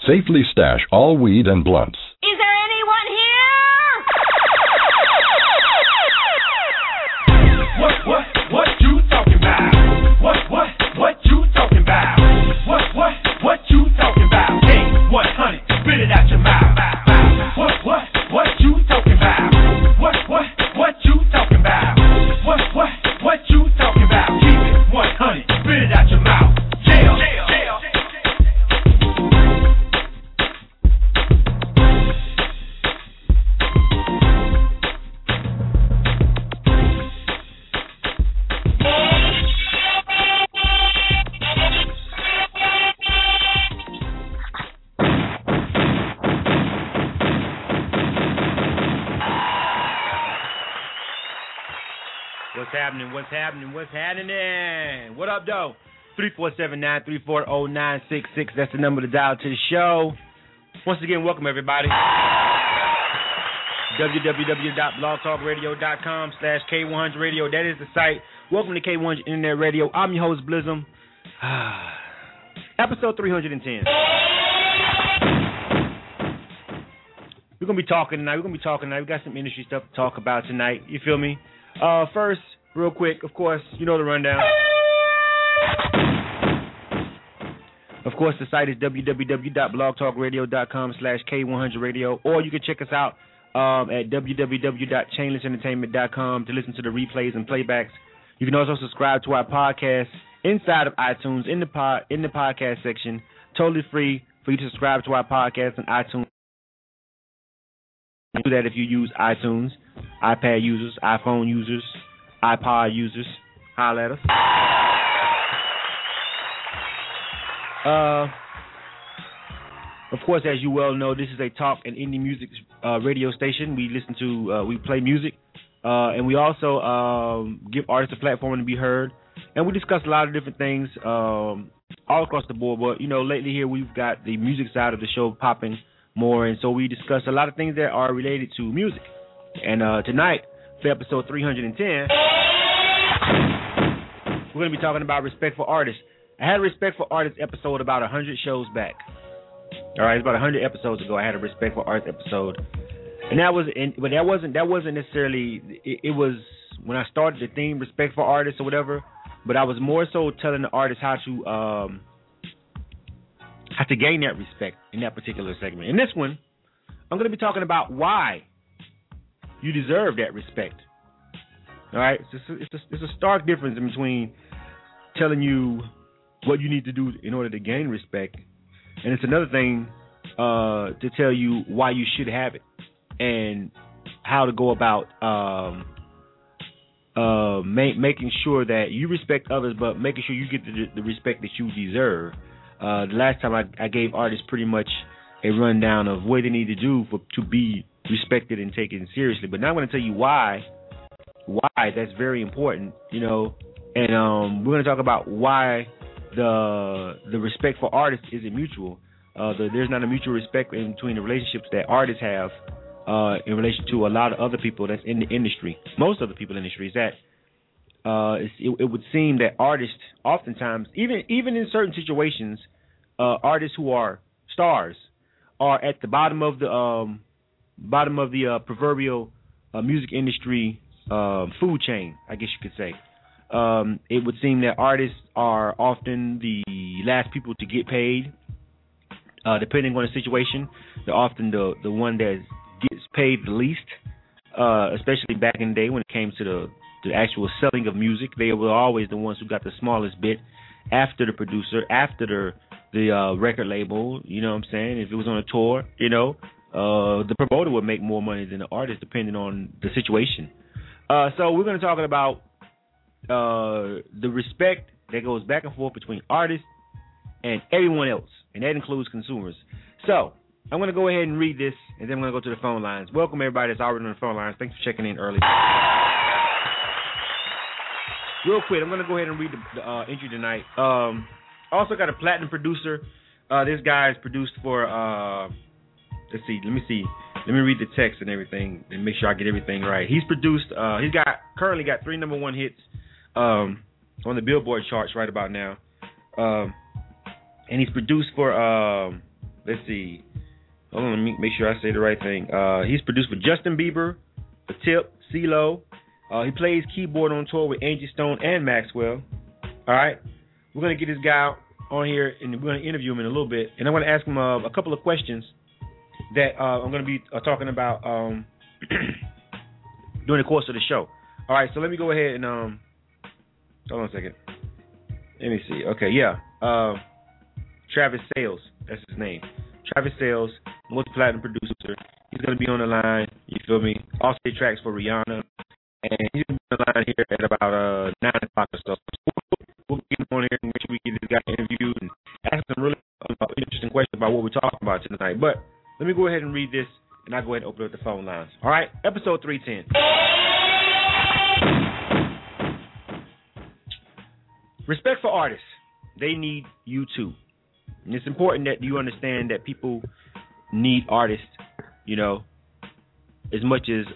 Safely stash all weed and blunts. Is there anyone here? What you talking about? What you talking about? What you talking about? Hey, 100, spit it out your mouth. What you talking about? What you talking about? What you talking about? Keep it 100, spit it out your mouth. Jail. What's happening? What up, though? 347-934-0966. That's the number to dial to the show. Once again, welcome, everybody. www.blogtalkradio.com/K100radio. That is the site. Welcome to K100 Internet Radio. I'm your host, Blizzum. Episode 310. We're going to be talking tonight. We got some industry stuff to talk about tonight. You feel me? First, real quick, of course, you know the rundown. Of course, the site is www.blogtalkradio.com/K100radio, or you can check us out at www.chainlessentertainment.com to listen to the replays and playbacks. You can also subscribe to our podcast inside of iTunes in the podcast section. Totally free for you to subscribe to our podcast on iTunes. Do that if you use iTunes. iPad users, iPhone users, iPod users, holla at us. Of course, as you well know, this is a talk and indie music radio station. We we play music, and we also give artists a platform to be heard. And we discuss a lot of different things all across the board. But, you know, lately here we've got the music side of the show popping more, and so we discuss a lot of things that are related to music. And tonight, for episode 310, we're going to be talking about respect for artists. I had a respect for artists episode about 100 shows back. All right, it's about 100 episodes ago. I had a respect for artists episode, and that wasn't necessarily. It was when I started the theme, respect for artists or whatever. But I was more so telling the artists how to gain that respect in that particular segment. In this one, I'm going to be talking about why you deserve that respect. All right, it's a stark difference in between telling you what you need to do in order to gain respect, and it's another thing to tell you why you should have it and how to go about making sure that you respect others, but making sure you get the respect that you deserve. The last time I gave artists pretty much a rundown of what they need to do to be respected and taken seriously. But now I'm going to tell you why that's very important, you know. And we're going to talk about why the respect for artists isn't mutual. There's not a mutual respect in between the relationships that artists have in relation to a lot of other people that's in the industry. Most of the people in the industry is that it would seem that artists oftentimes, even in certain situations, artists who are stars are at the bottom of the proverbial music industry food chain, I guess you could say. It would seem that artists are often the last people to get paid, depending on the situation. They're often the one that gets paid the least, especially back in the day when it came to the actual selling of music. They were always the ones who got the smallest bit after the producer, after the record label. You know what I'm saying? If it was on a tour, you know, the promoter would make more money than the artist, depending on the situation. So we're going to talk about the respect that goes back and forth between artists and everyone else, and that includes consumers. So I'm going to go ahead and read this, and then I'm going to go to the phone lines. Welcome, everybody that's already on the phone lines. Thanks for checking in early. Real quick, I'm going to go ahead and read the entry tonight. Also got a platinum producer. This guy is produced for, let's see, let me see. Let me read the text and everything and make sure I get everything right. He's produced, currently got 3 number 1 hits on the Billboard charts right about now. And he's produced for let's see. Hold on, let me make sure I say the right thing. He's produced for Justin Bieber, The Tip, CeeLo. He plays keyboard on tour with Angie Stone and Maxwell. All right. We're going to get this guy on here, and we're going to interview him in a little bit. And I'm going to ask him a couple of questions that I'm going to be talking about during the course of the show. All right, so let me go ahead and hold on a second. Let me see. Okay, yeah. Travis Sales, that's his name. Travis Sales, multi-platinum producer. He's going to be on the line, you feel me? Also did tracks for Rihanna. And he's going to be on the line here at about 9 o'clock or so. We'll get him on here and make sure we get this guy interviewed and ask some really interesting questions about what we're talking about tonight. But let me go ahead and read this, and I'll go ahead and open up the phone lines. All right, episode 310. Respect for artists. They need you too. And it's important that you understand that people need artists, you know, as much as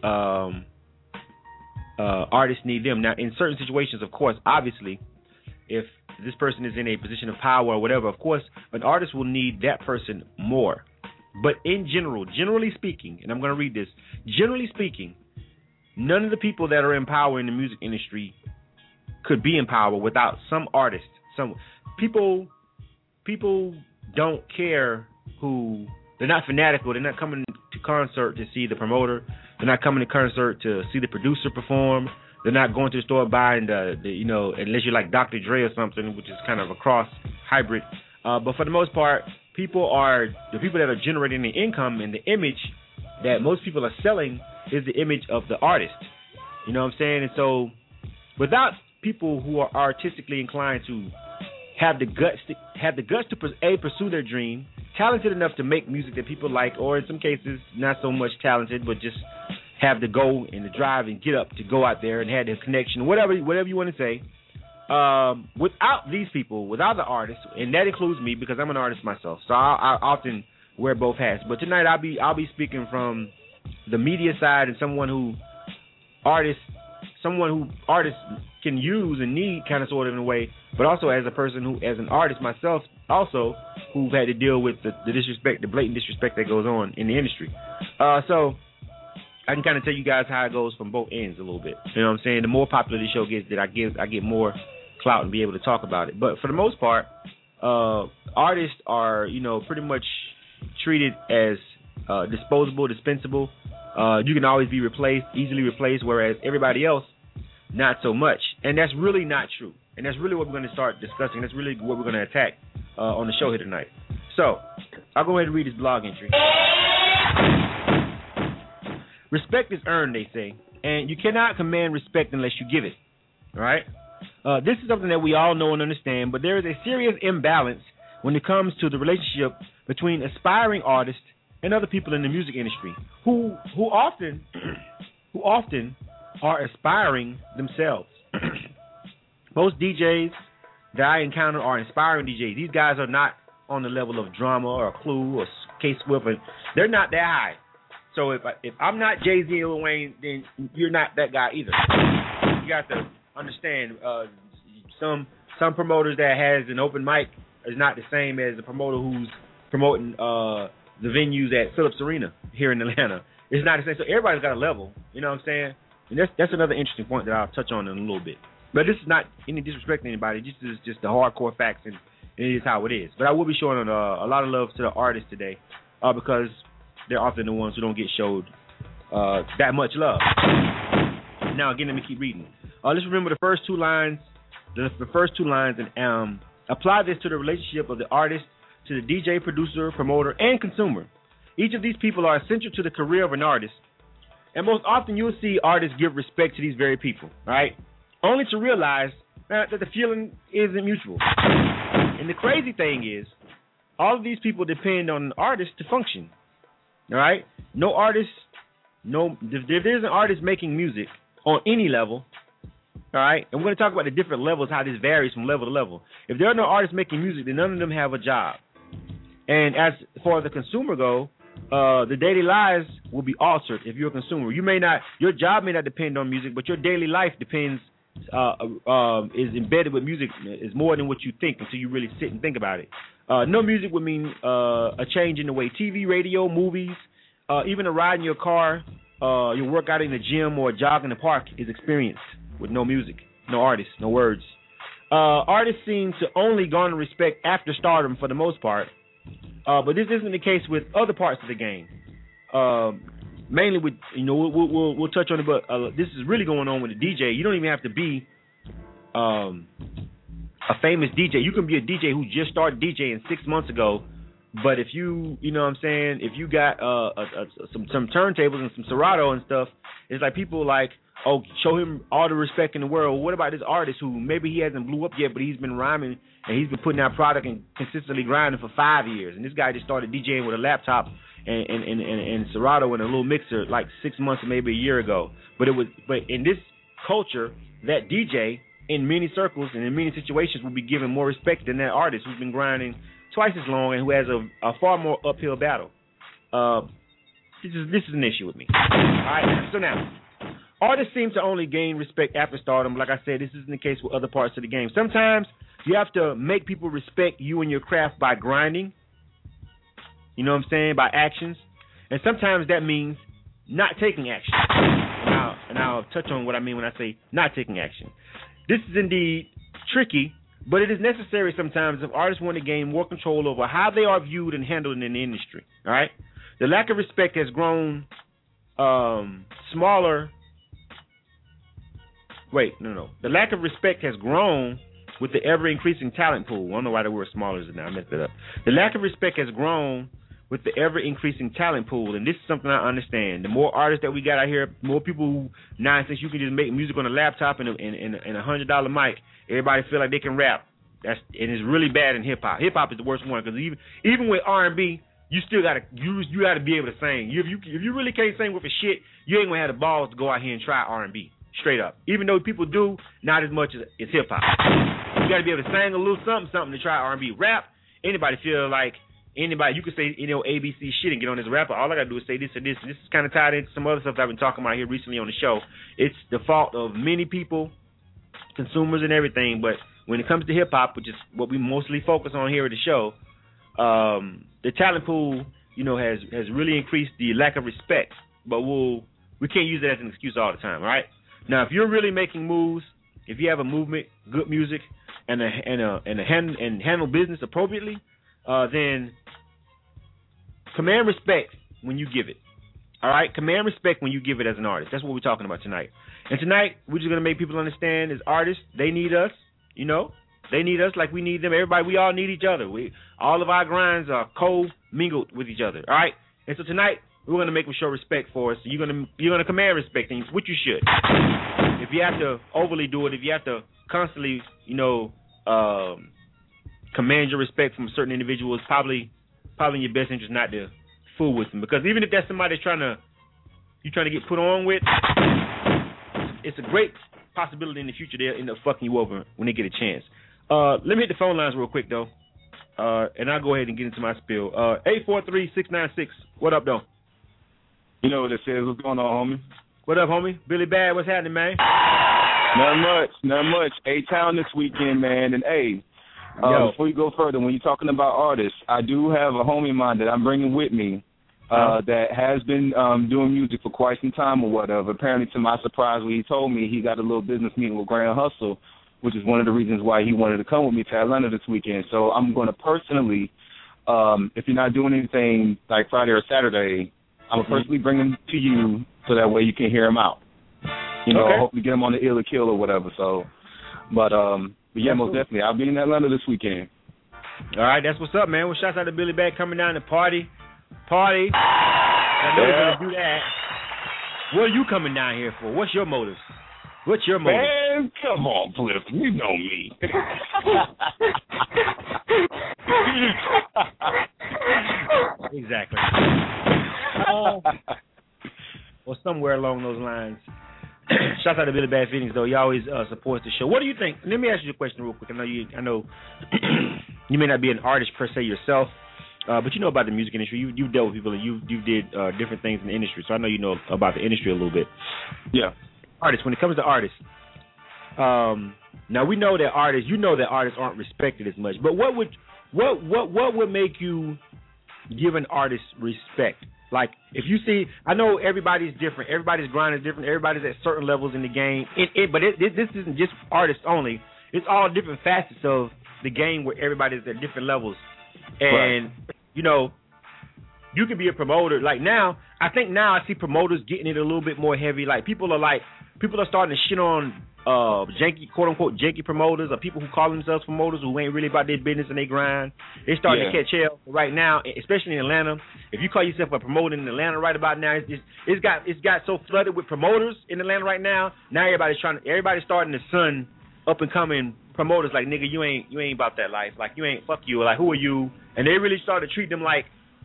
artists need them. Now, in certain situations, of course, obviously, if this person is in a position of power or whatever, of course, an artist will need that person more. But in general, generally speaking, and I'm going to read this, generally speaking, none of the people that are in power in the music industry could be in power without some artist. Some people don't care who. They're not fanatical. They're not coming to concert to see the promoter. They're not coming to concert to see the producer perform. They're not going to the store buying the you know, unless you're like Dr. Dre or something, which is kind of a cross hybrid. But for the most part, the people that are generating the income, and the image that most people are selling is the image of the artist. You know what I'm saying? And so without people who are artistically inclined to have the guts to pursue their dream, talented enough to make music that people like, or in some cases not so much talented, but just have the go and the drive and get up to go out there and have the connection, whatever you want to say. Without these people, without the artists, and that includes me because I'm an artist myself, so I often wear both hats. But tonight I'll be speaking from the media side and someone who artists can use and need, kind of sort of in a way, but also as a person who, as an artist myself, also who've had to deal with the disrespect, the blatant disrespect that goes on in the industry. So I can kind of tell you guys how it goes from both ends a little bit. You know what I'm saying? The more popular the show gets, that I get more clout and be able to talk about it. But for the most part, artists are, you know, pretty much treated as disposable, dispensable. You can always be easily replaced, whereas everybody else, not so much. And that's really not true. And that's really what we're going to start discussing. That's really what we're going to attack on the show here tonight. So I'll go ahead and read this blog entry. Respect is earned, they say, and you cannot command respect unless you give it. All right? This is something that we all know and understand, but there is a serious imbalance when it comes to the relationship between aspiring artists and other people in the music industry who often are aspiring themselves. Most DJs that I encounter are inspiring DJs. These guys are not on the level of Drama or Clue or K-Swift. They're not that high. So if I'm not Jay-Z or Lil Wayne, then you're not that guy either. You got to understand, some promoters that has an open mic is not the same as a promoter who's promoting the venues at Phillips Arena here in Atlanta. It's not the same. So everybody's got a level. You know what I'm saying? And that's another interesting point that I'll touch on in a little bit. But this is not any disrespect to anybody. This is just the hardcore facts, and it is how it is. But I will be showing a lot of love to the artists today because they're often the ones who don't get showed that much love. Now, again, let me keep reading. Let's remember the first two lines, and apply this to the relationship of the artist to the DJ, producer, promoter, and consumer. Each of these people are essential to the career of an artist, and most often you'll see artists give respect to these very people, right? Only to realize that the feeling isn't mutual. And the crazy thing is, all of these people depend on an artist to function, all right? If there's an artist making music on any level, all right, and we're going to talk about the different levels, how this varies from level to level. If there are no artists making music, then none of them have a job. And as far as the consumer go, the daily lives will be altered if you're a consumer. Your job may not depend on music, but your daily life depends, is embedded with music, is more than what you think until you really sit and think about it. No music would mean a change in the way TV, radio, movies, even a ride in your car, your workout in the gym, or a jog in the park is experienced with no music, no artists, no words. Artists seem to only garner respect after stardom for the most part, but this isn't the case with other parts of the game. Mainly with, we'll touch on it, but this is really going on with the DJ. You don't even have to be a famous DJ. You can be a DJ who just started DJing 6 months ago, but if you know what I'm saying, if you got some turntables and some Serato and stuff, it's like people like, oh, show him all the respect in the world. What about this artist who maybe he hasn't blew up yet, but he's been rhyming and he's been putting out product and consistently grinding for 5 years, and this guy just started DJing with a laptop and Serato and a little mixer like 6 months or maybe a year ago. But in this culture, that DJ in many circles and in many situations will be given more respect than that artist who's been grinding twice as long and who has a far more uphill battle. This is an issue with me. All right, so now, artists seem to only gain respect after stardom. Like I said, this isn't the case with other parts of the game. Sometimes you have to make people respect you and your craft by grinding. You know what I'm saying? By actions. And sometimes that means not taking action. And I'll touch on what I mean when I say not taking action. This is indeed tricky, but it is necessary sometimes if artists want to gain more control over how they are viewed and handled in the industry. All right? The lack of respect has grown smaller. The lack of respect has grown with the ever-increasing talent pool. I don't know why the word smaller is now. I messed it up. The lack of respect has grown with the ever-increasing talent pool, and this is something I understand. The more artists that we got out here, more people who, nonsense, you can just make music on a laptop and a $100 mic, everybody feel like they can rap. And it's really bad in hip-hop. Hip-hop is the worst one, because even with R&B, you still got to be able to sing. If you really can't sing with a shit, you ain't going to have the balls to go out here and try R&B. Straight up. Even though people do, not as much as hip-hop. You got to be able to sing a little something to try R&B. Rap, anybody feel like, you can say, ABC shit and get on this rapper. All I got to do is say this and this. And this is kind of tied into some other stuff I've been talking about here recently on the show. It's the fault of many people, consumers and everything. But when it comes to hip-hop, which is what we mostly focus on here at the show, the talent pool, has really increased the lack of respect. But we can't use that as an excuse all the time, all right? Now, if you're really making moves, if you have a movement, good music, and handle business appropriately, then command respect when you give it. All right? Command respect when you give it as an artist. That's what we're talking about tonight. And tonight, we're just going to make people understand as artists, they need us, They need us like we need them. Everybody, we all need each other. All of our grinds are co-mingled with each other. All right? And so tonight, we're going to make them show respect for us. You're going to command respect, and which you should. If you have to overly do it, if you have to constantly, command your respect from a certain individual, it's probably in your best interest not to fool with them. Because even if that's somebody that's you're trying to get put on with, it's a great possibility in the future they'll end up fucking you over when they get a chance. Let me hit the phone lines real quick, though, and I'll go ahead and get into my spiel. 843-696. What up, though? You know what it says. What's going on, homie? What up, homie? Billy Bad, what's happening, man? Not much. A-Town this weekend, man. And, before you go further, when you're talking about artists, I do have a homie of mine that I'm bringing with me that has been doing music for quite some time or whatever. Apparently, to my surprise, when he told me he got a little business meeting with Grand Hustle, which is one of the reasons why he wanted to come with me to Atlanta this weekend. So I'm going to personally, if you're not doing anything like Friday or Saturday, I'm going to personally bring him to you so that way you can hear him out. Hopefully get him on the Ill or Kill or whatever. So, but yeah, most definitely. I'll be in Atlanta this weekend. All right, that's what's up, man. Well, shouts out to Billy Bad coming down to party. I know you're going to do that. What are you coming down here for? What's your motive? Man, come on, Cliff. You know me. Exactly. Or somewhere along those lines. Shout out to Billy Bad Feelings, though. He always supports the show. What do you think? Let me ask you a question real quick. I know you may not be an artist per se yourself, but you know about the music industry. You've dealt with people, and you did different things in the industry, so I know you know about the industry a little bit. Yeah. Artists, when it comes to artists, now we know that artists, artists aren't respected as much, but what would what would make you give an artist respect? Like, if you see, I know everybody's different. Everybody's grind is different. Everybody's at certain levels in the game. But this isn't just artists only. It's all different facets of the game where everybody's at different levels. And, you know, you can be a promoter. Like now, I see promoters getting it a little bit more heavy. Like people are starting to shit on janky, quote unquote janky promoters, or people who call themselves promoters who ain't really about their business and they grind. They're starting to catch hell right now, especially in Atlanta. If you call yourself a promoter in Atlanta right about now, it's got so flooded with promoters in Atlanta right now. Now everybody's starting to sun up and coming promoters like, nigga, you ain't about that life. Like, you ain't, fuck you. Like, who are you? And they really started to treat them like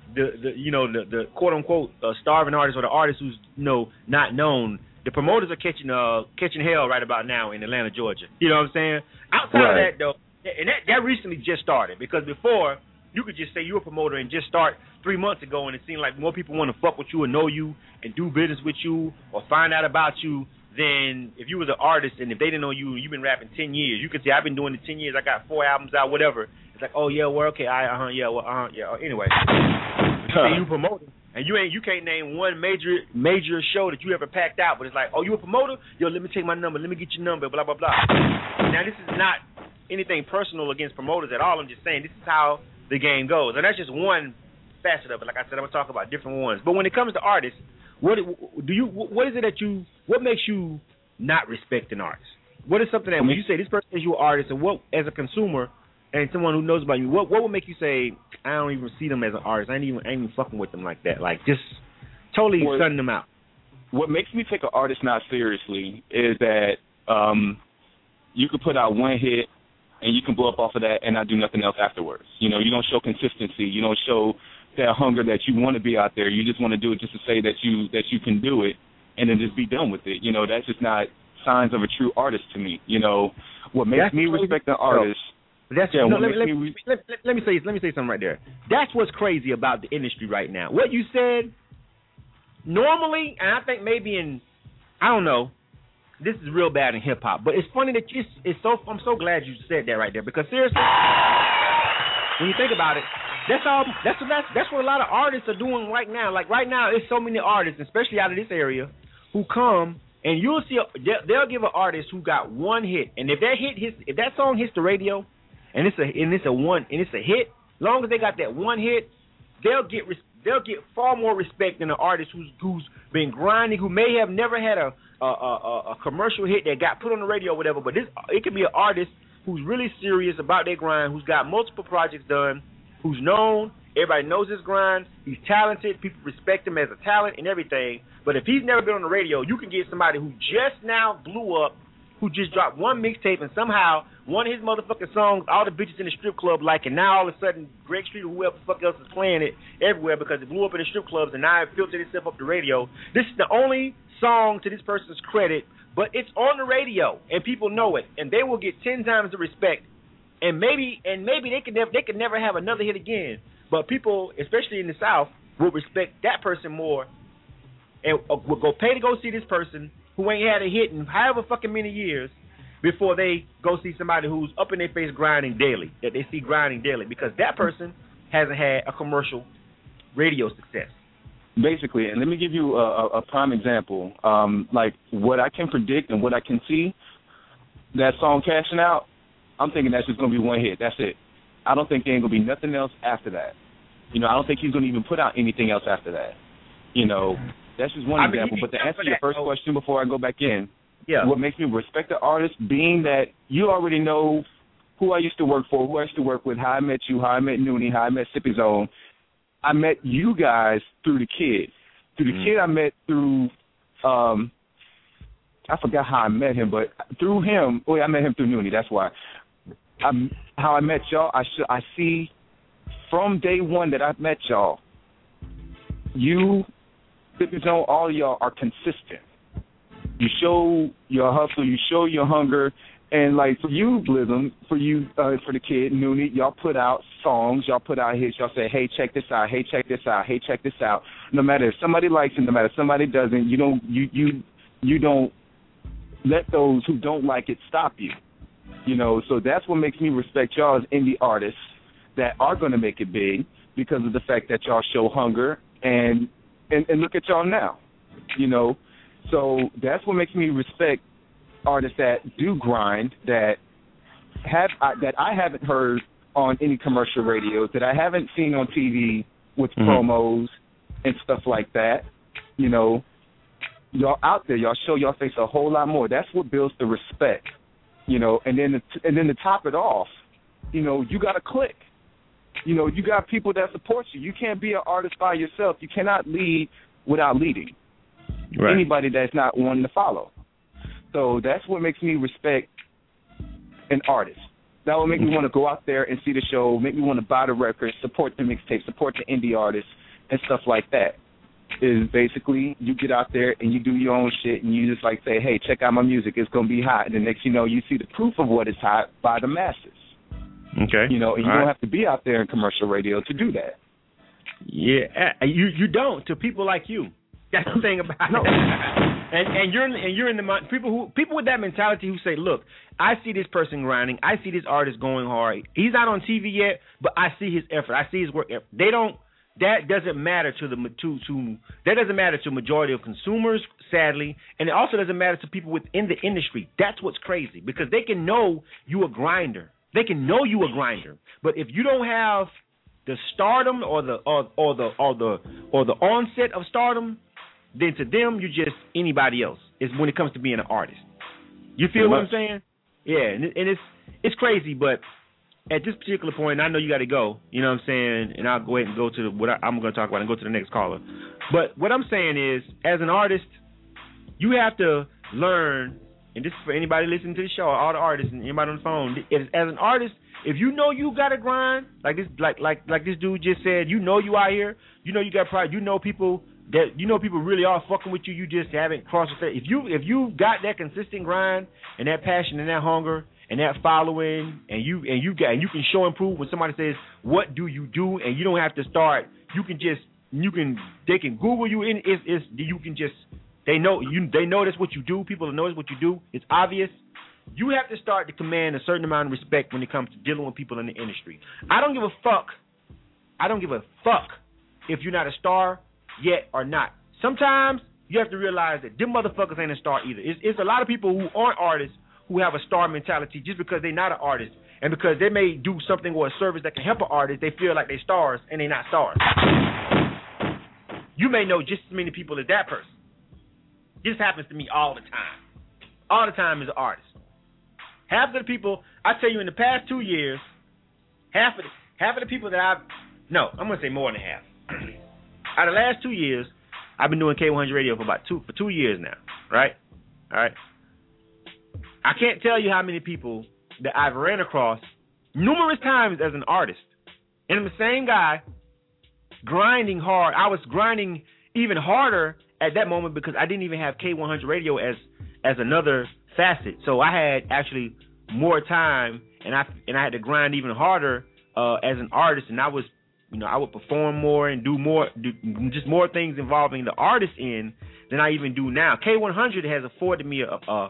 the quote unquote starving artist, or the artist who's not known. The promoters are catching hell right about now in Atlanta, Georgia. You know what I'm saying? Outside of that though, and that recently just started, because before you could just say you're a promoter and just start 3 months ago, and it seemed like more people want to fuck with you and know you and do business with you or find out about you than if you was an artist, and if they didn't know you, you've been rapping 10 years. You could say, I've been doing it 10 years. I got 4 albums out, whatever. It's like, oh yeah, well, okay, Anyway, you promoting, and you can't name one major show that you ever packed out, but it's like, oh, you a promoter? Yo, let me take my number. Let me get your number. Blah blah blah. Now this is not anything personal against promoters at all. I'm just saying this is how the game goes, and that's just one facet of it. Like I said, I'm gonna talk about different ones. But when it comes to artists, what is it what makes you not respect an artist? What is something that when you say this person is your artist, and what, as a consumer and someone who knows about you, what would make you say, I don't even see them as an artist, I ain't even fucking with them like that, like just totally shutting them out? What makes me take an artist not seriously is that you could put out one hit and you can blow up off of that and not do nothing else afterwards. You know, you don't show consistency. You don't show that hunger that you want to be out there. You just want to do it just to say that you can do it and then just be done with it. You know, that's just not signs of a true artist to me. You know, what makes me respect an artist. Let me say something right there. That's what's crazy about the industry right now. What you said, normally, and I think maybe I don't know, this is real bad in hip hop, but it's funny that I'm so glad you said that right there, because seriously, when you think about it, that's what a lot of artists are doing right now. Like right now, there's so many artists, especially out of this area, who come and you'll see they'll give an artist who got one hit, and if that song hits the radio, and it's a hit, long as they got that one hit, they'll get far more respect than an artist who's been grinding, who may have never had a commercial hit that got put on the radio or whatever. But it could be an artist who's really serious about their grind, who's got multiple projects done, who's known, everybody knows his grind, he's talented, people respect him as a talent and everything. But if he's never been on the radio, you can get somebody who just now blew up, who just dropped one mixtape, and somehow one of his motherfucking songs, all the bitches in the strip club like, and now all of a sudden Greg Street or whoever the fuck else is playing it everywhere because it blew up in the strip clubs, and now it filtered itself up the radio. This is the only song to this person's credit, but it's on the radio and people know it, and they will get 10 times the respect. And maybe they could never have another hit again. But people, especially in the South, will respect that person more and will go pay to go see this person who ain't had a hit in however fucking many years before they go see somebody who's up in their face grinding daily, that they see grinding daily, because that person hasn't had a commercial radio success. Basically, and let me give you a prime example. Like what I can predict and what I can see, that song Cashing Out, I'm thinking that's just going to be one hit. That's it. I don't think there ain't going to be nothing else after that. You know, I don't think he's going to even put out anything else after that. You know, that's just one example. But to answer your first question before I go back in, what makes me respect the artist, being that you already know who I used to work for, who I used to work with, how I met you, how I met Noonie, how I met Sippy Zone. I met you guys through the kid. Through the kid, I met through, I forgot how I met him, but through him, I met him through Noonie, that's why. How I met y'all, I see from day one that I met y'all, you, Sippy Zone, all of y'all are consistent. You show your hustle, you show your hunger, and like for you, Blizzum, for you, for the kid, Noonie, y'all put out songs, y'all put out hits, y'all say, hey, check this out, hey, check this out, hey, check this out. No matter if somebody likes it, no matter if somebody doesn't, you don't let those who don't like it stop you. You know, so that's what makes me respect y'all as indie artists, that are going to make it big because of the fact that y'all show hunger and look at y'all now, you know. So that's what makes me respect artists that do grind, that I haven't heard on any commercial radios, that I haven't seen on TV with promos and stuff like that. You know, y'all out there, y'all show y'all face a whole lot more. That's what builds the respect, you know. And then to top it off, you know, you got a clique. You know, you got people that support you. You can't be an artist by yourself. You cannot lead without leading. Right. Anybody that's not wanting to follow. So that's what makes me respect an artist. That will make me want to go out there and see the show, make me want to buy the record, support the mixtape, support the indie artists, and stuff like that. Is basically you get out there and you do your own shit and you just like say, hey, check out my music, it's going to be hot. And the next you know, you see the proof of what is hot by the masses. Okay. You know, and you don't have to be out there in commercial radio to do that. Yeah, you don't, to people like you. That's the thing about it. And you're in the people with that mentality who say, look, I see this person grinding, I see this artist going hard. He's not on TV yet, but I see his effort, I see his work. That doesn't matter to that doesn't matter to majority of consumers, sadly, and it also doesn't matter to people within the industry. That's what's crazy, because they can know you a grinder. They can know you a grinder, but if you don't have the stardom or the onset of stardom, then to them you're just anybody else. It's when it comes to being an artist. You feel what I'm saying? Yeah, and it's crazy, but at this particular point, I know you got to go. You know what I'm saying? And I'll go ahead and go to what I'm going to talk about and go to the next caller. But what I'm saying is, as an artist, you have to learn. And this is for anybody listening to the show, all the artists and anybody on the phone. As an artist, if you know you got to grind, like this dude just said, you know you out here, you know you got pride, you know people really are fucking with you. You just haven't crossed the face. If you got that consistent grind and that passion and that hunger and that following, and you can show and prove when somebody says, what do you do? And you don't have to start. They can Google you in. They know that's what you do. People know that's what you do. It's obvious. You have to start to command a certain amount of respect when it comes to dealing with people in the industry. I don't give a fuck if you're not a star yet or not. Sometimes you have to realize that them motherfuckers ain't a star either. It's a lot of people who aren't artists who have a star mentality just because they're not an artist, and because they may do something or a service that can help an artist, they feel like they're stars and they're not stars. You may know just as many people as that person. This happens to me all the time. All the time as an artist. Half of the people, I tell you, in the past 2 years, half of the people that I'm going to say more than half. Out of the last 2 years, I've been doing K100 Radio for 2 years now, right? All right. I can't tell you how many people that I've ran across numerous times as an artist. And I'm the same guy grinding hard. I was grinding even harder at that moment because I didn't even have K100 Radio as another facet. So I had actually more time, and I had to grind even harder as an artist. And I was, I would perform more and do more things involving the artist in than I even do now. K100 has afforded me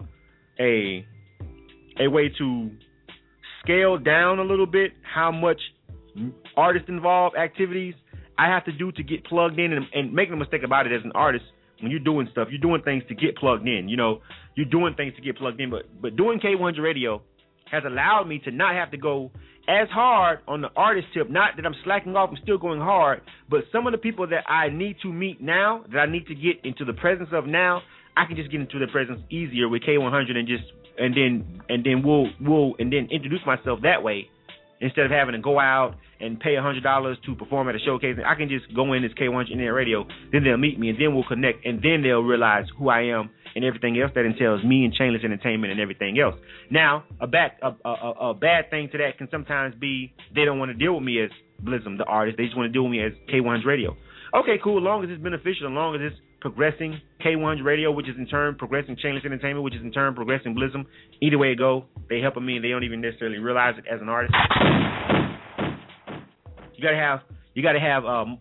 a way to scale down a little bit how much artist-involved activities I have to do to get plugged in, and make no mistake about it, as an artist, when you're doing stuff, you're doing things to get plugged in. You're doing things to get plugged in. But doing K100 Radio has allowed me to not have to go as hard on the artist tip. Not that I'm slacking off, I'm still going hard. But some of the people that I need to meet now, that I need to get into the presence of now, I can just get into the presence easier with K100 and then we'll introduce myself that way, instead of having to go out and pay $100 to perform at a showcase. I can just go in as K100 Internet Radio, then they'll meet me, and then we'll connect, and then they'll realize who I am and everything else that entails me and Chainless Entertainment and everything else. Now, a bad thing to that can sometimes be they don't want to deal with me as Blizzum, the artist. They just want to deal with me as K100 Radio. Okay, cool. As long as it's beneficial, as long as it's progressing K100 Radio, which is in turn progressing Chainless Entertainment, which is in turn progressing Blizzum. Either way it go, they helping me, and they don't even necessarily realize it as an artist. You gotta have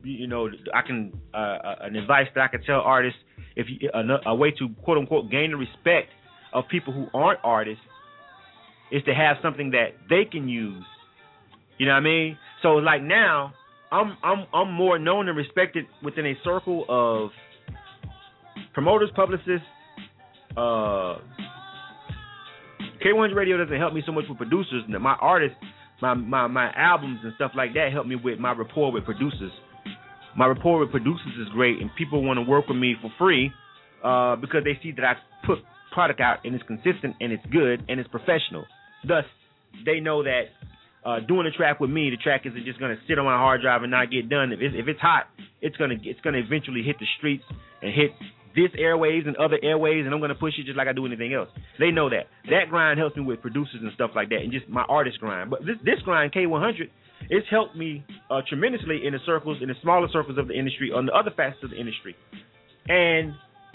an advice that I can tell artists, a way to quote unquote gain the respect of people who aren't artists, is to have something that they can use. You know what I mean? So like now, I'm more known and respected within a circle of promoters, publicists. K100 Radio doesn't help me so much with producers. My artists, my albums and stuff like that help me with my rapport with producers. My rapport with producers is great, and people want to work with me for free because they see that I put product out and it's consistent and it's good and it's professional. Thus, they know that doing a track with me, the track isn't just going to sit on my hard drive and not get done. If it's hot, it's gonna eventually hit the streets and hit this airwaves and other airwaves, and I'm going to push it just like I do anything else. They know that. That grind helps me with producers and stuff like that, and just my artist grind. But this grind, K100, it's helped me tremendously in the circles, in the smaller circles of the industry, on the other facets of the industry. And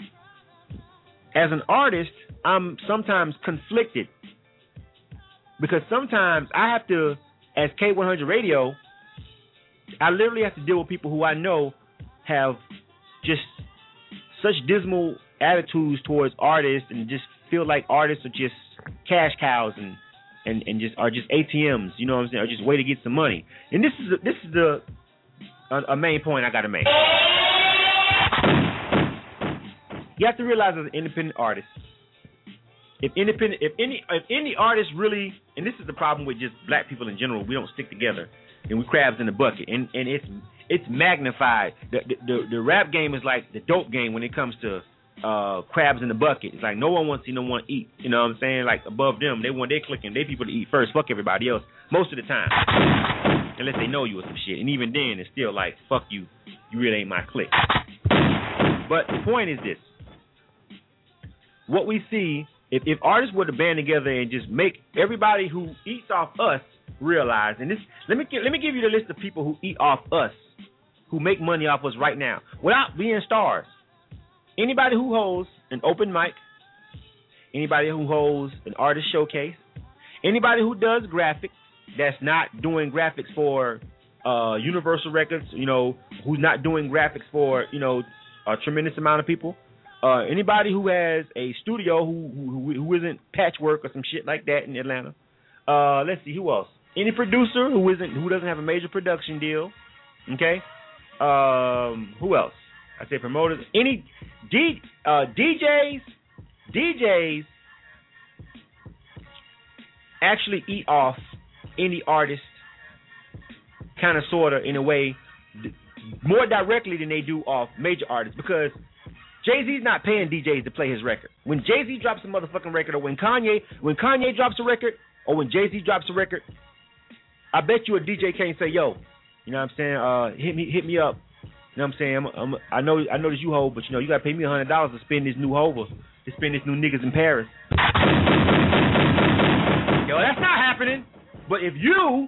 as an artist, I'm sometimes conflicted because sometimes I have to, as K100 Radio, I literally have to deal with people who I know have just such dismal attitudes towards artists and just feel like artists are just cash cows and just are just ATMs, you know what I'm saying, or just a way to get some money. And this is a main point I got to make. You have to realize as an independent artist, if any artist really, and this is the problem with just black people in general, we don't stick together and we crabs in the bucket, and it's magnified. The rap game is like the dope game when it comes to crabs in the bucket. It's like no one wants to see no one eat. You know what I'm saying? Like above them, they're clicking. They people to eat first. Fuck everybody else most of the time, unless they know you or some shit. And even then, it's still like fuck you. You really ain't my clique. But the point is this: what we see, if artists were to band together and just make everybody who eats off us realize, and this, let me give you the list of people who eat off us, who make money off us right now without being stars. Anybody who holds an open mic, anybody who holds an artist showcase, anybody who does graphics that's not doing graphics for Universal Records, you know, who's not doing graphics for, you know, a tremendous amount of people. Anybody who has a studio who isn't Patchwork or some shit like that in Atlanta. Let's see, who else? Any producer who doesn't have a major production deal. Okay. Who else? I say promoters. Any DJs actually eat off any artist, kind of, sort of, in a way, more directly than they do off major artists, because Jay-Z's not paying DJs to play his record. When Jay-Z drops a motherfucking record, or when Kanye drops a record, or when Jay-Z drops a record, I bet you a DJ can't say, yo, you know what I'm saying, hit me up. You know what I'm saying? I know this you hoe, but you know you gotta pay me $100 to spin this new hover, to spin this new niggas in Paris. Yo, that's not happening. But if you,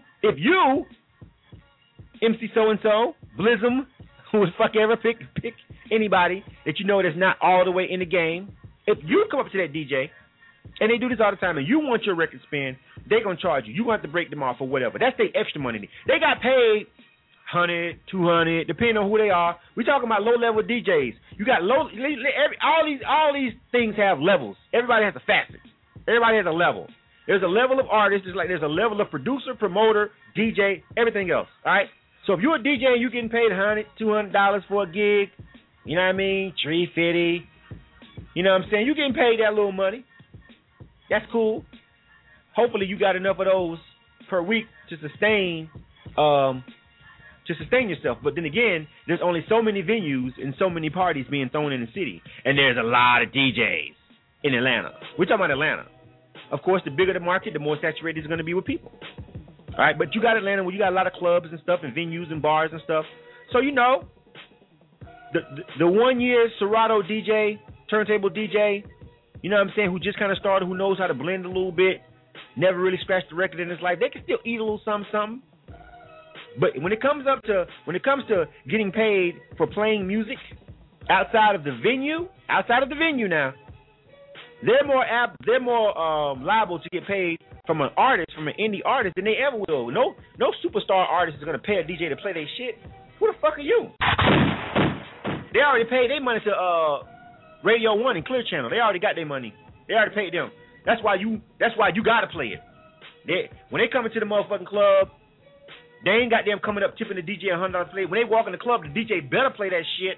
MC so and so, Blizzum, who would fuck ever pick anybody that you know that's not all the way in the game, if you come up to that DJ, and they do this all the time, and you want your record spin, they're gonna charge you. You gonna have to break them off or whatever. That's their extra money. They got paid $100, $200, depending on who they are. We're talking about low-level DJs. You got all these things have levels. Everybody has a facet. Everybody has a level. There's a level of artist. There's a level of producer, promoter, DJ, everything else. All right. So if you're a DJ and you're getting paid $100, $200 for a gig, you know what I mean, $350, you know what I'm saying, you're getting paid that little money. That's cool. Hopefully you got enough of those per week to sustain yourself. But then again, there's only so many venues and so many parties being thrown in the city, and there's a lot of DJs in Atlanta. We're talking about Atlanta. Of course, the bigger the market, the more saturated it's going to be with people. All right, but you got Atlanta where you got a lot of clubs and stuff and venues and bars and stuff. So, you know, the 1 year Serato DJ, turntable DJ, you know what I'm saying, who just kind of started, who knows how to blend a little bit, never really scratched the record in his life, they can still eat a little something. But when it comes to getting paid for playing music outside of the venue now, they're more liable to get paid from an indie artist than they ever will. No superstar artist is gonna pay a DJ to play their shit. Who the fuck are you? They already paid their money to Radio 1 and Clear Channel. They already got their money. They already paid them. That's why you gotta play it. When they come into the motherfucking club, They ain't got them coming up tipping the DJ $100 play. When they walk in the club, the DJ better play that shit.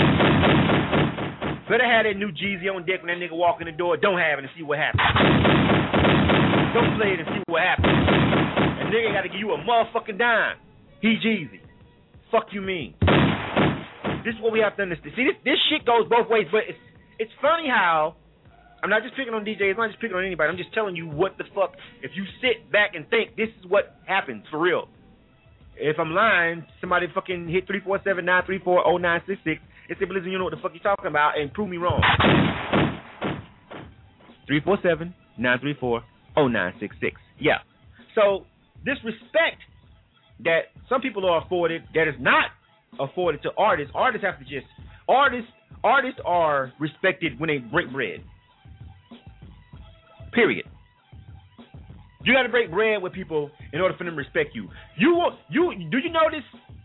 Better have that new Jeezy on deck when that nigga walk in the door. Don't have it and see what happens. Don't play it and see what happens. And nigga got to give you a motherfucking dime. He Jeezy. Fuck you mean? This is what we have to understand. See, this shit goes both ways, but it's funny how I'm not just picking on DJs, I'm not just picking on anybody. I'm just telling you what the fuck. If you sit back and think, this is what happens for real. If I'm lying, somebody fucking hit 347-934-0966 and say, listen, you know what the fuck you're talking about, and prove me wrong. 347-934-0966. Yeah. So this respect that some people are afforded that is not afforded to artists. Artists have to just artists are respected when they break bread. Period. You got to break bread with people in order for them to respect you. Do you notice?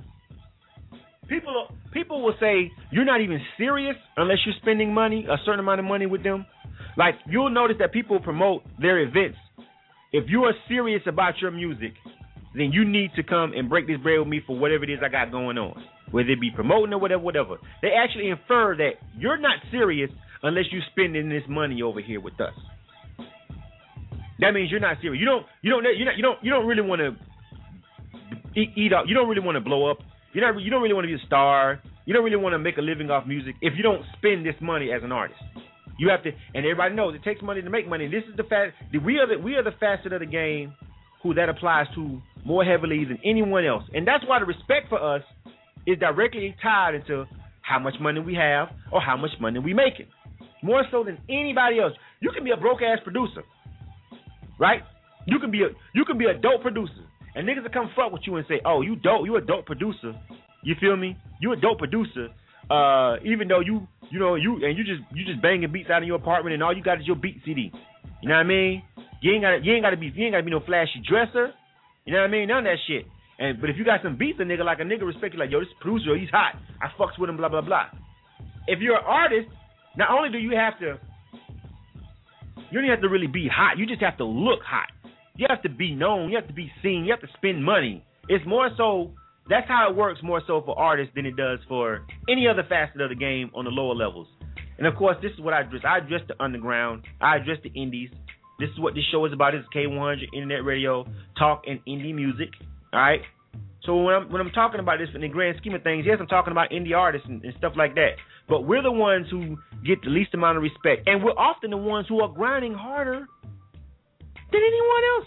People will say you're not even serious unless you're spending money, a certain amount of money with them. Like, you'll notice that people promote their events. If you are serious about your music, then you need to come and break this bread with me for whatever it is I got going on, whether it be promoting or whatever. They actually infer that you're not serious unless you're spending this money over here with us. That means you're not serious. You don't really want to eat up. You don't really want to blow up. You don't really want to be a star. You don't really want to make a living off music if you don't spend this money as an artist. You have to, and everybody knows it takes money to make money. This is the fact that we are the facet of the game who that applies to more heavily than anyone else, and that's why the respect for us is directly tied into how much money we have or how much money we making. More so than anybody else. You can be a broke ass producer, right? You can be a dope producer, and niggas will come fuck with you and say, "Oh, you dope. You a dope producer." You feel me? You a dope producer, even though you just banging beats out in your apartment and all you got is your beat CD. You know what I mean? You ain't gotta be no flashy dresser. You know what I mean? None of that shit. But if you got some beats, a nigga respect you, like, yo, this producer, he's hot. I fucks with him, blah blah blah. If you're an artist, not only do you don't have to really be hot. You just have to look hot. You have to be known. You have to be seen. You have to spend money. It's more so. That's how it works more so for artists than it does for any other facet of the game on the lower levels. And, of course, this is what I address. I address the underground. I address the indies. This is what this show is about. This is K100 Internet Radio, talk and indie music. All right? So when I'm talking about this in the grand scheme of things, yes, I'm talking about indie artists and stuff like that. But we're the ones who get the least amount of respect. And we're often the ones who are grinding harder than anyone else.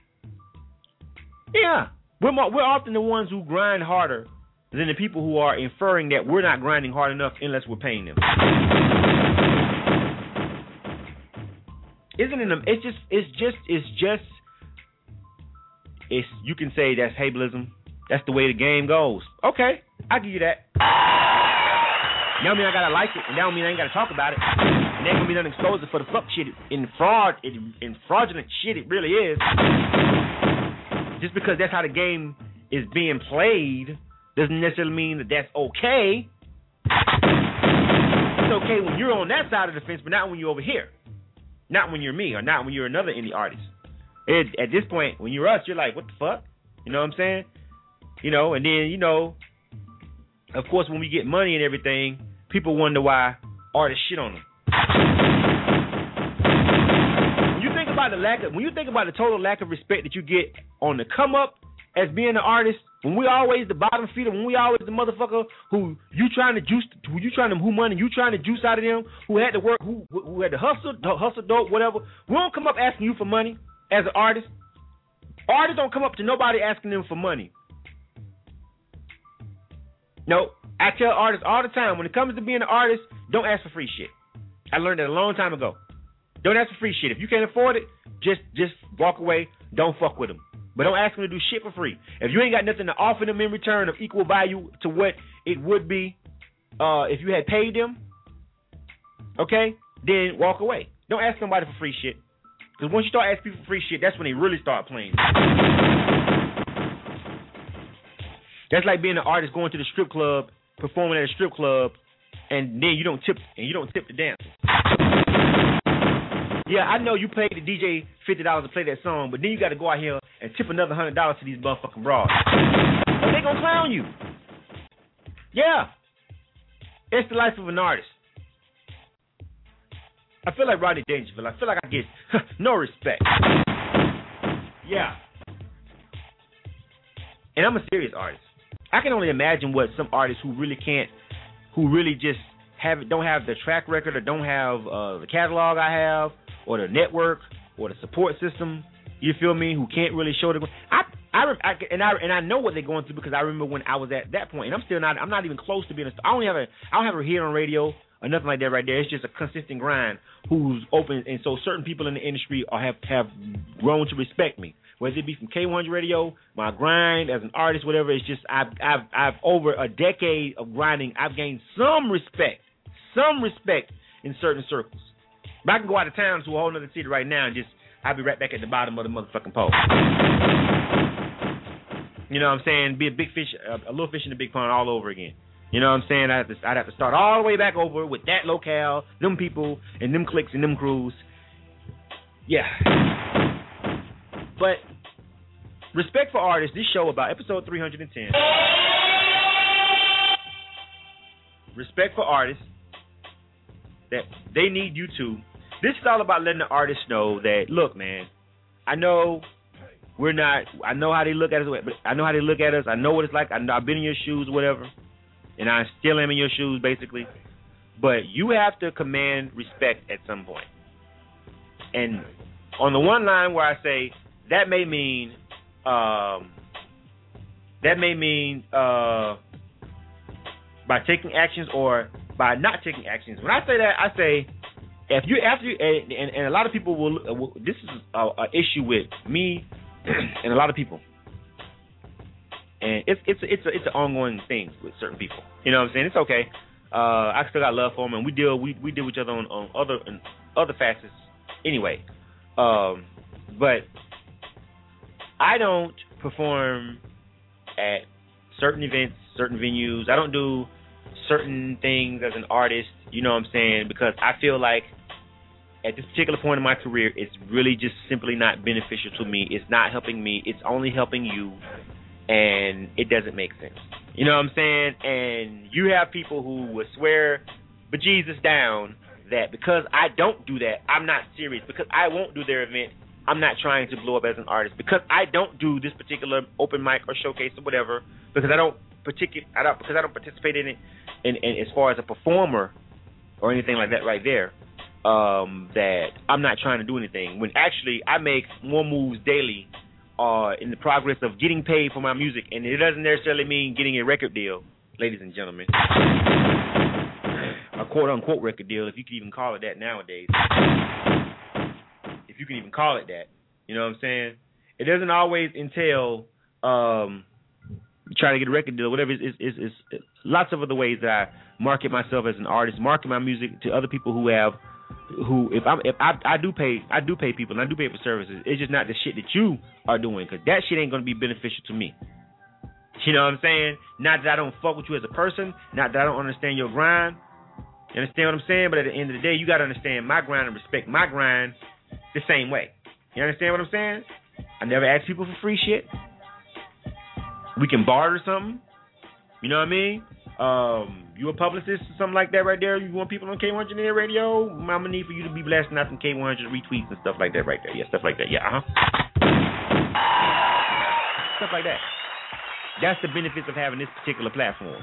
Yeah. We're often the ones who grind harder than the people who are inferring that we're not grinding hard enough unless we're paying them. Isn't it? It's you can say that's ableism. That's the way the game goes. Okay, I'll give you that. That don't mean I gotta like it, and that don't mean I ain't gotta talk about it. And that gonna be done exposure for the fuck shit and fraudulent shit it really is. Just because that's how the game is being played doesn't necessarily mean that that's okay. It's okay when you're on that side of the fence, but not when you're over here. Not when you're me, or not when you're another indie artist. At this point, when you're us, you're like, what the fuck? You know what I'm saying? You know, and then, of course, when we get money and everything, people wonder why artists shit on them. When you think about the total lack of respect that you get on the come up as being an artist, when we always the bottom feeder, when we always the motherfucker who trying to juice out of them, who had to work, who had to hustle dope, whatever. We don't come up asking you for money as an artist. Artists don't come up to nobody asking them for money. No, I tell artists all the time, when it comes to being an artist, don't ask for free shit. I learned that a long time ago. Don't ask for free shit. If you can't afford it, just walk away. Don't fuck with them. But don't ask them to do shit for free. If you ain't got nothing to offer them in return of equal value to what it would be if you had paid them, okay, then walk away. Don't ask somebody for free shit. Because once you start asking people for free shit, that's when they really start playing. That's like being an artist going to the strip club, performing at a strip club, and then you don't tip the dancers. Yeah, I know you paid the DJ $50 to play that song, but then you got to go out here and tip another $100 to these motherfucking broads. Or they gonna clown you. Yeah. It's the life of an artist. I feel like Rodney Dangerfield. I feel like I get no respect. Yeah. And I'm a serious artist. I can only imagine what some artists who really just don't have the track record or don't have the catalog I have or the network or the support system, you feel me, who can't really show the... I know what they're going through because I remember when I was at that point, and I'm not even close to being I don't have a hit on radio or nothing like that right there. It's just a consistent grind who's open, and so certain people in the industry have grown to respect me. Whether it be from K100 Radio, my grind as an artist, whatever, it's just I've over a decade of grinding, I've gained some respect in certain circles. But I can go out of town to a whole other city right now and I'll be right back at the bottom of the motherfucking pole. You know what I'm saying? Be a big fish, a little fish in a big pond all over again. You know what I'm saying? I'd have to start all the way back over with that locale, them people, and them cliques and them crews. Yeah. But respect for artists, this show about episode 310. Respect for artists, that they need you too. This is all about letting the artists know that, look, man, I know how they look at us, but I know how they look at us. I know what it's like. I've been in your shoes, whatever, and I still am in your shoes, basically. But you have to command respect at some point. And on the one line where I say that may mean by taking actions or by not taking actions. When I say that, I say if you and a lot of people will this is an issue with me and a lot of people, and it's an ongoing thing with certain people. You know what I'm saying? It's okay. I still got love for them, and we deal with each other on other facets anyway. But I don't perform at certain events, certain venues. I don't do certain things as an artist, you know what I'm saying, because I feel like at this particular point in my career, it's really just simply not beneficial to me. It's not helping me. It's only helping you, and it doesn't make sense. You know what I'm saying? And you have people who will swear bejesus down that because I don't do that, I'm not serious. Because I won't do their event, I'm not trying to blow up as an artist. Because I don't do this particular open mic or showcase or whatever, because I don't participate in it, and as far as a performer or anything like that right there, that I'm not trying to do anything. When actually I make more moves daily in the progress of getting paid for my music, and it doesn't necessarily mean getting a record deal, ladies and gentlemen. A quote-unquote record deal, if you can even call it that nowadays. If you can even call it that. You know what I'm saying? It doesn't always entail trying to get a record deal, whatever. It's lots of other ways that I market myself as an artist, market my music to other people who I do pay people, and I do pay for services. It's just not the shit that you are doing, because that shit ain't going to be beneficial to me. You know what I'm saying? Not that I don't fuck with you as a person, not that I don't understand your grind. You understand what I'm saying? But at the end of the day, you got to understand my grind and respect my grind the same way. You understand what I'm saying? I never ask people for free shit. We can barter something. You know what I mean? You a publicist or something like that right there? You want people on K100 Radio? I'm going to need for you to be blasting out some K100 retweets and stuff like that right there. Yeah, stuff like that. Yeah, Stuff like that. That's the benefits of having this particular platform.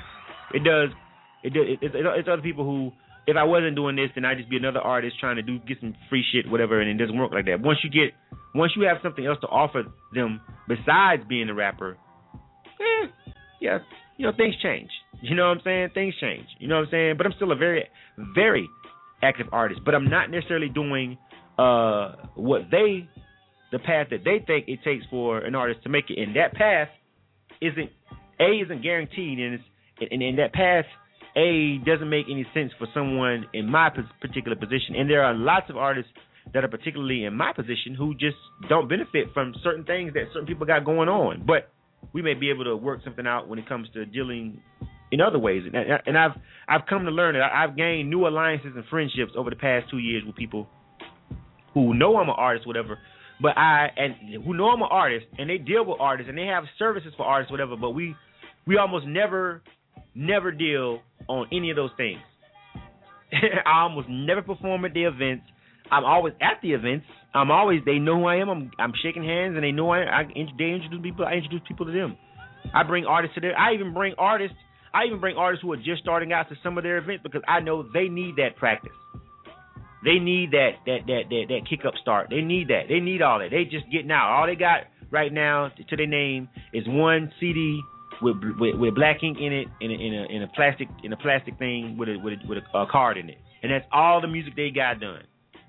It's other people who, if I wasn't doing this, then I'd just be another artist trying to get some free shit, whatever, and it doesn't work like that. Once you have something else to offer them besides being a rapper, yeah, you know, things change. You know what I'm saying? Things change. You know what I'm saying? But I'm still a very, very active artist. But I'm not necessarily doing the path that they think it takes for an artist to make it. And that path isn't guaranteed, and that path doesn't make any sense for someone in my particular position. And there are lots of artists that are particularly in my position who just don't benefit from certain things that certain people got going on. But we may be able to work something out when it comes to dealing in other ways. And I've come to learn that I've gained new alliances and friendships over the past 2 years with people who know I'm an artist, whatever. But who know I'm an artist, and they deal with artists, and they have services for artists, whatever. But we almost never deal on any of those things. I almost never perform at the events. I'm always at the events. They know who I am. I'm shaking hands, and they know they introduce people. I introduce people to them. I bring artists to I even bring artists who are just starting out to some of their events because I know they need that practice. They need that kick up start. They need that. They need all that. They just getting out. All they got right now to their name is one CD with black ink in it in a plastic thing with a card in it, and that's all the music they got done.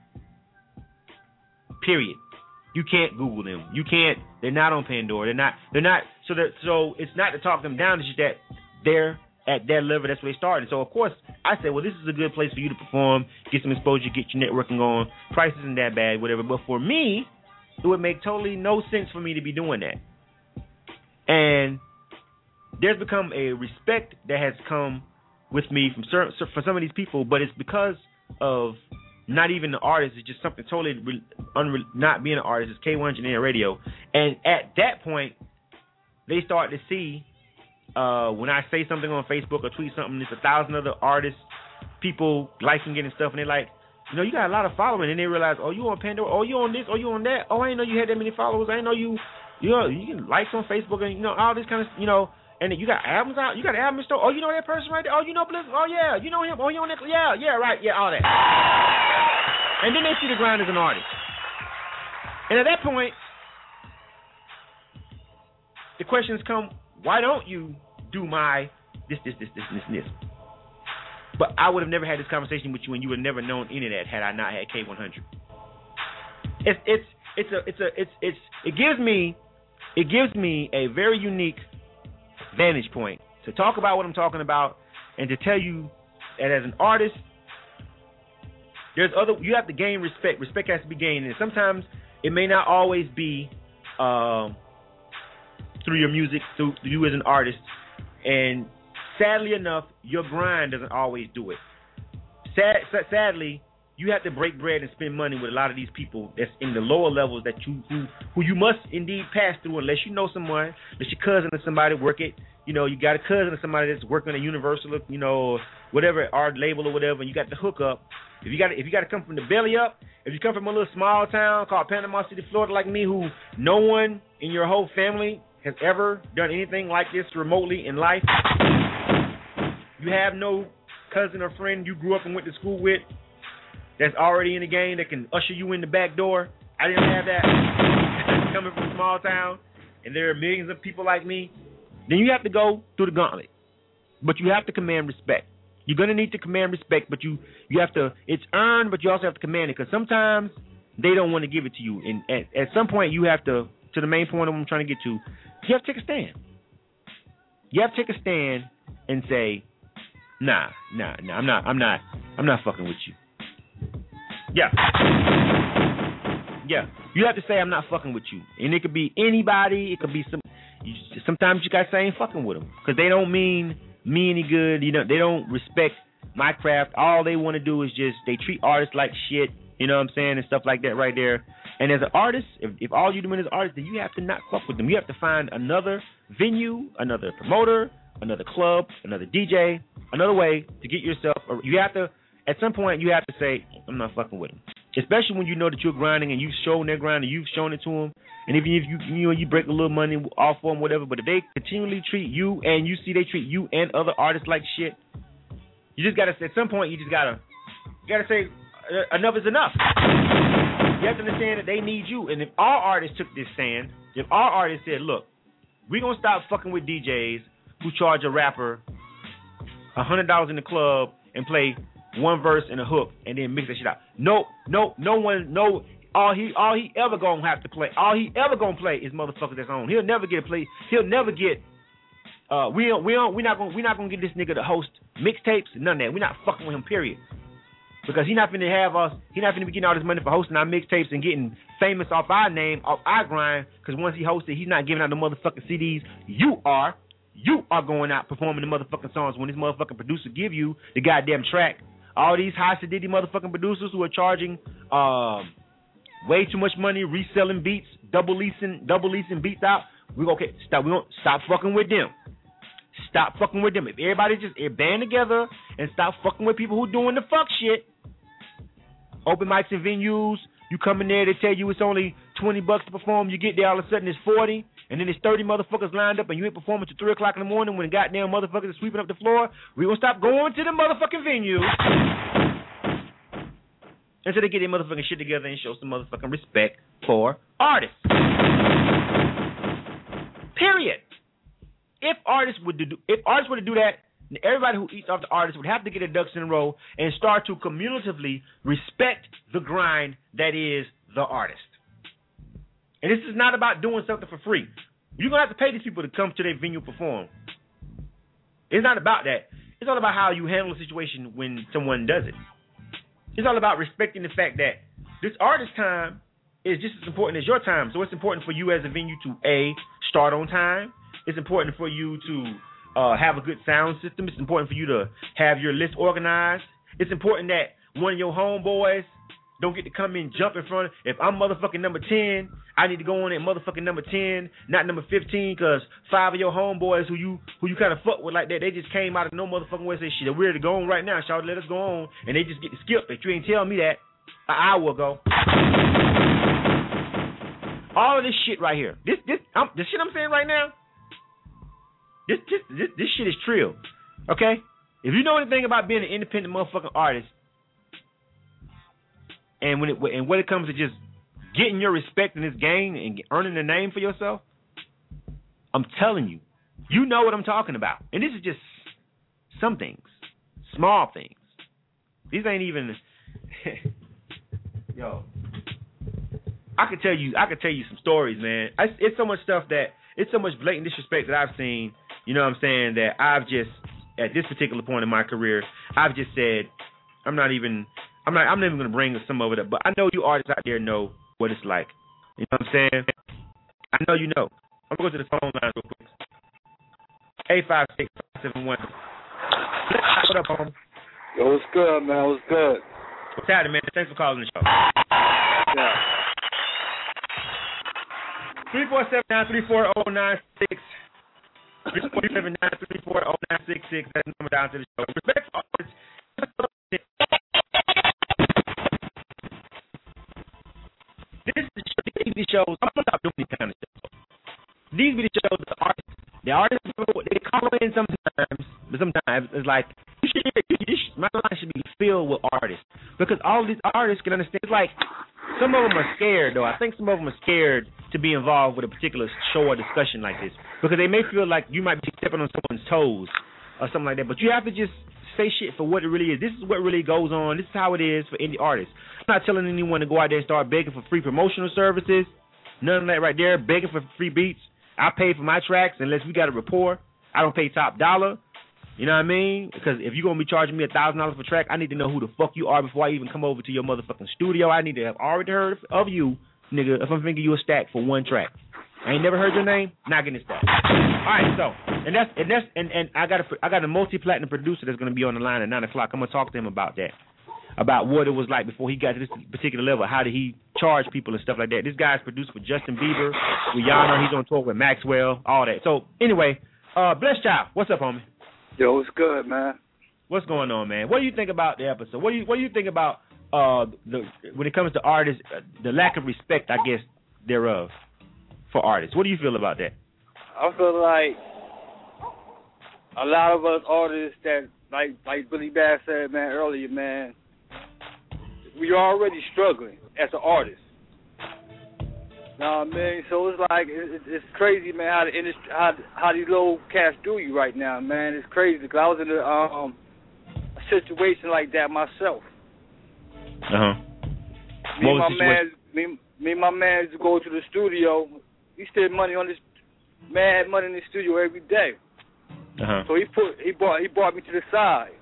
Period. You can't Google them. You can't. They're not on Pandora. They're not. So it's not to talk them down. It's just that they're at that level. That's where they started. So of course I said, well, this is a good place for you to perform, get some exposure, get your networking on. Price isn't that bad, whatever. But for me, it would make totally no sense for me to be doing that. And there's become a respect that has come with me for some of these people, but it's because of not even the artist. It's just something totally not being an artist. It's K1 Engineer Radio. And at that point, they start to see when I say something on Facebook or tweet something, there's 1,000 other artists, people liking it and stuff, and they're like, you got a lot of following, and they realize, oh, you on Pandora, oh, you on this, oh, you on that, oh, I didn't know you had that many followers, I didn't know you can likes on Facebook, and all this kind of, and then you got albums out, you got an album in store, oh, you know that person right there, oh, you know Bliss, oh, yeah, you know him, oh, you on that, yeah, right, yeah, all that. And then they see the grind as an artist. And at that point, the questions come, why don't you do my this? But I would have never had this conversation with you, and you would have never known any of that had I not had K100. It gives me a very unique vantage point to talk about what I'm talking about and to tell you that as an artist, you have to gain respect. Respect has to be gained, and sometimes it may not always be through your music, through you as an artist, and sadly enough, your grind doesn't always do it. Sadly, you have to break bread and spend money with a lot of these people that's in the lower levels that who you must indeed pass through unless you know someone, unless your cousin or somebody work it. You got a cousin or somebody that's working at Universal, whatever art label or whatever, and you got the hook up. If you got to come from the belly up, if you come from a little small town called Panama City, Florida, like me, who no one in your whole family has ever done anything like this remotely in life, you have no cousin or friend you grew up and went to school with that's already in the game that can usher you in the back door. I didn't have that. Coming from a small town, and there are millions of people like me, then you have to go through the gauntlet. But you have to command respect. You're going to need to command respect, but you have to, it's earned, but you also have to command it, because sometimes they don't want to give it to you. And at some point, you have to the main point of what I'm trying to get to, you have to take a stand. You have to take a stand and say, nah, I'm not fucking with you. Yeah. You have to say I'm not fucking with you, and it could be anybody. It could be sometimes you gotta say I ain't fucking with them because they don't mean me any good. They don't respect my craft. All they want to do is they treat artists like shit. You know what I'm saying, and stuff like that right there. And as an artist, if all you're doing is artist, then you have to not fuck with them. You have to find another venue, another promoter, another club, another DJ, another way to get yourself. You have to. At some point, you have to say, I'm not fucking with them. Especially when you know that you're grinding and you've shown their grind and you've shown it to them. And even if you break a little money off for them, whatever, but if they continually treat you and you see they treat you and other artists like shit, you just got to, at some point, you got to say, enough is enough. You have to understand that they need you. And if all artists took this stand, if all artists said, look, we're going to stop fucking with DJs who charge a rapper $100 in the club and play one verse and a hook and then mix that shit out. No one. All he ever gonna have to play. All he ever gonna play is motherfuckers that's on. He'll never get a play. He'll never get. We're not gonna get this nigga to host mixtapes. None of that. We're not fucking with him. Period. Because he's not gonna have us. He's not gonna be getting all this money for hosting our mixtapes and getting famous off our name, off our grind. Because once he hosts it, he's not giving out the motherfucking CDs. You are going out performing the motherfucking songs when this motherfucking producer give you the goddamn track. All these high sedity motherfucking producers who are charging way too much money reselling beats, double leasing beats out. We gonna stop fucking with them. Stop fucking with them. If everybody just band together and stop fucking with people who doing the fuck shit. Open mics and venues, you come in there, they tell you it's only $20 to perform. You get there, all of a sudden it's 40, and then there's 30 motherfuckers lined up, and you ain't performing till 3 o'clock in the morning when the goddamn motherfuckers are sweeping up the floor. We gonna stop going to the motherfucking venues until they get their motherfucking shit together and show some motherfucking respect for artists. Period. If artists were to do that, everybody who eats off the artist would have to get their ducks in a row and start to cumulatively respect the grind that is the artist. And this is not about doing something for free. You're going to have to pay these people to come to their venue perform. It's not about that. It's all about how you handle a situation when someone does it. It's all about respecting the fact that this artist time is just as important as your time. So it's important for you as a venue to, A, start on time. It's important for you to have a good sound system. It's important for you to have your list organized. It's important that one of your homeboys don't get to come in, jump in front. If I'm motherfucking number 10, I need to go on at motherfucking number 10, not number 15, because 5 of your homeboys who you kind of fuck with like that, they just came out of no motherfucking way and say, shit, we're ready to go on right now. Shout, let us go on. And they just get to skip. If you ain't tell me that an hour ago. All of this shit right here. This shit I'm saying right now, This shit is trill, okay? If you know anything about being an independent motherfucking artist, and when it comes to just getting your respect in this game and earning a name for yourself, I'm telling you, you know what I'm talking about. And this is just some things, small things. These ain't even, yo. I could tell you some stories, man. It's so much stuff it's so much blatant disrespect that I've seen. You know what I'm saying? That I've just, at this particular point in my career, I've just said, I'm not even going to bring some of it up. But I know you artists out there know what it's like. You know what I'm saying? I know you know. I'm going to go to the phone line real quick. 856-571. What up, homie? Yo, what's good, man? What's good? What's happening, man? Thanks for calling the show. Yeah. 347-934-0966. 347-934-0966. That's the number down to the show. Respect for artists. This is these shows. I'm gonna stop doing these kind of shows. These be the shows the artists they call in sometimes, but sometimes it's like my line should be filled with artists because all these artists can understand. It's like some of them are scared though. I think some of them are scared to be involved with a particular show or discussion like this because they may feel like you might be stepping on someone's toes or something like that. But you have to just say shit for what it really is. This is what really goes on. This is how it is for indie artists. I'm not telling anyone to go out there and start begging for free promotional services. None of that right there. Begging for free beats. I pay for my tracks unless we got a rapport. I don't pay top dollar. You know what I mean? Because if you're going to be charging me $1,000 for a track, I need to know who the fuck you are before I even come over to your motherfucking studio. I need to have already heard of you, nigga, if I'm thinking you a stack for one track. I ain't never heard your name, not getting a stack. All right, so, and I got a multi-platinum producer that's going to be on the line at 9 o'clock. I'm going to talk to him about that, about what it was like before he got to this particular level. How did he charge people and stuff like that? This guy's produced for Justin Bieber, Rihanna. He's on tour with Maxwell, all that. So, anyway, Bless Child, what's up, homie? Yo, what's good, man? What's going on, man? What do you think about the episode? What do you think about when it comes to artists, the lack of respect, I guess, thereof for artists? What do you feel about that? I feel like a lot of us artists that, like Billy Bass said, man, earlier, man, we are already struggling as an artist. Know what I mean? So it's like it's crazy, man, how the industry, how these low cats do you right now, man. It's crazy because I was in a situation like that myself. Me and my man used to go to the studio. He spent money on this man had money in the studio every day. So he brought me to the side.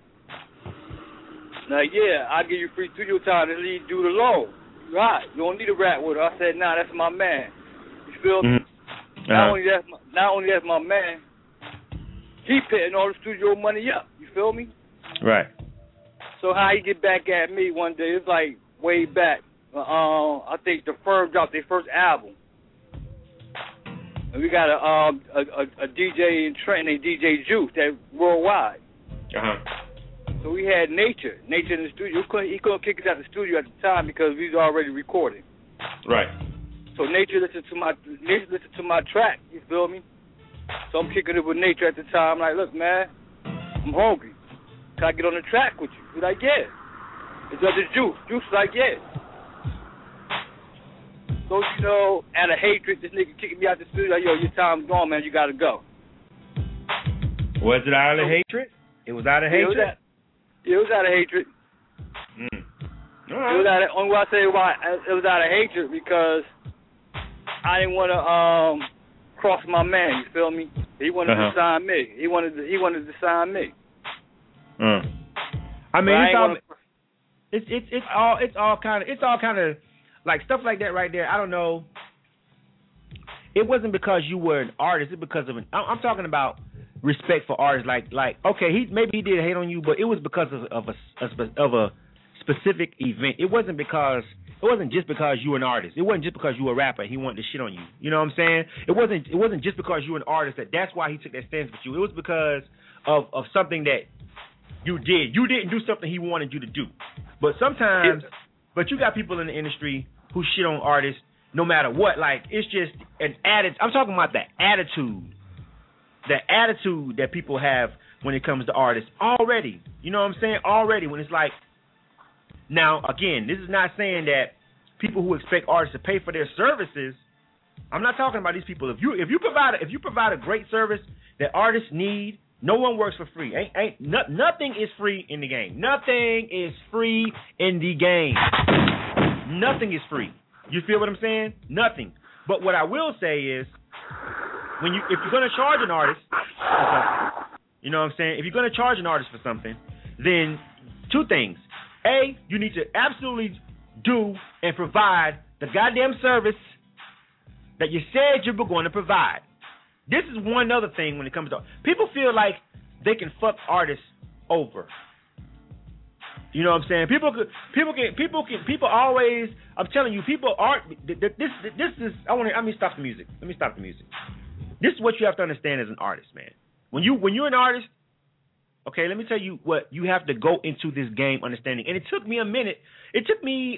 Now, yeah, I'll give you free studio time to lead do the low. Right, you don't need a rap with her. I said, nah, that's my man. You feel me? Not only that's my man, he putting all the studio money up. You feel me? Right. So how he get back at me one day? It's like way back I think the Firm dropped their first album. And we got a DJ in Trenton named DJ Juice that worldwide. So we had Nature in the studio. He couldn't kick us out the studio at the time because we was already recording. Right. So Nature listened to my track. You feel me? So I'm kicking it with Nature at the time. I'm like, look, man, I'm hungry. Can I get on the track with you? He's like, yeah. It's other Juice. Juice is like, yeah. So, out of hatred, this nigga kicking me out the studio. Yo, your time's gone, man. You got to go. Was it out of hatred? It was out of hatred? It was out of hatred. All right. It was out of, only way I say why it was out of hatred because I didn't want to cross my man. You feel me? He wanted to sign me. He wanted to sign me. I mean, it's all kind of like stuff like that right there. I don't know. It wasn't because you were an artist. It's because of I'm talking about respect for artists. Like okay, maybe he did hate on you, but it was because of a specific event. It wasn't just because you were an artist. It wasn't just because you were a rapper. He wanted to shit on you. You know what I'm saying? It wasn't just because you were an artist that's why he took that stance with you. It was because of something that you did. You didn't do something he wanted you to do. But sometimes, but you got people in the industry who shit on artists no matter what. Like, it's just an attitude. I'm talking about the attitude that people have when it comes to artists already. You know what I'm saying? Already, when it's like, now, again, this is not saying that people who expect artists to pay for their services, I'm not talking about these people. If you provide a great service that artists need, no one works for free. Nothing is free in the game. Nothing is free in the game. Nothing is free. You feel what I'm saying? Nothing. But what I will say is, if you're going to charge an artist for something, you know what I'm saying? If you're going to charge an artist for something, then two things. A, you need to absolutely do and provide the goddamn service that you said you were going to provide. This is one other thing when it comes to people feel like they can fuck artists over. You know what I'm saying? People always. I'm telling you, people aren't. This is. Let me stop the music. This is what you have to understand as an artist, man. When you're an artist, okay, let me tell you what you have to go into this game understanding. And it took me a minute. It took me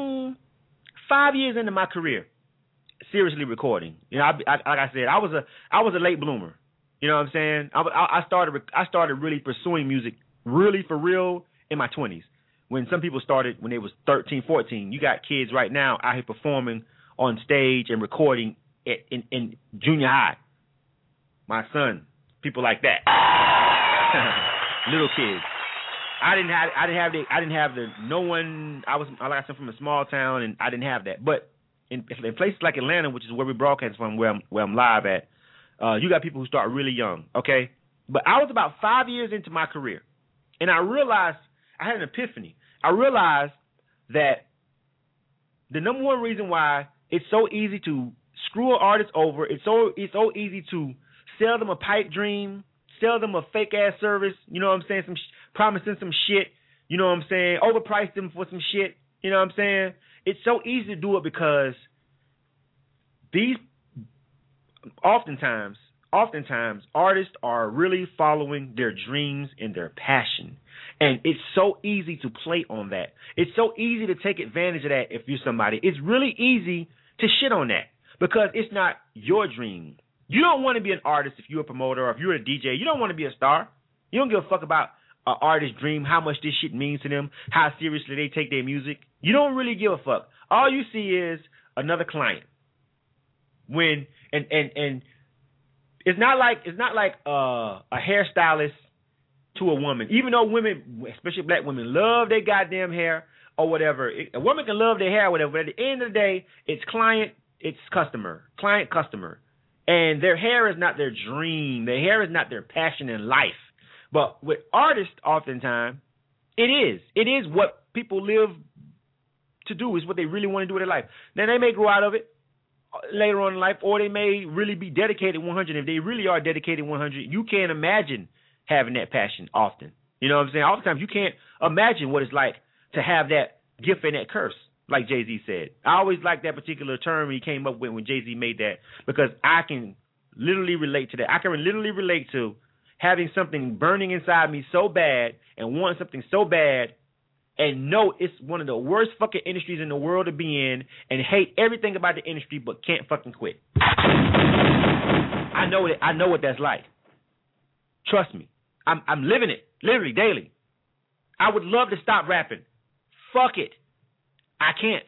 5 years into my career, seriously recording. You know, like I said, I was a late bloomer. You know what I'm saying? I started really pursuing music, really for real, in my 20s. When some people started when they was 13, 14. You got kids right now out here performing on stage and recording in junior high. My son, people like that. Little kids. I didn't have no one. I said, from a small town, and I didn't have that. But in places like Atlanta, which is where we broadcast from, where I'm live at, you got people who start really young. Okay, but I was about 5 years into my career, and I realized I had an epiphany. I realized that the number one reason why it's so easy to screw an artist over, it's so easy to sell them a pipe dream, sell them a fake ass service, you know what I'm saying, promising some shit, you know what I'm saying, overprice them for some shit, you know what I'm saying. It's so easy to do it because these oftentimes artists are really following their dreams and their passion. And it's so easy to play on that. It's so easy to take advantage of that if you're somebody. It's really easy to shit on that because it's not your dream. You don't want to be an artist if you're a promoter or if you're a DJ. You don't want to be a star. You don't give a fuck about an artist's dream, how much this shit means to them, how seriously they take their music. You don't really give a fuck. All you see is another client. And it's not like a hairstylist to a woman. Even though women, especially black women, love their goddamn hair or whatever. A woman can love their hair or whatever, but at the end of the day, it's client, it's customer. Client, customer. And their hair is not their dream. Their hair is not their passion in life. But with artists, oftentimes, it is. It is what people live to do. Is what they really want to do with their life. Now, they may grow out of it later on in life, or they may really be dedicated 100. If they really are dedicated 100, you can't imagine having that passion often. You know what I'm saying? Oftentimes, you can't imagine what it's like to have that gift and that curse. like Jay-Z said. I always liked that particular term he came up with when Jay-Z made that, because I can literally relate to that. I can literally relate to having something burning inside me so bad and wanting something so bad and know it's one of the worst fucking industries in the world to be in and hate everything about the industry but can't fucking quit. I know that. I know what that's like. Trust me. I'm living it literally daily. I would love to stop rapping. Fuck it. I can't.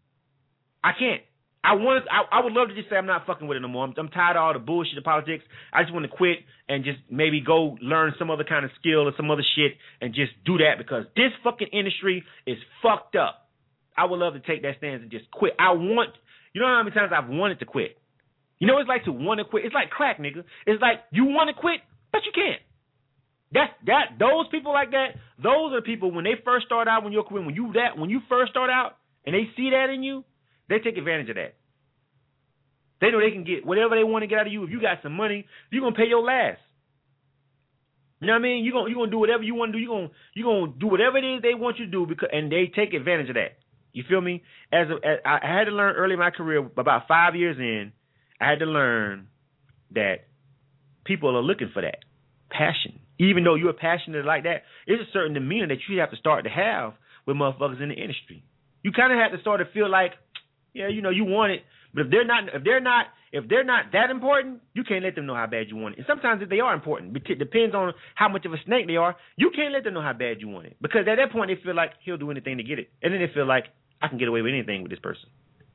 I would love to just say I'm not fucking with it no more. I'm tired of all the bullshit of politics. I just want to quit and just maybe go learn some other kind of skill or some other shit and just do that, because this fucking industry is fucked up. I would love to take that stance and just quit. You know how many times I've wanted to quit? You know what it's like to want to quit? It's like crack, nigga. It's like you want to quit, but you can't. Those people like that, those are the people when they first start out, when you first start out and they see that in you, they take advantage of that. They know they can get whatever they want to get out of you. If you got some money, you're gonna pay your last. You know what I mean? You're gonna do whatever you want to do. You're gonna do whatever it is they want you to do, and they take advantage of that. You feel me? I had to learn early in my career, about 5 years in, I had to learn that people are looking for that passion. Even though you're passionate like that, there's a certain demeanor that you have to start to have with motherfuckers in the industry. You kind of have to start to feel like, yeah, you know, you want it, but if they're not that important, you can't let them know how bad you want it. And sometimes if they are important, it depends on how much of a snake they are. You can't let them know how bad you want it, because at that point they feel like he'll do anything to get it, and then they feel like I can get away with anything with this person.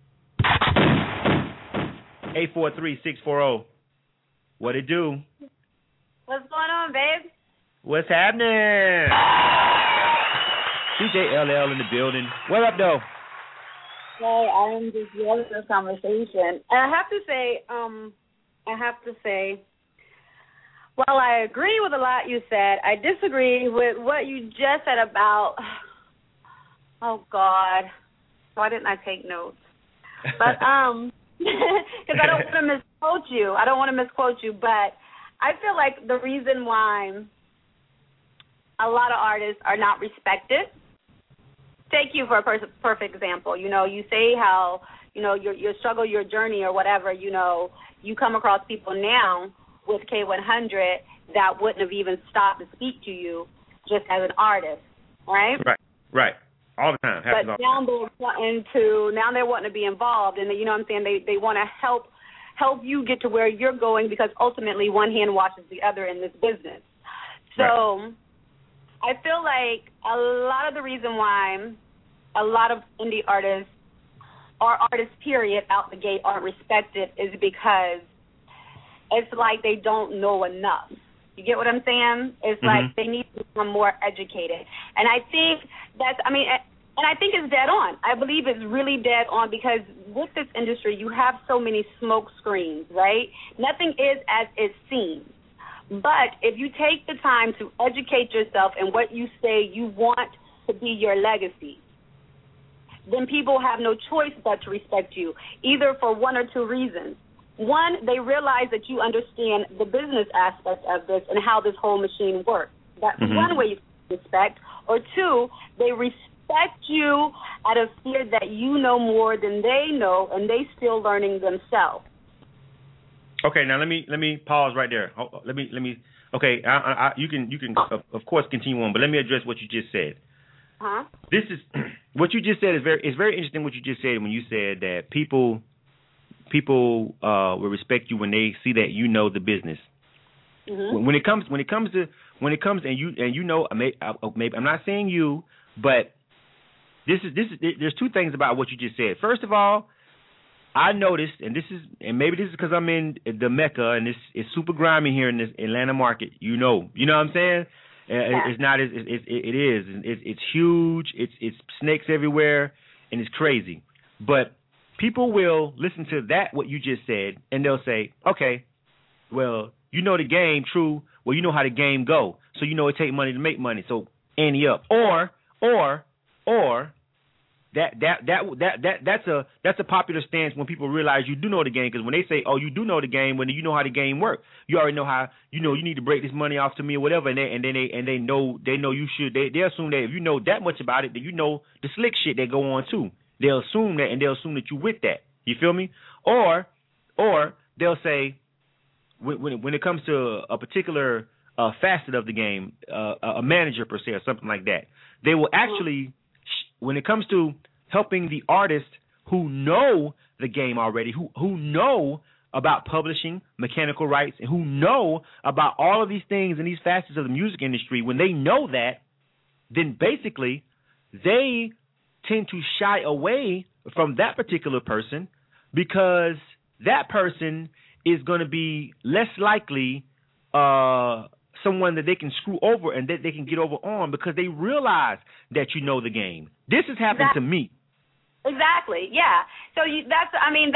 843-640. What it do? What's going on, babe? What's happening? DJ LL in the building. What up, though? Hey, I am just loving this conversation. And I have to say, while I agree with a lot you said, I disagree with what you just said about, oh, God, why didn't I take notes? But, because I don't want to misquote you. But I feel like the reason why a lot of artists are not respected, take you for a perfect example. You know, you say how, you know, your struggle, your journey or whatever, you know, you come across people now with K100 that wouldn't have even stopped to speak to you just as an artist, right? Right. All the time. But now they're wanting to be involved, and you know what I'm saying? They want to help you get to where you're going, because ultimately one hand washes the other in this business. So right. I feel like a lot of the reason why a lot of indie artists or artists, period, out the gate aren't respected is because it's like they don't know enough. You get what I'm saying? It's like they need to become more educated. And I think and I think it's dead on. I believe it's really dead on, because with this industry, you have so many smoke screens, right? Nothing is as it seems. But if you take the time to educate yourself in what you say you want to be your legacy, then people have no choice but to respect you, either for one or two reasons. One, they realize that you understand the business aspect of this and how this whole machine works. That's one way you respect. Or two, they respect you out of fear that you know more than they know, and they still learning themselves. Okay, now let me pause right there. Let me. Okay, you can of course continue on, but let me address what you just said. This is what you just said is very interesting. What you just said when you said that people will respect you when they see that you know the business. When it comes and you know, maybe I'm not saying you, but there's two things about what you just said. First of all, I noticed, and maybe this is because I'm in the Mecca and it's super grimy here in this Atlanta market. You know what I'm saying? It's not as it is. It's huge. It's snakes everywhere, and it's crazy. But people will listen to what you just said, and they'll say, okay, well, you know the game, true. Well, you know how the game go, so you know it take money to make money. So ante up, or that's a popular stance when people realize you do know the game, because when they say, oh, you do know the game, when you know how the game works, you already know how, you need to break this money off to me or whatever, and they know you should. They assume that if you know that much about it, then you know the slick shit that go on too. they'll assume that, and they'll assume that you with that. You feel me? Or they'll say when it comes to a particular facet of the game, a manager per se or something like that, they will actually, when it comes to helping the artists who know the game already, who know about publishing, mechanical rights, and who know about all of these things and these facets of the music industry, when they know that, then basically they tend to shy away from that particular person because that person is going to be less likely someone that they can screw over and that they can get over on because they realize that you know the game. This has happened to me. Exactly. Yeah. So that's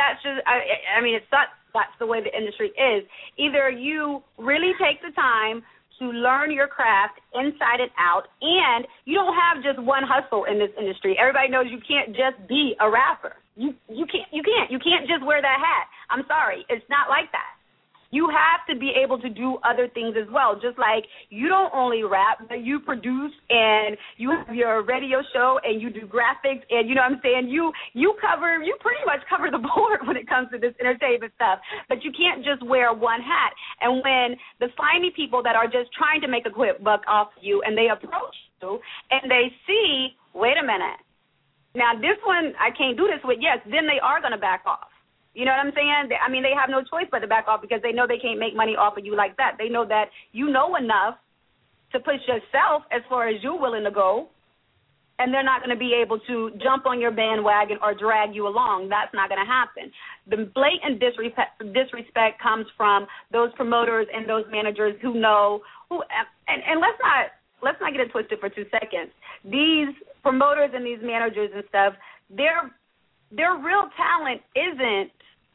the way the industry is. Either you really take the time to learn your craft inside and out, and you don't have just one hustle in this industry. Everybody knows you can't just be a rapper. You can't just wear that hat. I'm sorry. It's not like that. You have to be able to do other things as well. Just like you don't only rap, but you produce and you have your radio show and you do graphics and you know what I'm saying? You pretty much cover the board when it comes to this entertainment stuff. But you can't just wear one hat. And when the slimy people that are just trying to make a quick buck off you and they approach you and they see, wait a minute, now this one I can't do this with, yes, then they are going to back off. You know what I'm saying? I mean, they have no choice but to back off because they know they can't make money off of you like that. They know that you know enough to push yourself as far as you're willing to go, and they're not going to be able to jump on your bandwagon or drag you along. That's not going to happen. The blatant disrespect comes from those promoters and those managers who know who. And let's not get it twisted for 2 seconds. These promoters and these managers and stuff, their real talent isn't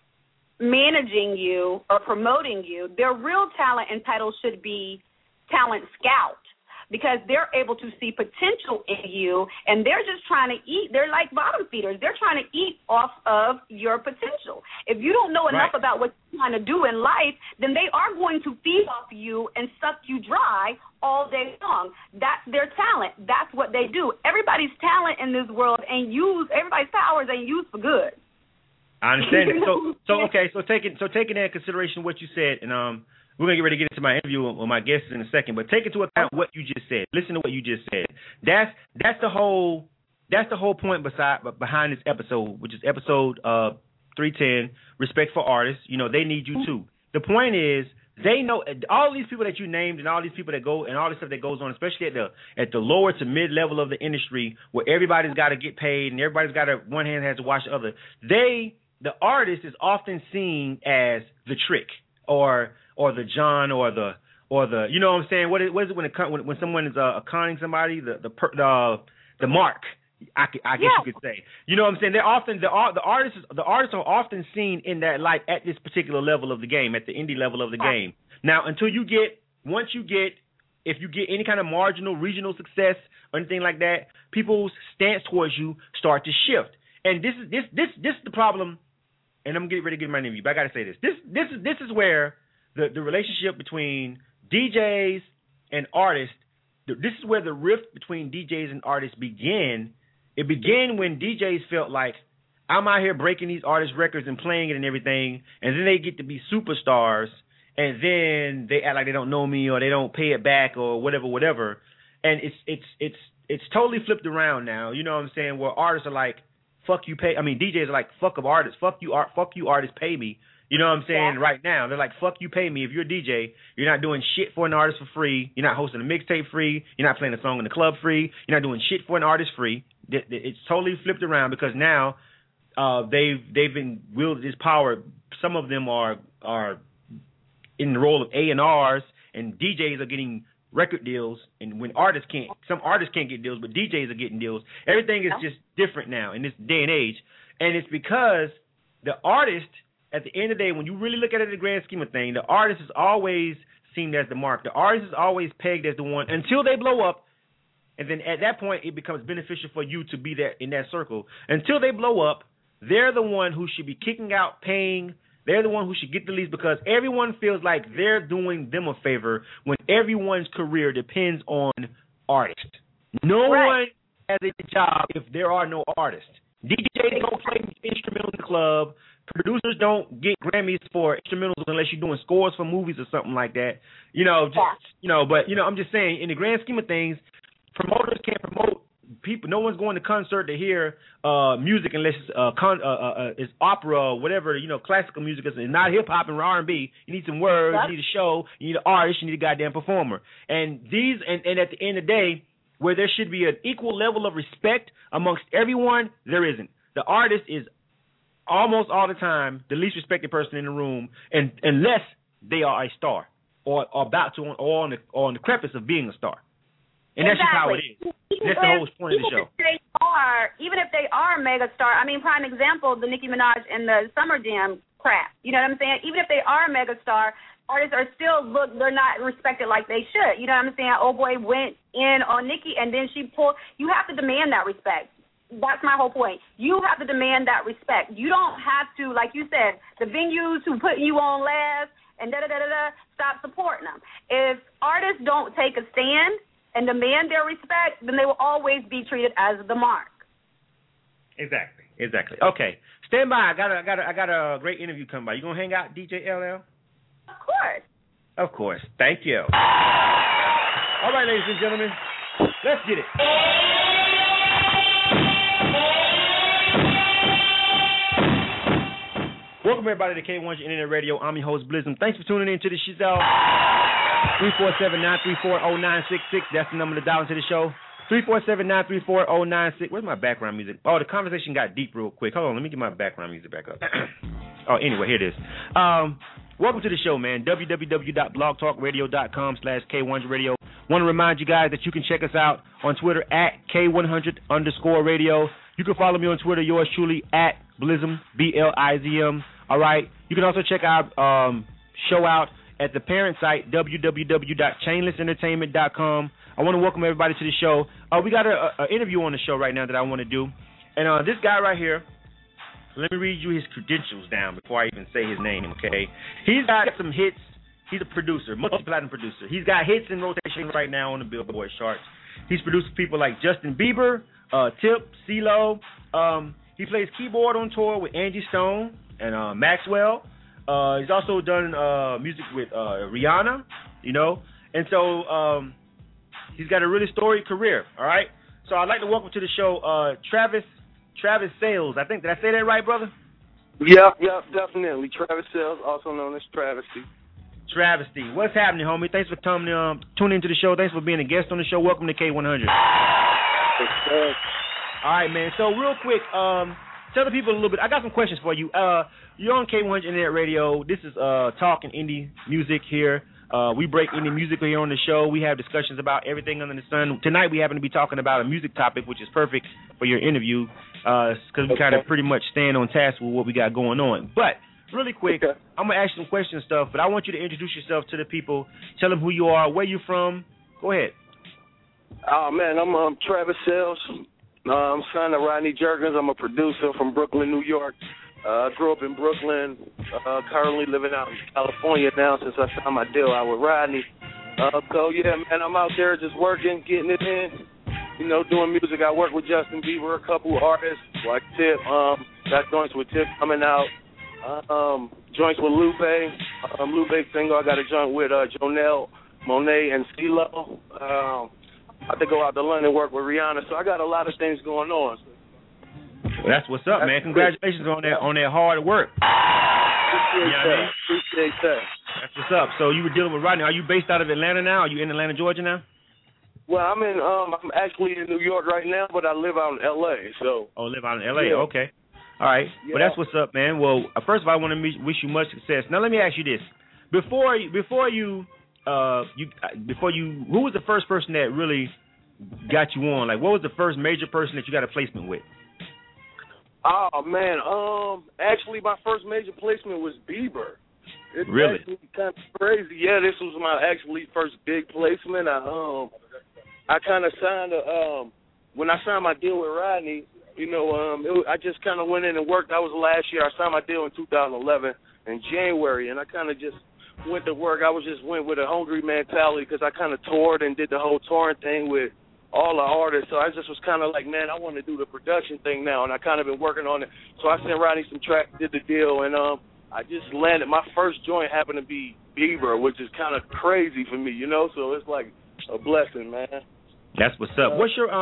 managing you or promoting you. Their real talent and title should be talent scout because they're able to see potential in you, and they're just trying to eat. They're like bottom feeders. They're trying to eat off of your potential. If you don't know enough about what you're trying to do in life, then they are going to feed off you and suck you dry all day long. That's their talent. That's what they do. Everybody's talent in this world everybody's powers ain't used for good. I understand it. So taking into consideration what you said, and we're gonna get ready to get into my interview with my guests in a second. But take into account what you just said. Listen to what you just said. That's the whole point behind this episode, which is episode 310. Respect for artists. You know they need you too. The point is they know all these people that you named and all these people that go and all this stuff that goes on, especially at the lower to mid level of the industry where everybody's got to get paid and everybody's got to one hand has to wash the other. The artist is often seen as the trick or the John or the you know what I'm saying? What is it when someone is conning somebody, the mark? I guess you could say. You know what I'm saying? They're often the artists are often seen in that light at this particular level of the game, at the indie level of the game. Now, if you get any kind of marginal regional success or anything like that, people's stance towards you start to shift. And this is the problem. And I'm getting ready to get my interview, but I got to say this. This is where the relationship between DJs and artists. This is where the rift between DJs and artists began. It began when DJs felt like, I'm out here breaking these artists' records and playing it and everything, and then they get to be superstars, and then they act like they don't know me or they don't pay it back or whatever. And it's totally flipped around now. You know what I'm saying? Where artists are like, fuck you, pay. I mean, DJs are like, fuck of artists, fuck you artists, pay me. You know what I'm saying? Yeah. Right now, they're like, fuck you, pay me. If you're a DJ, you're not doing shit for an artist for free. You're not hosting a mixtape free. You're not playing a song in the club free. You're not doing shit for an artist free. It's totally flipped around because now they've been wielded this power. Some of them are in the role of A&Rs, and DJs are getting record deals. And when some artists can't get deals, but DJs are getting deals. Everything is just different now in this day and age, and it's because the artist. At the end of the day, when you really look at it in the grand scheme of things, the artist is always seen as the mark. The artist is always pegged as the one until they blow up, and then at that point, it becomes beneficial for you to be there in that circle. Until they blow up, they're the one who should be kicking out, paying. They're the one who should get the leads because everyone feels like they're doing them a favor when everyone's career depends on artists. No one has a job if there are no artists. DJs don't play instrumentals in the club. Producers don't get Grammys for instrumentals unless you're doing scores for movies or something like that. But I'm just saying, in the grand scheme of things, promoters can't promote people. No one's going to concert to hear music unless it's opera or whatever, classical music. It's not hip hop and R&B. You need some words. You need a show. You need an artist. You need a goddamn performer. And at the end of the day, where there should be an equal level of respect amongst everyone, there isn't. The artist is almost all the time the least respected person in the room, and unless they are a star or about to or on the precipice of being a star. And that's just how it is. That's the whole point of the show. Even if they are a mega star, I mean, prime example, the Nicki Minaj and the Summer Jam crap. You know what I'm saying? Even if they are a mega star, artists are still they're not respected like they should. You know what I'm saying? Oh boy went in on Nicki and then she pulled. You have to demand that respect. That's my whole point. You have to demand that respect. You don't have to, like you said, the venues who put you on last and stop supporting them. If artists don't take a stand and demand their respect, then they will always be treated as the mark. Exactly. Okay, stand by. I got a great interview coming by. You gonna hang out, DJ LL? Of course. Thank you. All right, ladies and gentlemen, let's get it. Welcome, everybody, to K100 Internet Radio. I'm your host, Blizzum. Thanks for tuning in to the show. 347-934-0966. That's the number to dial into the show. 347-934-0966. Where's my background music? Oh, the conversation got deep real quick. Hold on, let me get my background music back up. Anyway, here it is. Welcome to the show, man. www.blogtalkradio.com/K100Radio. Want to remind you guys that you can check us out on Twitter at K100_radio. You can follow me on Twitter, yours truly, at Blizzum, BLIZM. All right. You can also check our show out at the parent site, www.chainlessentertainment.com. I want to welcome everybody to the show. We got an interview on the show right now that I want to do. And this guy right here, let me read you his credentials down before I even say his name, okay? He's got some hits. He's a producer, multi-platinum producer. He's got hits in rotation right now on the Billboard charts. He's produced people like Justin Bieber, Tip, CeeLo. He plays keyboard on tour with Angie Stone and Maxwell. He's also done music with Rihanna, And so he's got a really storied career, all right? So I'd like to welcome to the show Travis Sales. Did I say that right, brother? Yep, definitely. Travis Sales, also known as Travesty. Travesty. What's happening, homie? Thanks for tuning into the show. Thanks for being a guest on the show. Welcome to K100. All right, man. So real quick, tell the people a little bit. I got some questions for you. You're on K100 Internet Radio. This is talking indie music here. We break indie music here on the show. We have discussions about everything under the sun. Tonight we happen to be talking about a music topic, which is perfect for your interview because we kind of pretty much stand on task with what we got going on. But really quick, I'm going to ask you some questions and stuff, but I want you to introduce yourself to the people. Tell them who you are, where you're from. Go ahead. Oh, man, I'm Travis Sales. I'm signed to Rodney Jergens. I'm a producer from Brooklyn, New York. I grew up in Brooklyn, currently living out in California now since I signed my deal out with Rodney. So, yeah, man, I'm out there just working, getting it in, doing music. I work with Justin Bieber, a couple of artists like Tip. Got joints with Tip coming out. Joints with Lupe. Lupe single. I got a joint with Jonelle, Monet, and CeeLo. I have to go out to London and work with Rihanna. So I got a lot of things going on. Well, that's what's up, man. Congratulations on that hard work. Appreciate that. That's what's up. So you were dealing with Rodney. Are you based out of Atlanta now? Are you in Atlanta, Georgia now? Well, I'm actually in New York right now, but I live out in L.A. So. Oh, live out in L.A. Yeah. Okay. All right. Yeah. Well, that's what's up, man. Well, first of all, I want to wish you much success. Now, let me ask you this: before you, who was the first person that really got you on? Like, what was the first major person that you got a placement with? Oh man, actually, my first major placement was Bieber. It's really actually kind of crazy. Yeah, this was my actually first big placement. I kind of signed when I signed my deal with Rodney. I just kind of went in and worked. That was last year. I signed my deal in 2011 in January, and I kind of just went to work. I went with a hungry mentality because I kind of toured and did the whole touring thing with all the artists. So I just was kind of like, man, I want to do the production thing now, and I kind of been working on it. So I sent Rodney some tracks, did the deal, and I just landed. My first joint happened to be Bieber, which is kind of crazy for me, you know. So it's like a blessing, man. That's what's up. What's your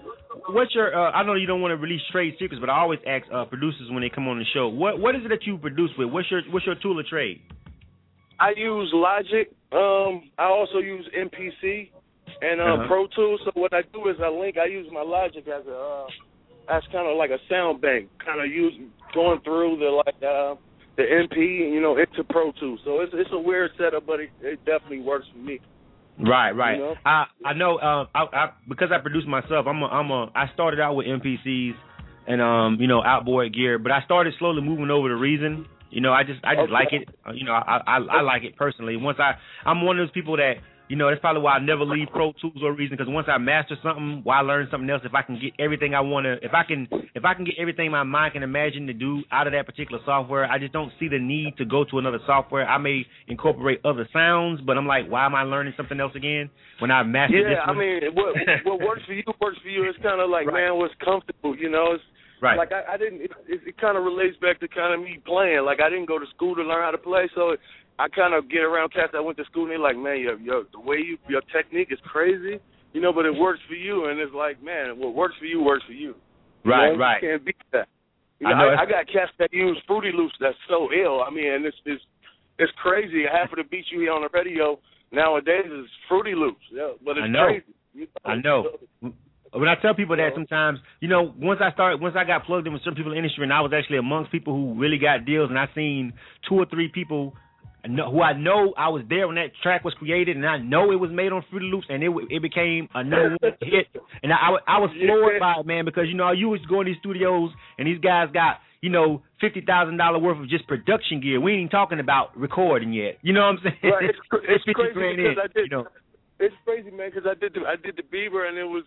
I know you don't want to release trade secrets, but I always ask producers when they come on the show, what is it that you produce with? What's your tool of trade? I use Logic. I also use MPC and Pro Tools. So what I do is I use my Logic as as kind of like a sound bank, kind of going through the MP, you know, into Pro Tools. So it's a weird setup, but it definitely works for me. Right. You know? I know. I because I produce myself. I started out with MPCs and you know, outboard gear, but I started slowly moving over to Reason. You know, I just like it. You know, I like it personally. I'm one of those people that, you know, that's probably why I never leave Pro Tools or Reason, because once I master something, while I learn something else, if I can get everything I want to, if I can get everything my mind can imagine to do out of that particular software, I just don't see the need to go to another software. I may incorporate other sounds, but I'm like, why am I learning something else again when I mastered this one? I mean, what works for you works for you. It's kind of like, man, what's comfortable, you know? It's, right. Like I didn't. It kind of relates back to kind of me playing. Like I didn't go to school to learn how to play, so I kind of get around cats that went to school and they're like, man, the way your technique is crazy, you know, but it works for you, and it's like, man, what works for you works for you. Right, you know? right. You can't beat that. You know, I got cats that use Fruity Loops that's so ill. I mean, and it's crazy. Half of the beats you hear on the radio nowadays is Fruity Loops, but it's crazy. You know? I know. When I tell people that sometimes, you know, once I got plugged in with certain people in the industry, and I was actually amongst people who really got deals, and I seen 2 or 3 people who I know I was there when that track was created, and I know it was made on Fruity Loops, and it became a number 1 hit. And I was floored by it, man, because, you know, you used to go in these studios, and these guys got, you know, $50,000 worth of just production gear. We ain't even talking about recording yet. You know what I'm saying? Right. It's crazy because I did. You know. It's crazy, man, because I did the Bieber, and it was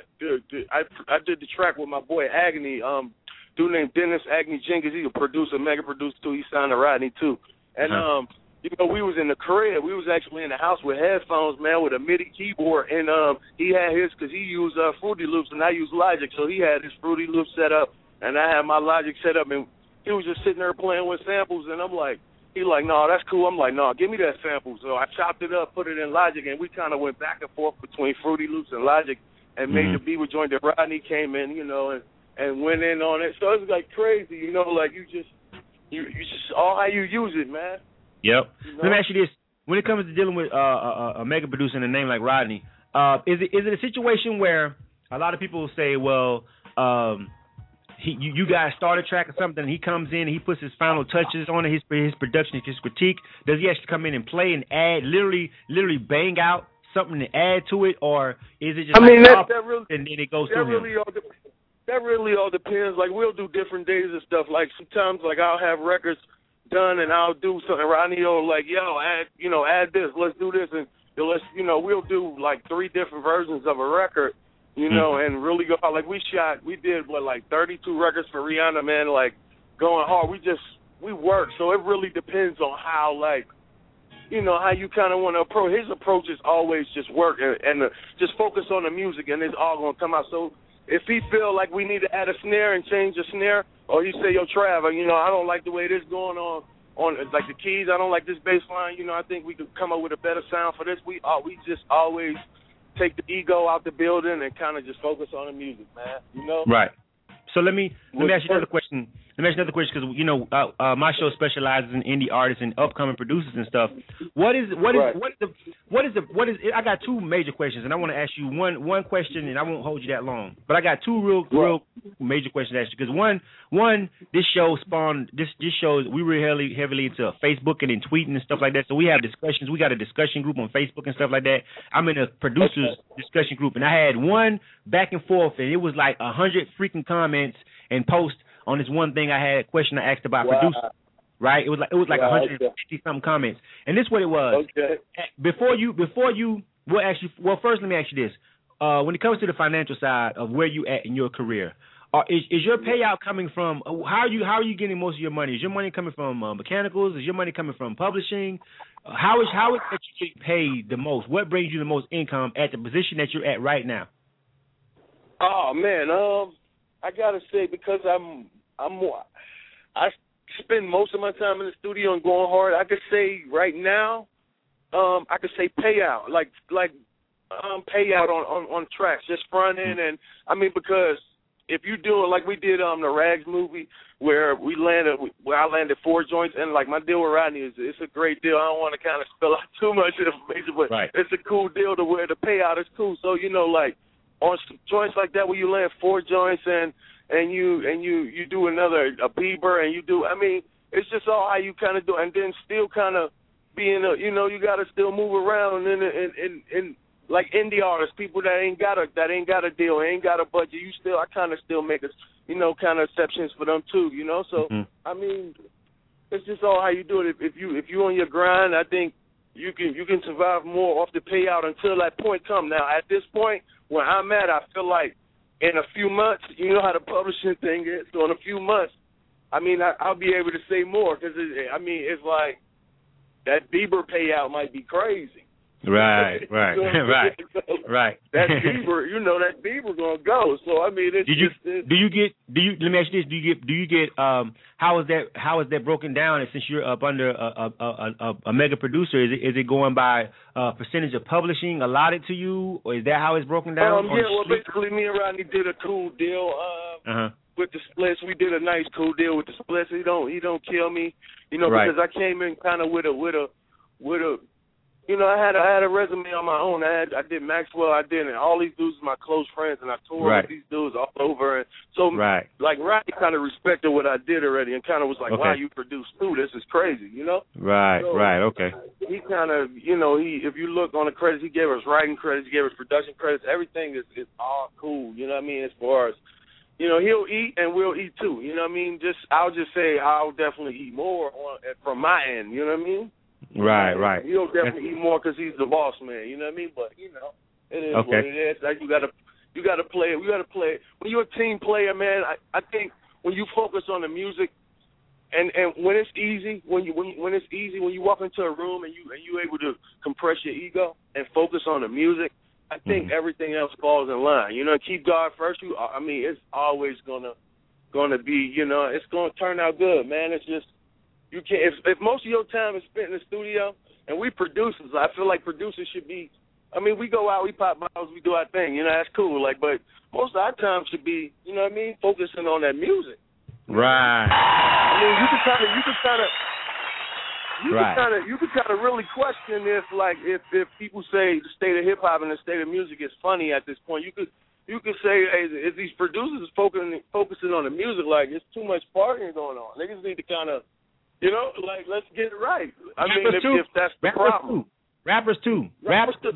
I did the track with my boy Agony, dude named Dennis Agony Jenkins. He's a producer, mega producer too. He signed to Rodney too, and you know, we was in the crib. We was actually in the house with headphones, man, with a MIDI keyboard, and he had his because he used Fruity Loops and I use Logic, so he had his Fruity Loops set up, and I had my Logic set up, and he was just sitting there playing with samples, and I'm like. He's like, no, that's cool. I'm like, no, give me that sample. So I chopped it up, put it in Logic, and we kind of went back and forth between Fruity Loops and Logic and made the Bieber joint that Rodney came in, you know, and went in on it. So it's like crazy, you know, like you just all how you use it, man. Yep. You know? Let me ask you this. When it comes to dealing with a mega producer in a name like Rodney, is it a situation where a lot of people say, well, you guys start a track or something, and he comes in and he puts his final touches on it, his production, his critique. Does he actually come in and play and add, literally bang out something to add to it, or is it just that really, and then it goes through him? That really all depends. Like, we'll do different days and stuff. Like, sometimes, like, I'll have records done and I'll do something. Rodney will, like, add this, let's do this, and we'll do, like, 3 different versions of a record. You know, and really go out. Like, we did, 32 records for Rihanna, man, like, going hard. We work. So it really depends on how, like, you know, how you kind of want to approach. His approach is always just work and just focus on the music, and it's all going to come out. So if he feel like we need to add a snare and change the snare, or he say, yo, Trav, you know, I don't like the way this going on like, the keys. I don't like this bass line. You know, I think we could come up with a better sound for this. We just always take the ego out the building and kind of just focus on the music, man. You know? Right. So let me ask you another question. Because, you know, my show specializes in indie artists and upcoming producers and stuff. I got 2 major questions, and I want to ask you one question, and I won't hold you that long. But I got 2 real major questions to ask you. Because one, this show spawned this show. We were heavily into Facebooking and tweeting and stuff like that. So we have discussions. We got a discussion group on Facebook and stuff like that. I'm in a producers discussion group, and I had one back and forth, and it was like 100 freaking comments and posts on this one thing. I had a question I asked about producers, right? It was like 150 something comments, and this is what it was. Okay. First let me ask you this: when it comes to the financial side of where you at in your career, is your payout coming from? How are you getting most of your money? Is your money coming from mechanicals? Is your money coming from publishing? How is that you getting paid the most? What brings you the most income at the position that you're at right now? Oh man, I gotta say, because I spend most of my time in the studio and going hard. I could say right now, I could say payout, like payout on tracks, just front end, and I mean, because if you do it like we did the Rags movie, where I landed 4 joints, and like my deal with Rodney it's a great deal. I don't want to kind of spell out too much information, but It's a cool deal to where the payout is cool. So like on joints like that where you land 4 joints and you do a Bieber and you do. I mean, it's just all how you kind of do, and then still kind of being you got to still move around and like indie artists, people that ain't got a deal, ain't got a budget. I kind of still make kind of exceptions for them too, So I mean, it's just all how you do it. If you on your grind, I think you can survive more off the payout until that point comes. Now at this point where I'm at, I feel like in a few months, you know how the publishing thing is. So in a few months, I mean, I'll be able to say more because it's like that Bieber payout might be crazy. Right. That Bieber gonna go. So I mean, let me ask you this: Do you get how is that broken down? And since you're up under a mega producer, is it going by percentage of publishing allotted to you, or is that how it's broken down? Basically, me and Rodney did a cool deal with the splits. We did a nice cool deal with the splits. He don't kill me, because I came in kind of with a. I had a resume on my own. I did Maxwell. And all these dudes are my close friends, and I toured with these dudes all over. And so, like, Rodney kind of respected what I did already, and kind of was like, "Wow, you produced too. This is crazy," Okay. He kind of, if you look on the credits, he gave us writing credits, he gave us production credits. Everything is all cool. You know what I mean? As far as, he'll eat and we'll eat too. You know what I mean? I'll just say I'll definitely eat more from my end. You know what I mean? Right. He'll definitely eat more because he's the boss man. You know what I mean? But it is what it is. Like you gotta play it. We gotta play it. When you're a team player, man, I think when you focus on the music, and when it's easy, when you walk into a room and you able to compress your ego and focus on the music, I think everything else falls in line. Keep God first. It's always gonna be. It's gonna turn out good, man. It's just. You can't. If most of your time is spent in the studio, and we producers, I feel like producers should be. We go out, we pop bottles, we do our thing. That's cool. But most of our time should be, focusing on that music. Right. You could kind of really question if people say the state of hip hop and the state of music is funny at this point. You could say, hey, if these producers focusing on the music, like it's too much partying going on. Niggas need to kind of. Let's get it right. If that's the problem. Rappers too. Rappers too.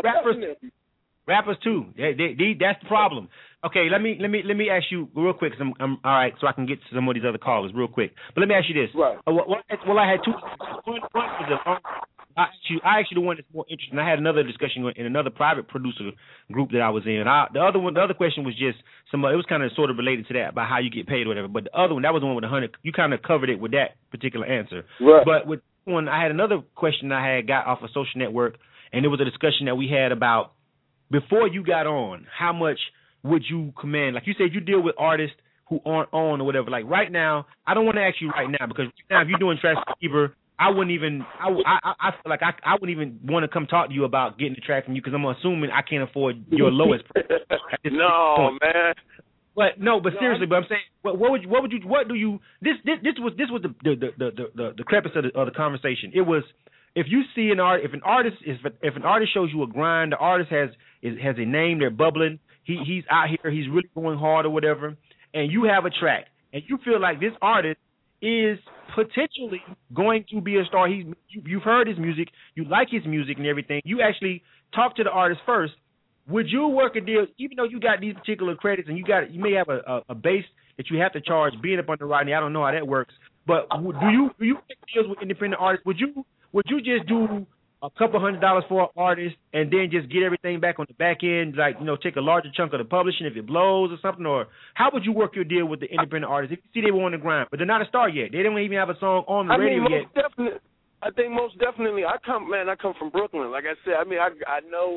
That's the problem. Okay, let me ask you real quick. Cause I'm all right, so I can get to some of these other callers real quick. But let me ask you this. Right. I had two. One was I actually the one that's more interesting. I had another discussion in another private producer group that I was in. The other question was just it was kind of sort of related to that about how you get paid or whatever. But the other one, that was the one with 100. You kind of covered it with that particular answer. Right. But with one, I had another question I had got off a social network, and it was a discussion that we had about before you got on, how much would you command? Like you said, you deal with artists who aren't on or whatever. Like right now, I don't want to ask you right now because now if you're doing Trash Bieber, I wouldn't even. I feel like I wouldn't even want to come talk to you about getting the track from you because I'm assuming I can't afford your lowest price. No, man. But seriously, but I'm saying, what do you? This was the crepice of the conversation. It was if you see an artist shows you a grind, the artist has a name, they're bubbling, he's out here, he's really going hard or whatever, and you have a track and you feel like this artist is potentially going to be a star. You've heard his music, you like his music and everything. You actually talk to the artist first. Would you work a deal, even though you got these particular credits and you may have a base that you have to charge being up under Rodney? I don't know how that works, but do you make deals with independent artists? Would you just do a couple $100s for an artist and then just get everything back on the back end, like take a larger chunk of the publishing if it blows or something? Or how would you work your deal with the independent artists if you see they were on the grind, but they're not a star yet? They don't even have a song on the radio yet. I think most definitely. I come from Brooklyn. Like I said, I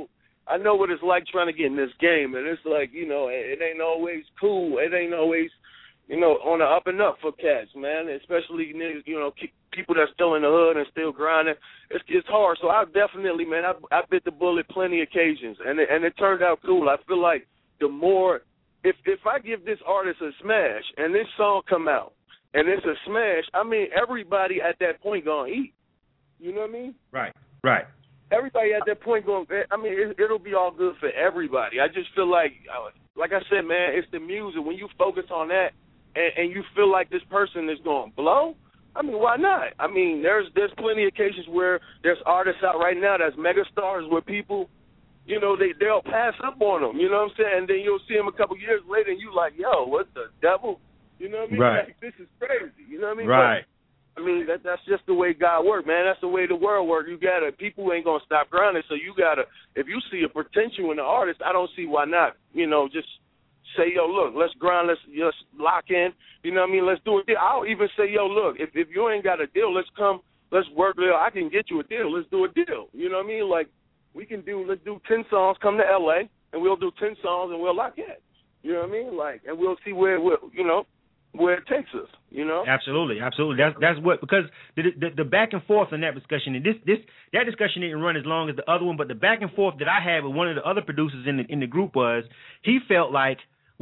I know what it's like trying to get in this game, and it's like, you know, it ain't always cool. It ain't always, you know, on the up and up for cats, man. Especially, you know, people that's still in the hood and still grinding. It's hard. So I definitely, man, I bit the bullet plenty of occasions, and it turned out cool. I feel like the more, if I give this artist a smash and this song come out and it's a smash, I mean, everybody at that point gonna eat. You know what I mean? Right. Everybody at that point I mean, it'll be all good for everybody. I just feel like I said, man, it's the music. When you focus on that and you feel like this person is going to blow, I mean, why not? I mean, there's plenty of occasions where there's artists out right now that's megastars where people, you know, they'll pass up on them. You know what I'm saying? And then you'll see them a couple years later and you like, yo, what the devil? You know what I mean? Right. Like, this is crazy. You know what I mean? Right. But, I mean, that's just the way God works, man. That's the way the world works. People ain't going to stop grinding, so you got to, if you see a potential in the artist, I don't see why not, you know, just say, yo, look, let's grind, let's just lock in, you know what I mean, let's do it. I'll even say, yo, look, if you ain't got a deal, let's work, I can get you a deal, let's do a deal, you know what I mean, like, let's do 10 songs, come to L.A., and we'll do 10 songs, and we'll lock in, you know what I mean, like, and we'll see where it takes us, you know? Absolutely. That's what, because the back and forth in that discussion, and that discussion didn't run as long as the other one, but the back and forth that I had with one of the other producers in the group was, he felt like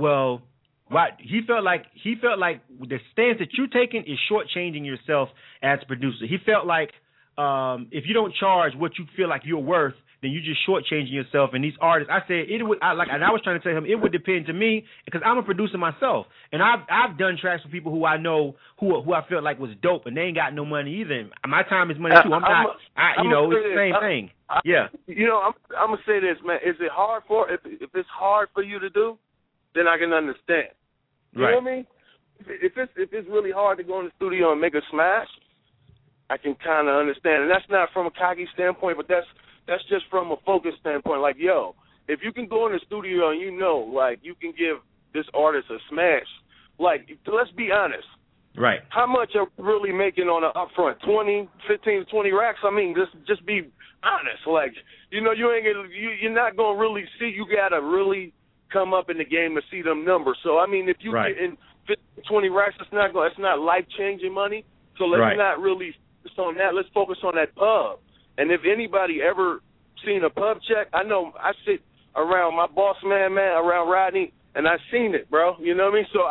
he felt like the stance that you're taking is shortchanging yourself as a producer. He felt like if you don't charge what you feel like you're worth, then you're just shortchanging yourself. And these artists, I said and I was trying to tell him it would depend to me because I'm a producer myself, and I've done tracks for people who I know who I felt like was dope, and they ain't got no money either. My time is money too. It's the same thing. Yeah. You know, I'm gonna say this, man. Is it hard if it's hard for you to do, then I can understand. You know what I mean? If it's really hard to go in the studio and make a smash, I can kind of understand, and that's not from a cocky standpoint, but that's just from a focus standpoint. Like, yo, if you can go in the studio and you know, like, you can give this artist a smash, like, let's be honest. Right. How much are we really making on the upfront? 15 to 20 racks? I mean, just be honest. Like, you know, you're not going to really see. You got to really come up in the game to see them numbers. So, I mean, if you get in 15, 20 racks, it's not life-changing money. So let's not really focus on that. Let's focus on that pub. And if anybody ever seen a pub check, I know I sit around my boss man, around Rodney, and I seen it, bro. You know what I mean? So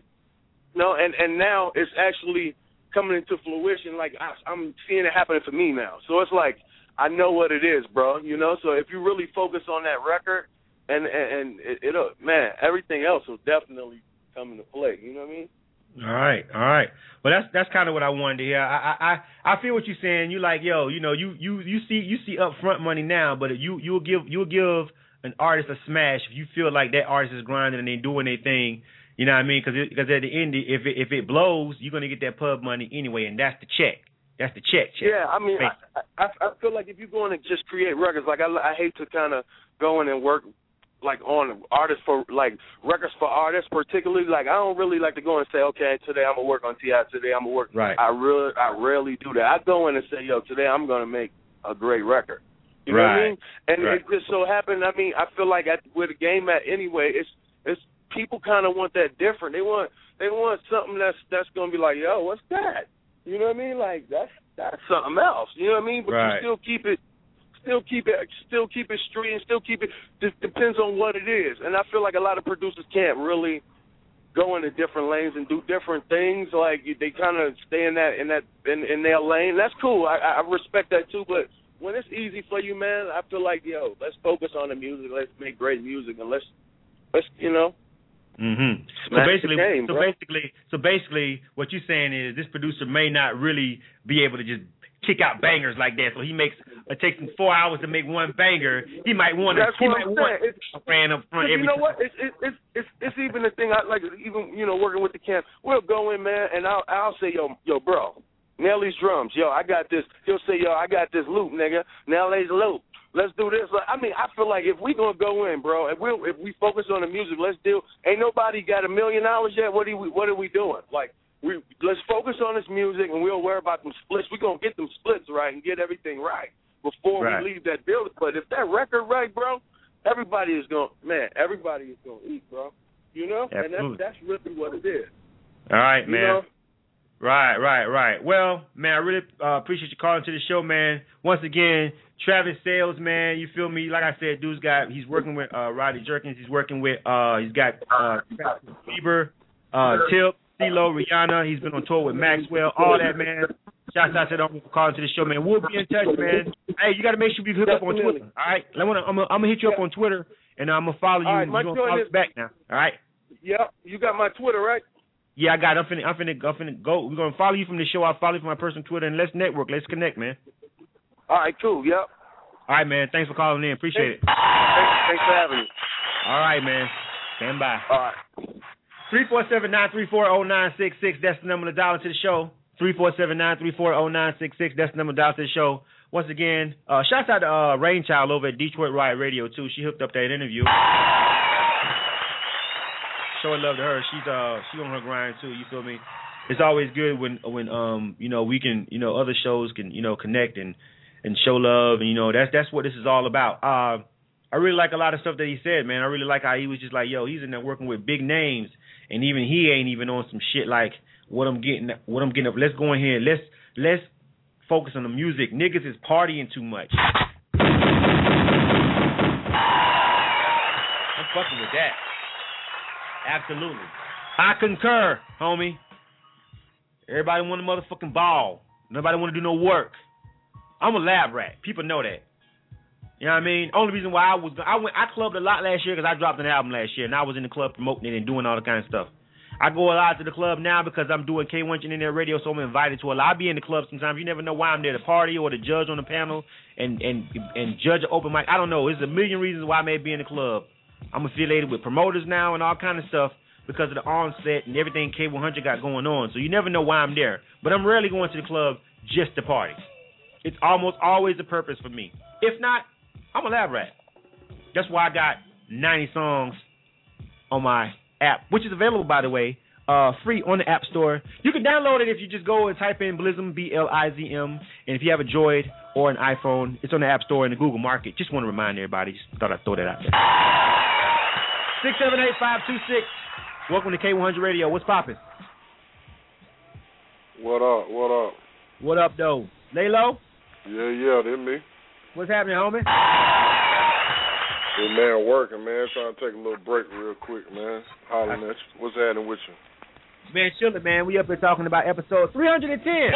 and now it's actually coming into fruition. Like I'm seeing it happening for me now. So it's like I know what it is, bro. You know. So if you really focus on that record, and it'll, man, everything else will definitely come into play. You know what I mean? All right. Well, that's kind of what I wanted to hear. I feel what you're saying. You like, yo, you know, you see upfront money now, but you'll give an artist a smash if you feel like that artist is grinding and they doing their thing. You know what I mean? Because at the end, if it blows, you're gonna get that pub money anyway, and that's the check. That's the check. Yeah, I mean, I feel like if you're going to just create records, like I hate to kind of go in and work like on artists for like records for artists particularly. Like I don't really like to go and say, okay, today I'm gonna work on T.I., today I'm gonna work. Right. I rarely do that. I go in and say, yo, today I'm gonna make a great record. You know what I mean? And it just so happened. I mean, I feel like where the game at anyway, it's people kind of want that different. They want something that's gonna be like, yo, what's that? You know what I mean? Like that's something else. You know what I mean? But you still keep it street and still keep it. Just depends on what it is. And I feel like a lot of producers can't really go into different lanes and do different things. Like they kind of stay in their lane. That's cool. I respect that too. But when it's easy for you, man, I feel like, yo, let's focus on the music. Let's make great music, and let's you know. Mm-hmm. So basically, what you're saying is this producer may not really be able to just kick out bangers like that. So it takes him 4 hours to make one banger. He might want a brand up front. You know what? It's even the thing. I like even working with the camp. We'll go in, man, and I'll say, yo, bro, nail these drums. Yo, I got this. He'll say, yo, I got this loop, nigga. Nail these loop. Let's do this. I mean, I feel like if we gonna go in, bro, if we focus on the music, let's do. Ain't nobody got $1 million yet. What are we doing? Like, let's focus on this music, and we'll worry about them splits. We're gonna get them splits right and get everything right before we leave that building. But if that record right, bro, everybody is gonna eat, bro. You know, Absolutely. and that's really what it is. All right, man. You know? Right. Well, man, I really appreciate you calling to the show, man. Once again, Travis Sales, man, you feel me? Like I said, he's working with Roddy Jerkins. He's working with, he's got Bieber, Tip, CeeLo, Rihanna. He's been on tour with Maxwell, all that, man. Shouts out to them for calling to the show, man. We'll be in touch, man. Hey, you got to make sure you hook up on Twitter, all right? I'm gonna hit you up on Twitter, and I'm gonna follow you. All right, you're gonna follow us back now, all right? Yeah, you got my Twitter, right? Yeah, I got it. I'm finna go. We're gonna follow you from the show. I'll follow you from my personal Twitter, and let's network. Let's connect, man. All right, cool. Yep. All right, man. Thanks for calling in. Appreciate it. Thanks for having me. All right, man. Stand by. All right. 347-934-0966. That's the number to dial into the show. 347-934-0966. That's the number to dial to the show. Once again, shouts out to Rainchild over at Detroit Riot Radio too. She hooked up that interview. Showing love to her. She's on her grind too. You feel me? It's always good when we can other shows can connect and show love, and that's what this is all about. I really like a lot of stuff that he said, man. I really like how he was just like, yo, he's in there working with big names, and even he ain't even on some shit like what I'm getting up. Let's go in here. Let's focus on the music. Niggas is partying too much. I'm fucking with that. Absolutely. I concur, homie. Everybody want a motherfucking ball. Nobody want to do no work. I'm a lab rat. People know that. You know what I mean? Only reason why I clubbed a lot last year because I dropped an album last year, and I was in the club promoting it and doing all the kind of stuff. I go a lot to the club now because I'm doing K1 Internet Radio, so I'm invited to a lot. I be in the club sometimes. You never know why I'm there to party or to judge on the panel and judge an open mic. I don't know. There's a million reasons why I may be in the club. I'm affiliated with promoters now and all kind of stuff because of the onset and everything K100 got going on. So you never know why I'm there. But I'm rarely going to the club just to party. It's almost always a purpose for me. If not, I'm a lab rat. That's why I got 90 songs on my app, which is available, by the way, free on the App Store. You can download it if you just go and type in Blizm, B-L-I-Z-M. And if you have a Droid or an iPhone, it's on the App Store and the Google Market. Just want to remind everybody. Just thought I'd throw that out there. 678-526. Welcome to K100 Radio. What's poppin'? What up? What up, though? Lay low? Yeah, that's me. What's happening, homie? Hey, man, working, man. Trying to take a little break real quick, man. Hollering at you. What's happening with you? Man, chillin', man. We up here talking about episode 310.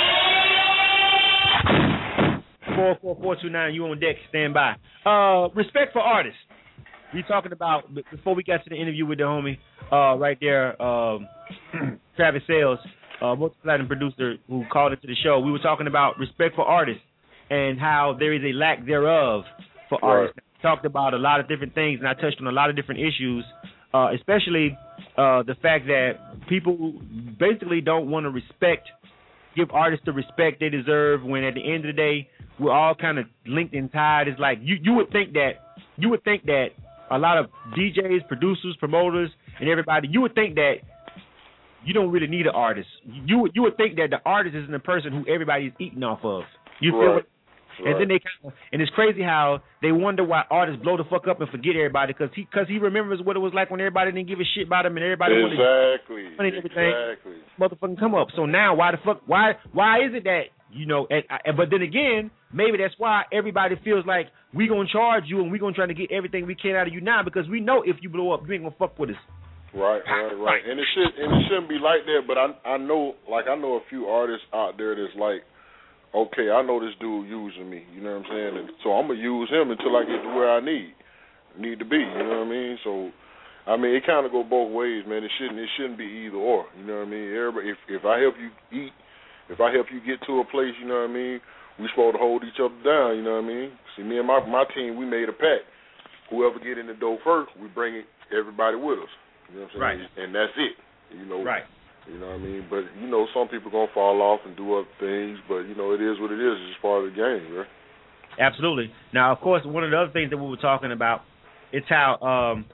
44429, you on deck, stand by. Respect for artists. We talking about, before we got to the interview with the homie right there, Travis Sales, multi-platinum producer who called into the show, we were talking about respect for artists and how there is a lack thereof for artists. We talked about a lot of different things, and I touched on a lot of different issues, especially the fact that people basically don't want to give artists the respect they deserve when at the end of the day, we're all kind of linked and tied. It's like you would think that a lot of DJs, producers, promoters, and everybody, you would think that you don't really need an artist. You would think that the artist isn't the person who everybody's eating off of. You feel what? And then and it's crazy how they wonder why artists blow the fuck up and forget everybody because he remembers what it was like when everybody didn't give a shit about him and everybody wanted money and everything. Motherfucking come up. So now why is it that but then again, maybe that's why everybody feels like we gonna charge you and we gonna try to get everything we can out of you now because we know if you blow up, you ain't gonna fuck with us. Right. And it shouldn't be like that. But I know a few artists out there that's like, okay, I know this dude using me. You know what I'm saying? And so I'm gonna use him until I get to where I need to be. You know what I mean? So, I mean, it kind of go both ways, man. It shouldn't be either or. You know what I mean? Everybody, if I help you eat, if I help you get to a place, you know what I mean, we supposed to hold each other down, you know what I mean? See, me and my team, we made a pact. Whoever get in the door first, we bring everybody with us. You know what I'm saying? Right. And that's it. Right. You know what I mean? But, some people going to fall off and do other things, but, it is what it is. It's just part of the game, right? Absolutely. Now, of course, one of the other things that we were talking about, it's how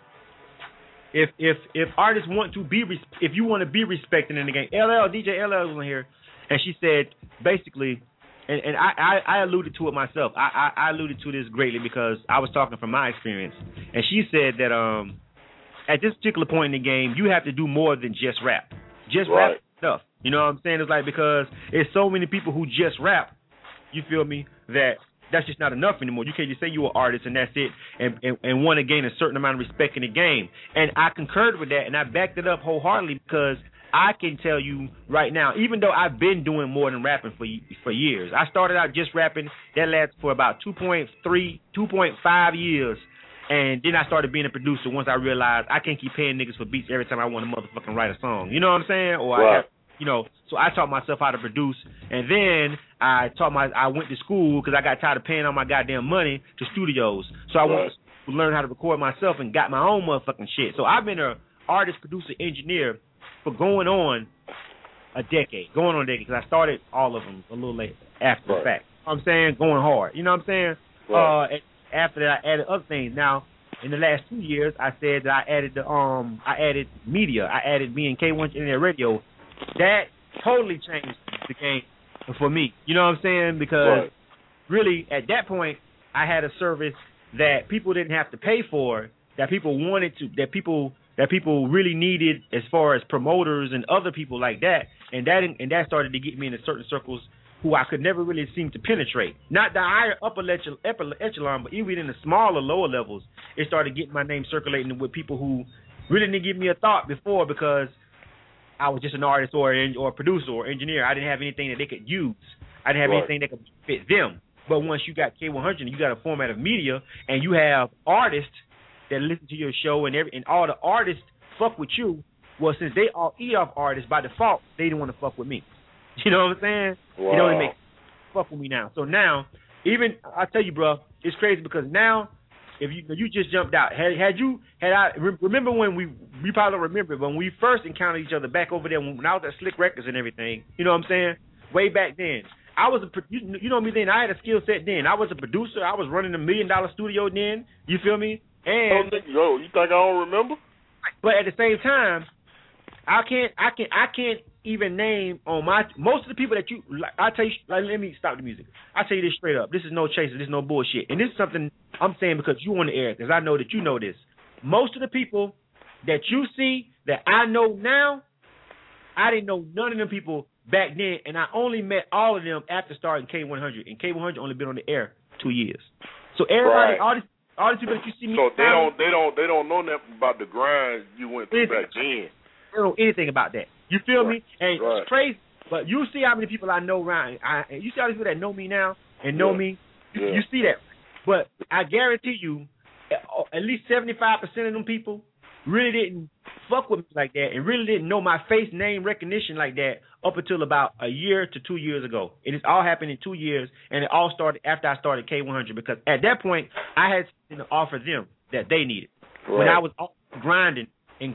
if artists want to be, if you want to be respected in the game, DJ LL was on here, and she said, basically, and I alluded to it myself. I alluded to this greatly because I was talking from my experience, and she said that at this particular point in the game, you have to do more than just rap. Just rap stuff. You know what I'm saying? It's like because there's so many people who just rap. You feel me? That's just not enough anymore. You can't just say you're an artist and that's it, and want to gain a certain amount of respect in the game. And I concurred with that, and I backed it up wholeheartedly because I can tell you right now, even though I've been doing more than rapping for years, I started out just rapping. That lasted for about 2.5 years, and then I started being a producer once I realized I can't keep paying niggas for beats every time I want to motherfucking write a song. You know what I'm saying? Or so I taught myself how to produce, and then I went to school because I got tired of paying all my goddamn money to studios. So I went to learn how to record myself and got my own motherfucking shit. So I've been an artist, producer, engineer for going on a decade because I started all of them a little late after the fact. You know what I'm saying? Going hard. You know what I'm saying? And after that, I added other things. Now, in the last 2 years, I said that I added media. I added being K1 Internet Radio. That totally changed the game for me. You know what I'm saying? Because really, at that point, I had a service that people didn't have to pay for, that people wanted to, that people really needed as far as promoters and other people like that, and that started to get me into certain circles who I could never really seem to penetrate. Not the higher upper echelon, but even in the smaller, lower levels, it started getting my name circulating with people who really didn't give me a thought before because I was just an artist or a producer or engineer. I didn't have anything that they could use. I didn't have anything that could fit them. But once you got K100 and you got a format of media and you have artists that listen to your show and all the artists fuck with you, well, since they all eat off artists by default, they didn't want to fuck with me. You know what I'm saying? Wow. You know, they make fuck with me now. So now, even I tell you, bro, it's crazy because now, if you just jumped out, remember when we probably don't remember when we first encountered each other back over there when I was at Slick Records and everything. You know what I'm saying? Way back then, I was you know me then. I had a skill set then. I was a producer. I was running $1 million studio then. You feel me? And you think I don't remember? But at the same time, I can't even name on most of the people that you like. I tell you, let me stop the music. I tell you this straight up. This is no chaser. This is no bullshit. And this is something I'm saying because you on the air, because I know that you know this. Most of the people that you see that I know now, I didn't know none of them people back then, and I only met all of them after starting K100. And K100 only been on the air 2 years. So everybody, all these people that you see me, so they don't know nothing about the grind you went through back then. They don't know anything about that. You feel me? And it's crazy. But you see how many people I know around. You see all these people that know me now and know me. You see that. But I guarantee you, at least 75% of them people really didn't fuck with me like that and really didn't know my face name recognition like that up until about a year to 2 years ago. It has all happened in 2 years, and it all started after I started K100 because at that point, I had something to offer them that they needed. When I was grinding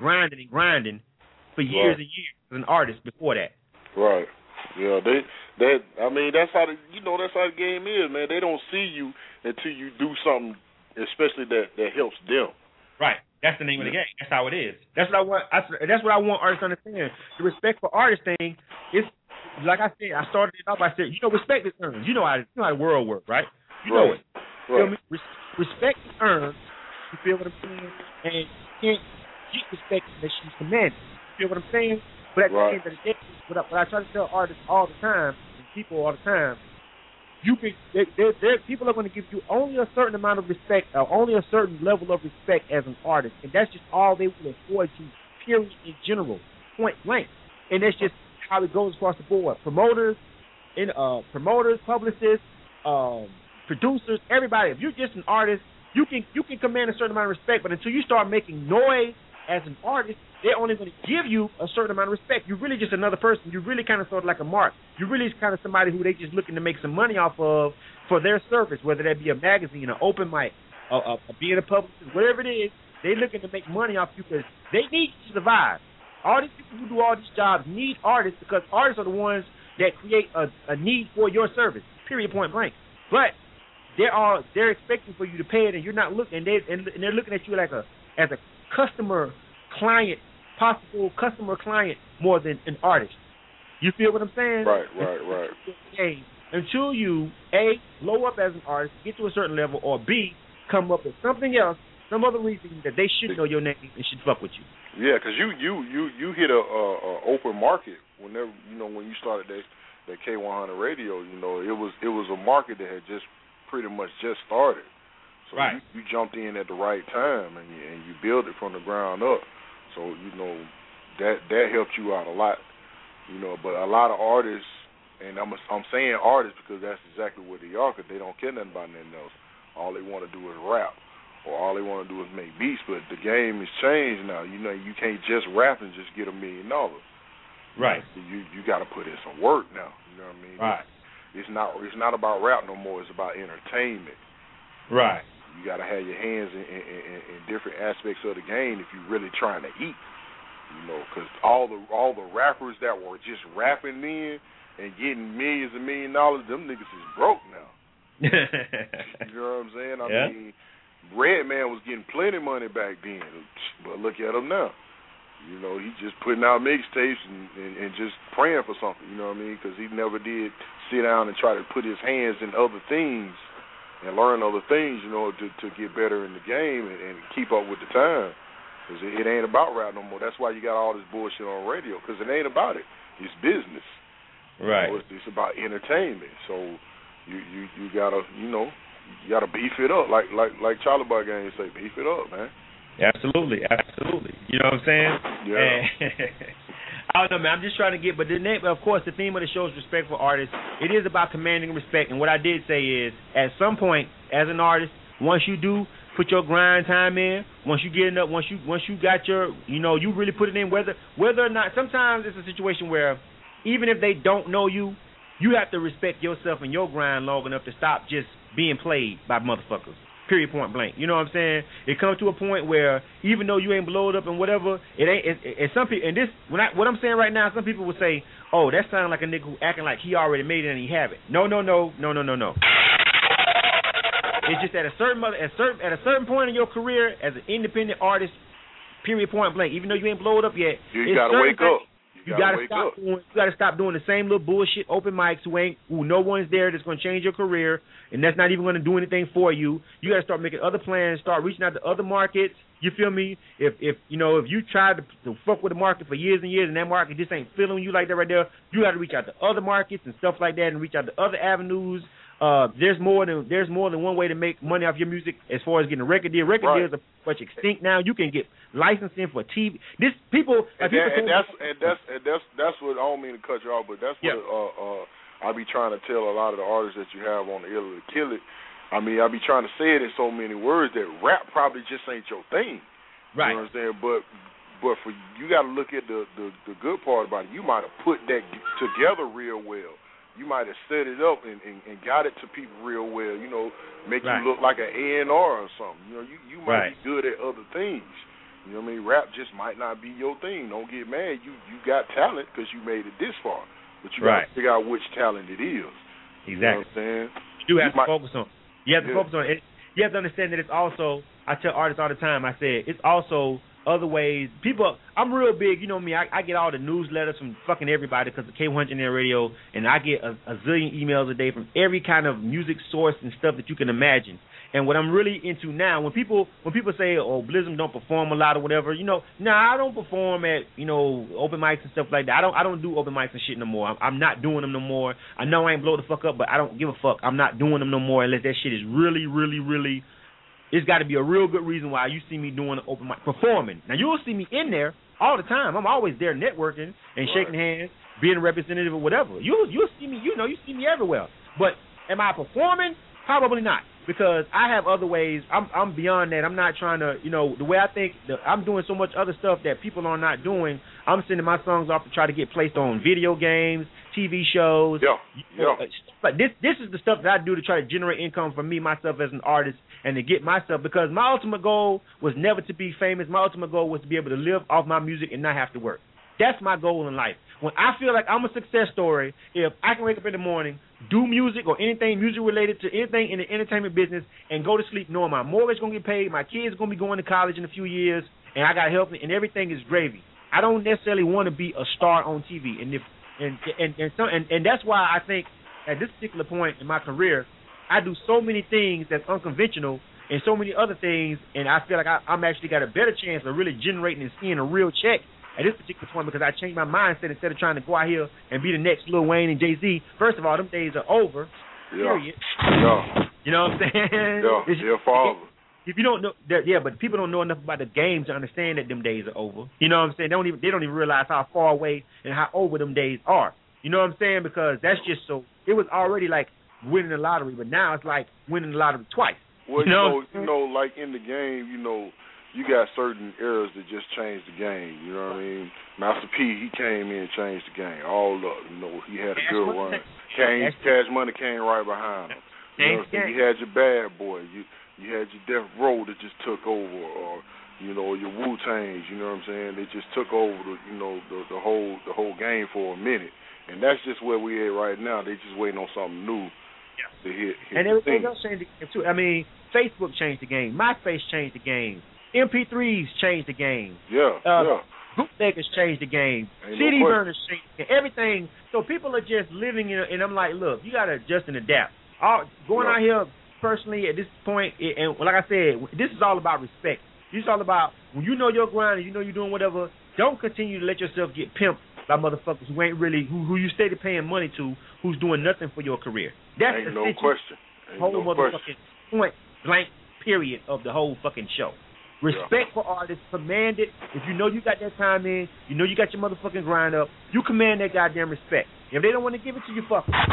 for years and years as an artist before that. Right. Yeah, I mean, that's how the game is, man. They don't see you until you do something, especially that helps them. Right. That's the name of the game. That's how it is. That's what I want. That's what I want artists to understand. The respect for artists thing is, like I said, I started it off. I said, respect is earned. You know how the world works, right? You know it. You feel me? Respect is earned. You feel what I'm saying? And you can't get respect unless you command it. You feel what I'm saying? But at the end of the day, what I try to tell artists all the time, and people all the time, people are going to give you only a certain amount of respect, or only a certain level of respect as an artist, and that's just all they will afford you, period, in general, point blank. And that's just how it goes across the board. Promoters, publicists, producers, everybody. If you're just an artist, you can command a certain amount of respect, but until you start making noise as an artist, they're only going to give you a certain amount of respect. You're really just another person. You're really kind of sort of like a mark. You're really kind of somebody who they just looking to make some money off of for their service, whether that be a magazine, an open mic, being a publicist, whatever it is. They're looking to make money off you because they need you to survive. All these people who do all these jobs need artists because artists are the ones that create a need for your service, period, point blank. But they're expecting for you to pay it, and you're not looking, and they're looking at you like as a customer-client, possible customer-client more than an artist. You feel what I'm saying? Right. until you, A, blow up as an artist, get to a certain level, or B, come up with something else, some other reason that they should know your name and should fuck with you. Yeah, because you hit a open market whenever, when you started that K100 radio, it was a market that had just pretty much just started. So right. you jumped in at the right time and you built it from the ground up. So, that helped you out a lot. But a lot of artists, and I'm saying artists because that's exactly what they are, because they don't care nothing about nothing else. All they want to do is rap, or all they want to do is make beats. But the game has changed now. You can't just rap and just get $1 million. Right. You got to put in some work now. You know what I mean? Right. It's not about rap no more. It's about entertainment. Right. You got to have your hands in different aspects of the game if you're really trying to eat. Because all the rappers that were just rapping then and getting millions and $1 million, them niggas is broke now. You know what I'm saying? I mean, Redman was getting plenty of money back then, but look at him now. He just putting out mixtapes and just praying for something. You know what I mean? Because he never did sit down and try to put his hands in other things and learn other things, to get better in the game and keep up with the time. Because it ain't about rap no more. That's why you got all this bullshit on radio, because it ain't about it. It's business. Right. It's about entertainment. So you gotta you gotta beef it up, like Charlie Boy Gang say, beef it up, man. Absolutely. You know what I'm saying? Yeah. I don't know, man. I'm just trying to get, but of course, the theme of the show is respect for artists. It is about commanding respect, and what I did say is, at some point, as an artist, once you do put your grind time in, once you get enough, once you got your, you really put it in, whether or not, sometimes it's a situation where even if they don't know you, you have to respect yourself and your grind long enough to stop just being played by motherfuckers. Period, point blank. You know what I'm saying? It comes to a point where even though you ain't blowed up and whatever, it ain't. Some people, and this, what I'm saying right now, some people will say, "Oh, that sounds like a nigga who acting like he already made it and he have it." No. It's just at a certain point in your career as an independent artist, period, point blank. Even though you ain't blowed up yet, you gotta wake up. You gotta stop doing the same little bullshit open mics who no one's there that's gonna change your career and that's not even gonna do anything for you. You gotta start making other plans, start reaching out to other markets. You feel me? If you tried to fuck with the market for years and years and that market just ain't feeling you like that right there, you gotta reach out to other markets and stuff like that and reach out to other avenues. There's more than one way to make money off your music as far as getting a record deal. Record deals are much extinct now. You can get licensing for TV. That's what I don't mean to cut you off, but that's what I be trying to tell a lot of the artists that you have on the Ill to Kill It. I mean, I be trying to say it in so many words that rap probably just ain't your thing. Right. You know what I'm saying? But for you got to look at the good part about it. You might have put that together real well. You might have set it up and got it to people real well, make you look like an A&R or something. You might be good at other things. You know what I mean? Rap just might not be your thing. Don't get mad. You got talent because you made it this far. But you got to figure out which talent it is. Exactly. You know what I'm saying? You have to focus on it. You have to focus on it. You have to understand that it's also, I tell artists all the time, I said, it's also other ways. People, I'm real big, you know me, I get all the newsletters from fucking everybody because of K100 Radio, and I get a zillion emails a day from every kind of music source and stuff that you can imagine. And what I'm really into now, when people say, oh, Blizzum don't perform a lot or whatever, I don't perform at, open mics and stuff like that. I don't do open mics and shit no more. I'm not doing them no more. I know I ain't blow the fuck up, but I don't give a fuck. I'm not doing them no more unless that shit is really, really, really. It's got to be a real good reason why you see me doing an open mic, performing. Now, you'll see me in there all the time. I'm always there networking and shaking hands, being a representative or whatever. You'll see me, you see me everywhere. But am I performing? Probably not, because I have other ways. I'm beyond that. I'm not trying to, the way I think, I'm doing so much other stuff that people are not doing. I'm sending my songs off to try to get placed on video games, TV shows. But this is the stuff that I do to try to generate income for me, myself as an artist, and to get myself, because my ultimate goal was never to be famous. My ultimate goal was to be able to live off my music and not have to work. That's my goal in life. When I feel like I'm a success story, if I can wake up in the morning, do music or anything music related to anything in the entertainment business, and go to sleep knowing my mortgage is going to get paid, my kids are going to be going to college in a few years, and I got help, and everything is gravy. I don't necessarily want to be a star on TV, and that's why I think at this particular point in my career, I do so many things that's unconventional and so many other things, and I feel like I'm actually got a better chance of really generating and seeing a real check at this particular point because I changed my mindset instead of trying to go out here and be the next Lil Wayne and Jay-Z. First of all, them days are over. Period. Yeah. You know what I'm saying? Yeah. They're forever. If you don't know, but people don't know enough about the game to understand that them days are over. You know what I'm saying? They don't even realize how far away and how over them days are. You know what I'm saying? Because that's just so. It was already like winning the lottery, but now it's like winning the lottery twice. Well, you know, like in the game, you got certain eras that just changed the game. You know what I mean? Master P, he came in and changed the game. All up, he had a good run. Cash Money came right behind him. You had your Bad Boy. You had your Death Row that just took over, or your Wu-Tangs. You know what I'm saying? They just took over the whole game for a minute, and that's just where we at right now. They just waiting on something new to hit and everything else changed the game too. I mean, Facebook changed the game. MySpace changed the game. MP3s changed the game. Bootleggers changed the game. CD burners changed the game. Everything. So people are just living in and I'm like, look, you got to adjust and adapt. Going out here personally at this point, and like I said, this is all about respect. This is all about when you know your grind and you know you're doing whatever, don't continue to let yourself get pimped by motherfuckers who ain't really, who you steady paying money to, who's doing nothing for your career. That's ain't no question. Whole motherfucking point blank period of the whole fucking show. Respect for artists, command it. If you know you got that time in, you know you got your motherfucking grind up, you command that goddamn respect. If they don't want to give it to you, fuck them.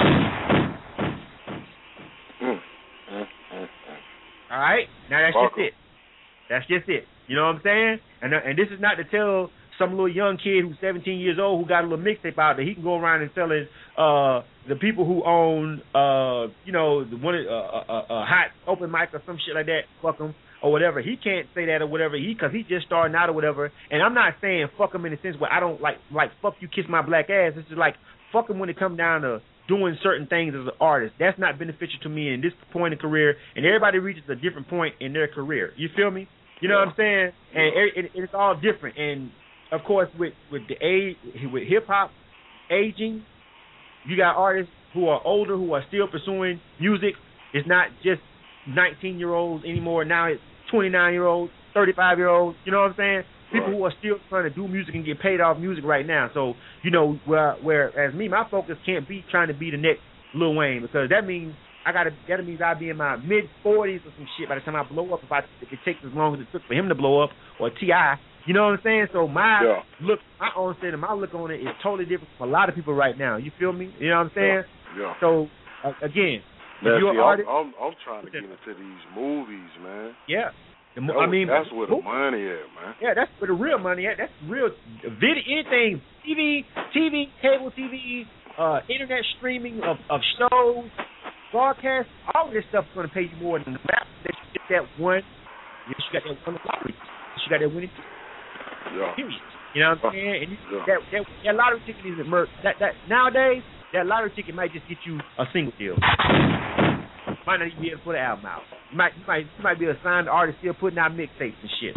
All right? Now that's just it. That's just it. You know what I'm saying? And this is not to tell some little young kid who's 17 years old who got a little mixtape out that he can go around and selling the people who own the one a hot open mic or some shit like that, fuck them or whatever. He can't say that or whatever because he just starting out or whatever. And I'm not saying fuck him in the sense where I don't like fuck you kiss my black ass. This is like fuck him when it comes down to doing certain things as an artist. That's not beneficial to me in this point in career. And everybody reaches a different point in their career. You feel me? You know what I'm saying? And it's all different. And of course, with the age, with hip hop aging, you got artists who are older who are still pursuing music. It's not just 19-year-olds anymore. Now it's 29-year-olds, 35-year-olds. You know what I'm saying? People who are still trying to do music and get paid off music right now. So whereas me, my focus can't be trying to be the next Lil Wayne because that means that means I'll be in my mid-40s or some shit by the time I blow up. If it takes as long as it took for him to blow up or T.I. You know what I'm saying? So my look on it is totally different from a lot of people right now. You feel me? You know what I'm saying? Yeah. So again, now, if you're an artist, I'm trying to get into these movies, man. Yeah. That's where the money at, man. Yeah, that's where the real money at. That's real video, anything, TV, cable TV, internet streaming of shows, broadcast, all of this stuff is going to pay you more than the rap that you get that one. You got that one lottery. You got that winning. Period. You know what I'm saying? And that lottery ticket is that nowadays that lottery ticket might just get you a single deal. Might not even be able to put an album out. You might be a signed artist still putting out mixtapes and shit.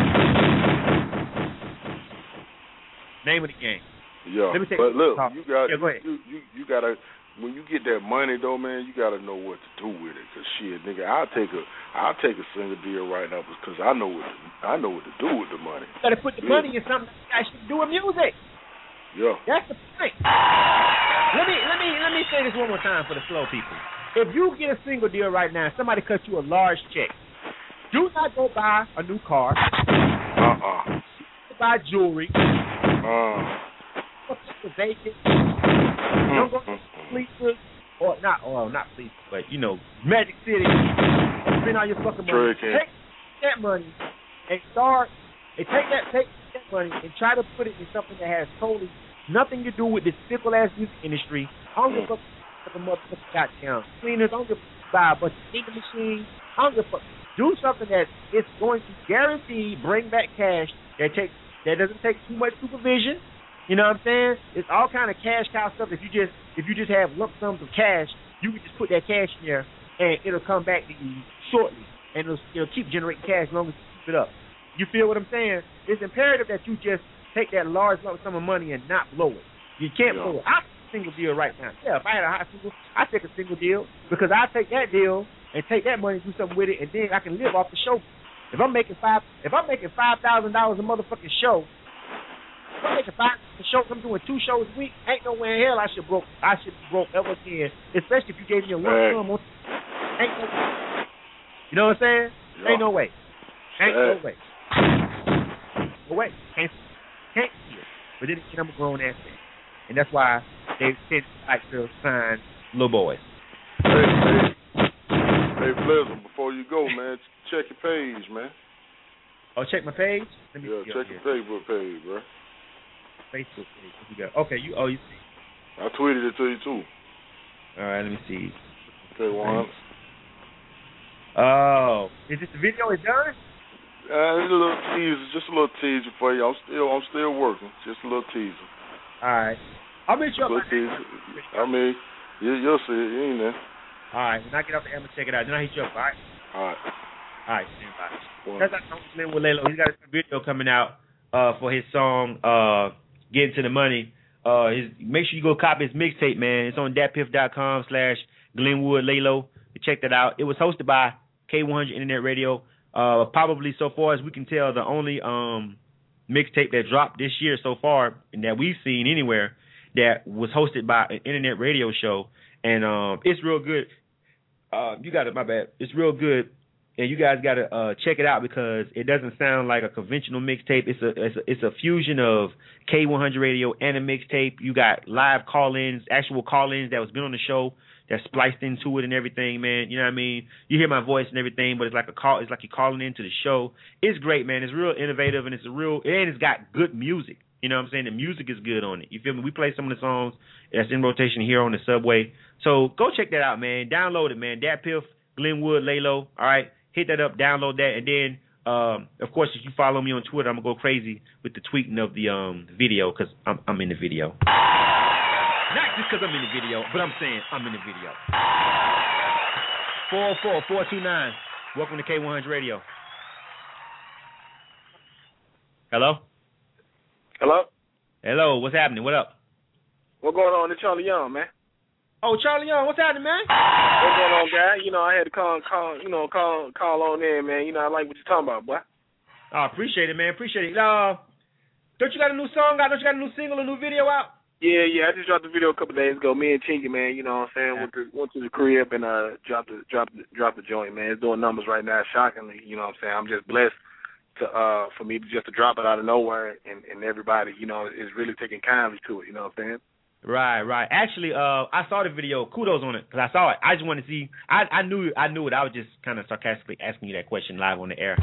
Name of the game. Yeah. Let me but look, go ahead. You gotta when you get that money though, man, you gotta know what to do with it. Cause shit, nigga, I'll take a single deal right now because I know what to do with the money. You gotta put the money in something that should do with music. Yeah. That's the point. Let me say this one more time for the slow people. If you get a single deal right now, somebody cuts you a large check, do not go buy a new car. Buy jewelry. Don't go to Sleepers or not Sleepers, but Magic City. Spend all your fucking money. Take that money and take that money and try to put it in something that has totally nothing to do with this fickle ass music industry. I don't give a fuck. Motherfucker goddamn cleaners. I don't give a fuck buy a bunch of ink machines. I don't give a fuck. Do something that is going to guarantee bring back cash that doesn't take too much supervision. You know what I'm saying? It's all kind of cash cow stuff. If you just have lump sums of cash, you can just put that cash in there and it'll come back to you shortly, and it'll keep generating cash as long as you keep it up. You feel what I'm saying? It's imperative that you just take that large lump sum of money and not blow it. You can't blow it. single deal right now. Yeah, if I had a hot single, I'd take a single deal because I take that deal and take that money and do something with it, and then I can live off the show. If I'm making $5,000 a motherfucking show, if I'm making $5,000 a show, I'm doing 2 shows a week. Ain't no way in hell I should be broke ever again. Especially if you gave me a lump sum. Ain't no way. You know what I'm saying? Yeah. Ain't no way. Ain't no way. No way. Can't see it. But then I'm a grown ass man, and that's why they tend to like to sign little boys. Hey, Blizzard, before you go, man, check your page, man. Oh, check my page? Check your Facebook page, bro. Facebook page. What you got? Okay, you see. I tweeted it to you, too. All right, let me see. Okay, Juan. Oh, is this the video is done? It's a little teaser, just a little teaser for you. I'm still working. Just a little teaser. All right. I'll meet you up. I mean, you'll see it. You ain't there. All right. When I get off the air, I'm going to check it out. Then I'll hit you up, all right? All right. All right. Stand by. That's how I'm playing with Lalo. He's got a video coming out for his song, Getting to the Money. Make sure you go copy his mixtape, man. It's on datpiff.com/Glenwood Lalo. Check that out. It was hosted by K100 Internet Radio. Probably, so far as we can tell, the only mixtape that dropped this year so far and that we've seen anywhere that was hosted by an internet radio show. And it's real good. You got it, my bad. It's real good. And you guys got to check it out because it doesn't sound like a conventional mixtape. It's a fusion of K100 Radio and a mixtape. You got live call-ins, actual call-ins that was been on the show that's spliced into it and everything, man. You know what I mean? You hear my voice and everything, but it's like a call. It's like you're calling into the show. It's great, man. It's real innovative and it's got good music. You know what I'm saying? The music is good on it. You feel me? We play some of the songs that's in rotation here on the subway. So go check that out, man. Download it, man. DatPiff, Glenwood, Lalo. All right, hit that up, download that, and then of course if you follow me on Twitter, I'm gonna go crazy with the tweeting of the video because I'm in the video. Not just because I'm in the video, but I'm saying I'm in the video. 404-429. Welcome to K100 Radio. Hello? Hello, what's happening? What up? What going on? It's Charlie Young, man. Oh, Charlie Young, what's happening, man? What's going on, guy? You know, I had to call on in, man. You know, I like what you're talking about, boy. I appreciate it, man. Appreciate it. Don't you got a new song out? Don't you got a new single, a new video out? Yeah. I just dropped the video a couple of days ago. Me and Chinky, man. You know what I'm saying? Went to the crib and dropped the joint, man. It's doing numbers right now, shockingly. You know what I'm saying? I'm just blessed for me to drop it out of nowhere, and everybody, you know, is really taking kindly to it. You know what I'm saying? Right. Actually, I saw the video. Kudos on it because I saw it. I just wanted to see. I knew it. I was just kind of sarcastically asking you that question live on the air.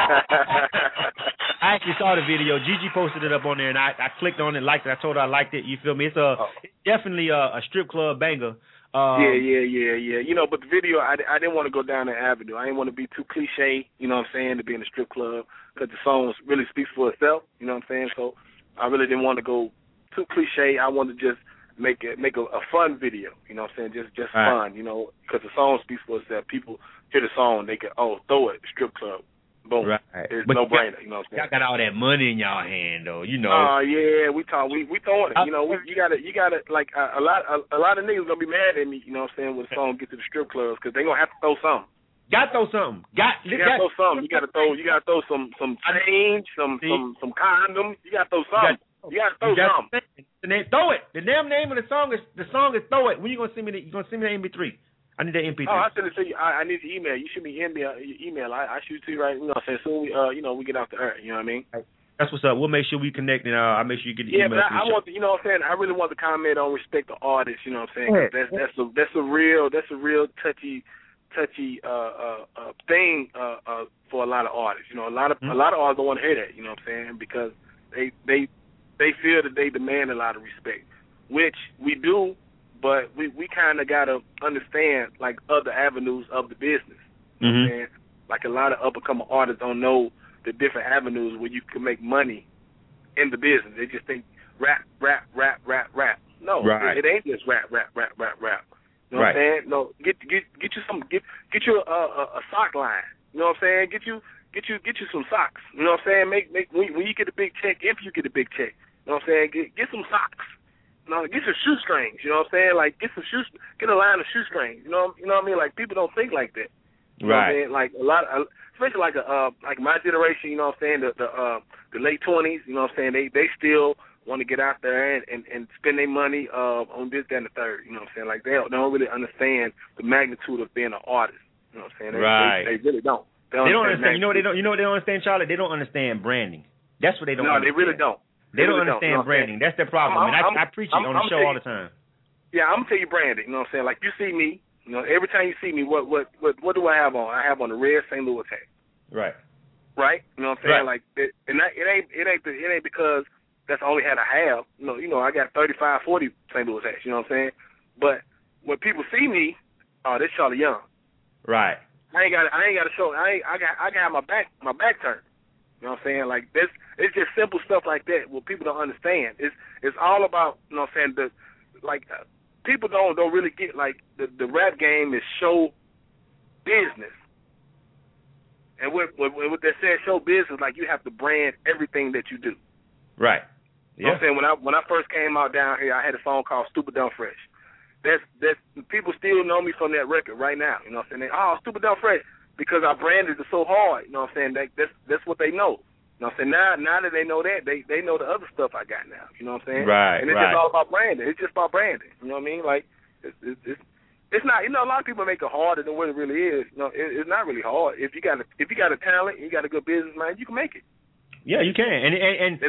I actually saw the video. Gigi posted it up on there, and I clicked on it, liked it. I told her I liked it. You feel me? It's definitely a strip club banger. Yeah. You know, but the video, I didn't want to go down that avenue. I didn't want to be too cliche, you know what I'm saying, to be in a strip club because the song really speaks for itself, you know what I'm saying? So I really didn't want to go too cliche. I wanted to just make a fun video, you know what I'm saying, just fun, you know, because the song speaks for itself. People hear the song, they can, throw it, strip club. Boom. Right. It's no brainer, you know what I'm saying? Y'all got all that money in y'all hand though, you know. Yeah, we throwing it. You know, you gotta like a lot of niggas gonna be mad at me, you know what I'm saying, when the song get to the strip clubs because they gonna have to throw something. Gotta throw something. You gotta throw something. You gotta throw some change, some condoms. You gotta throw something. You gotta throw something. Throw it. The damn name of the song is Throw It. When you gonna send me the MP3? I need that MP3. Oh, I sent it to you. I need the email. You shoot me your email. I shoot it to you right. You know what I'm saying? Soon we get off the air. You know what I mean? That's what's up. We'll make sure we connect and I'll make sure you get the email. Yeah, but I want to, you know what I'm saying? I really want to comment on respect the artist. You know what I'm saying? That's a real touchy thing for a lot of artists. You know, a lot of artists don't want to hear that. You know what I'm saying? Because they feel that they demand a lot of respect, which we do. But we kind of got to understand, like, other avenues of the business. You know what I'm saying? Like, a lot of up-and-coming artists don't know the different avenues where you can make money in the business. They just think rap. No, it ain't just rap. You know what I'm saying? No, get you a sock line. You know what I'm saying? Get you some socks. You know what I'm saying? Make when you get a big check, if you get a big check. You know what I'm saying? Get some socks. You get some shoestrings. You know what I'm saying? Like get a line of shoestrings. You know what I mean? Like people don't think like that. You know what I mean? Like a lot of, especially like my generation. You know what I'm saying? The late 20s. You know what I'm saying? They still want to get out there and spend their money on this, that, and the third. You know what I'm saying? Like they don't really understand the magnitude of being an artist. You know what I'm saying? They really don't. They don't understand. You know what they don't understand, Charlie? They don't understand branding. That's what they don't understand. No, they really don't. They don't understand branding. That's their problem. I preach it on the show all the time. Yeah, I'm going to tell you branding. You know what I'm saying? Like you see me, you know, every time you see me, what do I have on? I have on the red St. Louis hat. Right. Right? You know what I'm saying? Right. Like it ain't because that's the only hat I have. You know, I got 35, 40 St. Louis hats, you know what I'm saying? But when people see me, this Charlie Young. Right. I ain't got to show. I can have my back turned. You know what I'm saying? Like this, it's just simple stuff like that. What people don't understand. It's all about, you know what I'm saying. People don't really get like the rap game is show business. And with that said, show business, like you have to brand everything that you do. Right. Yeah. You know what I'm saying? When I first came out down here, I had a song called Stupid Dumb Fresh. That's people still know me from that record right now. You know what I'm saying? Stupid Dumb Fresh, because I branded it so hard. You know what I'm saying? That's what they know. You know what I'm saying? Now that they know that, they know the other stuff I got now. You know what I'm saying? Right. And it's just all about branding. It's just about branding. You know what I mean? Like it's not. You know, a lot of people make it harder than what it really is. You know, it's not really hard. If you got a talent, and you got a good business mind, you can make it. Yeah, you can. It's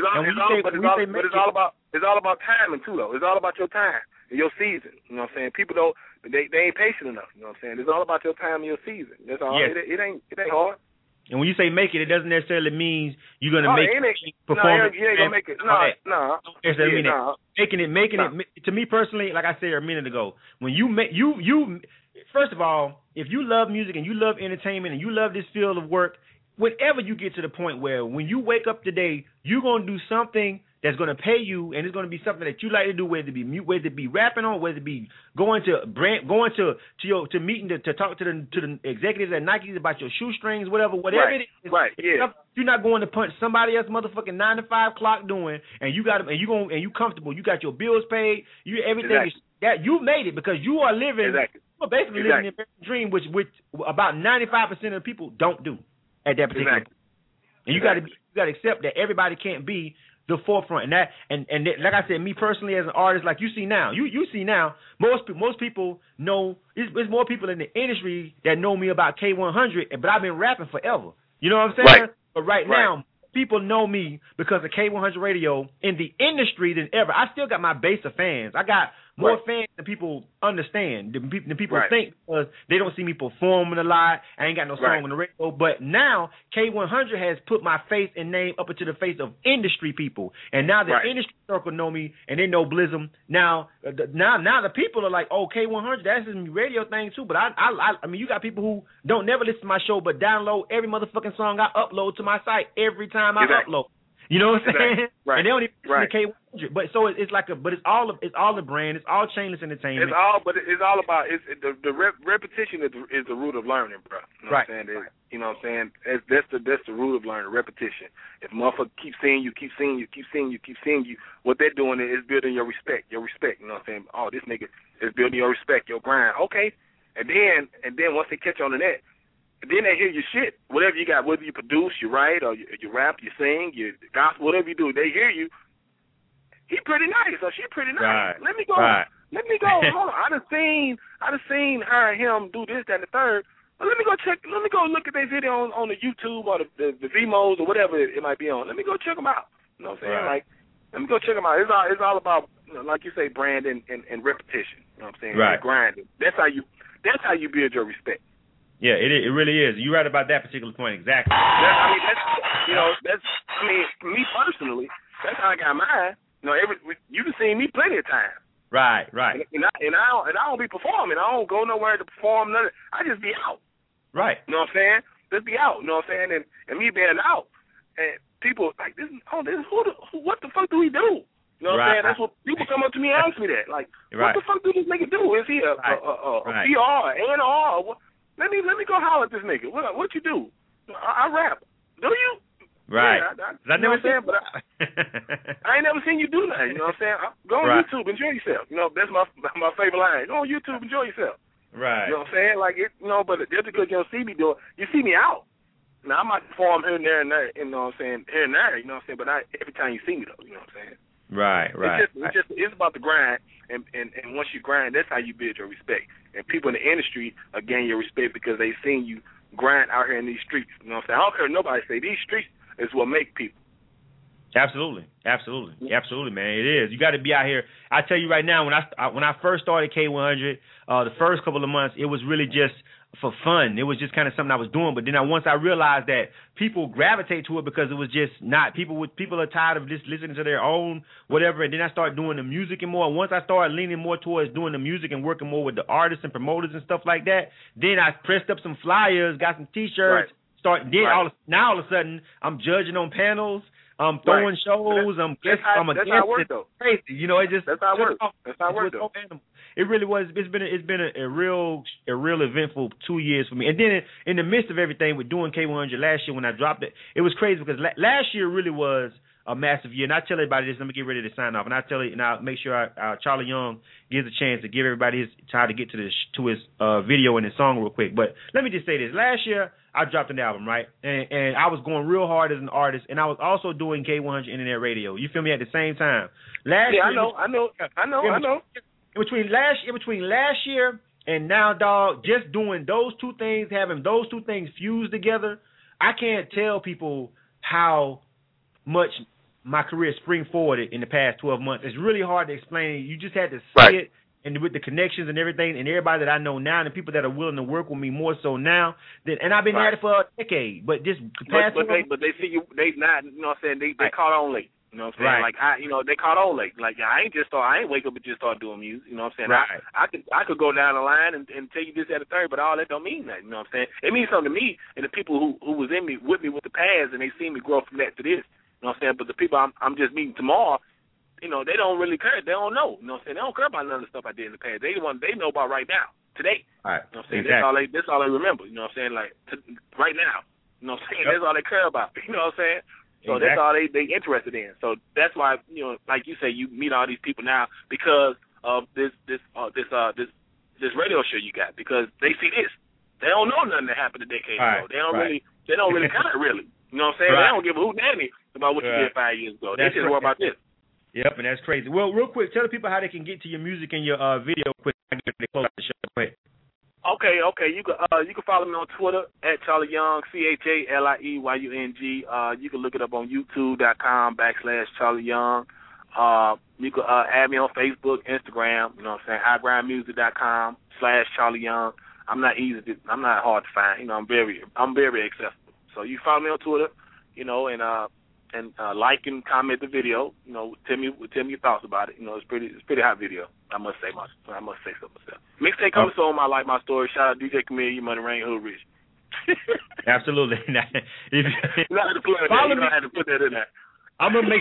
all about timing too, though. It's all about your time and your season. You know what I'm saying? People don't. They ain't patient enough. You know what I'm saying? It's all about your time and your season. That's all. Yes. It ain't hard. And when you say make it doesn't necessarily mean you're gonna make it perform. You ain't gonna make it. No. Making it. To me personally, like I said a minute ago, when you make you first of all, if you love music and you love entertainment and you love this field of work, whenever you get to the point where when you wake up today, you're gonna do something that's going to pay you, and it's going to be something that you like to do, whether it be rapping on, whether it be going to meeting to talk to the executives at Nike about your shoestrings, whatever it is. Right. Yeah. You're not going to punch somebody else motherfucking 9 to 5 clock doing, and you comfortable. You got your bills paid. Everything that you made it because you are living. Exactly. You're basically living your dream, which about 95% of the people don't do at that particular. Exactly. And you got to accept that everybody can't be the forefront, and like I said, me personally as an artist, like you see now, you see now, most people know. There's more people in the industry that know me about K100, but I've been rapping forever. You know what I'm saying? Right. But right now, people know me because of K100 Radio in the industry than ever. I still got my base of fans. I got more fans than people understand, than people think, because they don't see me performing a lot. I ain't got no song on the radio. But now K100 has put my face and name up into the face of industry people, and now the industry circle know me and they know Blizzum. Now the people are like, oh, K100, that's his radio thing too. But I mean, you got people who don't never listen to my show but download every motherfucking song I upload to my site every time I upload. You know what I'm saying? Right. And they don't even listen to K100. But so it's all the brand. It's all Chainless Entertainment. It's all about the repetition is the root of learning, bro. You know what I'm saying? You know what I'm saying? That's the root of learning, repetition. If motherfucker keep seeing you, what they're doing is building your respect. You know what I'm saying? Oh, this nigga is building your respect, your grind. Okay. And then once they catch on to that, then they hear your shit, whatever you got, whether you produce, you write, or you rap, you sing, you gospel, whatever you do, they hear you. He pretty nice, or she pretty nice. Let me go. Hold on. I done seen her and him do this, that, and the third. Well, let me go look at their video on the YouTube or the Vimos or whatever it might be on. Let me go check them out. You know what I'm saying? Like, let me go check them out. It's all about, like you say, brand and repetition. You know what I'm saying? Right. And grinding. That's how you build your respect. Yeah, it really is. You're right about that particular point, exactly. For me personally, that's how I got mine. You know, you've seen me plenty of times. Right. And I don't be performing. I don't go nowhere to perform. Nothing. I just be out. Right. You know what I'm saying? Just be out. You know what I'm saying? And me being out, and people like this. Oh, what the fuck do we do? You know what I'm saying? That's what people come up to me and ask me that. Like, what the fuck do this nigga do? Is he a PR, A&R? Let me go holler at this nigga. What you do? I rap. Do you? Right. Yeah, I never seen. But I ain't never seen you do that. You know what I'm saying? Go on YouTube, enjoy yourself. You know, that's my favorite line. Go on YouTube, enjoy yourself. Right. You know what I'm saying? Like it, you know, but just because you don't see me do it, you see me out. Now I might perform here and there and there. You know what I'm saying? Here and there. You know what I'm saying? But not every time you see me though. You know what I'm saying? Right. It's about the grind, and once you grind, that's how you build your respect. And people in the industry are gaining your respect because they seen you grind out here in these streets. You know what I'm saying? I don't care what nobody say. These streets is what make people. Absolutely, man. It is. You got to be out here. I tell you right now, when I first started K100, the first couple of months, it was really just for fun. It was just kind of something I was doing. But then once I realized that people gravitate to it because it was just not people are tired of just listening to their own whatever. And then I started doing the music and more. And once I started leaning more towards doing the music and working more with the artists and promoters and stuff like that, then I pressed up some flyers, got some T-shirts. Now all of a sudden I'm judging on panels. I'm throwing shows. That's how it works, though. Crazy, you know. It just that's how it works. That's how it works, though. It really was. It's been a real eventful 2 years for me. And then in the midst of everything with doing K100 last year when I dropped it, it was crazy because last year really was a massive year. And I tell everybody this. Let me get ready to sign off. And I'll make sure Charlie Young gives a chance to give everybody his time to get to his video and his song real quick. But let me just say this: last year I dropped an album, right? And I was going real hard as an artist, and I was also doing K100 Internet Radio. You feel me? At the same time. I know. Between last year and now, dog, just doing those two things, having those two things fused together, I can't tell people how much my career spring forwarded in the past 12 months. It's really hard to explain. You just had to see it. And with the connections and everything, and everybody that I know now, and the people that are willing to work with me more so now, and I've been at it for a decade. But just past, but they see you. They not. You know what I'm saying? They caught on late. You know what I'm saying? Like they caught on late. Like I ain't wake up and just start doing music. You know what I'm saying? Right. I could go down the line and tell you this, that, and third, but all that don't mean that. You know what I'm saying? It means something to me and the people who was with me with the past, and they see me grow from that to this. You know what I'm saying? But the people I'm just meeting tomorrow, you know, they don't really care. They don't know. You know what I'm saying? They don't care about none of the stuff I did in the past. They know about right now, today. Right. You know what I'm saying? Exactly. That's all they remember. You know what I'm saying? Like right now. You know what I'm saying? Yep. That's all they care about. You know what I'm saying? So that's all they interested in. So that's why, you know, like you say, you meet all these people now because of this radio show you got, because they see this. They don't know nothing that happened a decade ago. They don't really care really. You know what I'm saying? They don't give a hoot nanny about what you did 5 years ago. They just worry about this. Yep, and that's crazy. Well, real quick, tell the people how they can get to your music and your video quick. I get to close the show. Go ahead. Okay. You can follow me on Twitter at Charlie Young, CharlieYung. You can look it up on YouTube.com/Charlie Young. You can add me on Facebook, Instagram. You know what I'm saying? HighGrindMusic.com/Charlie Young. I'm not hard to find. You know, I'm very accessible. So you follow me on Twitter. You know, and like and comment the video. You know, tell me your thoughts about it. You know, it's pretty hot video. I must say so myself. Mixtape coming soon. I like my story. Shout out DJ Camille, You Money Rain Hood Rich. Absolutely. You don't have to put that in there. I'm gonna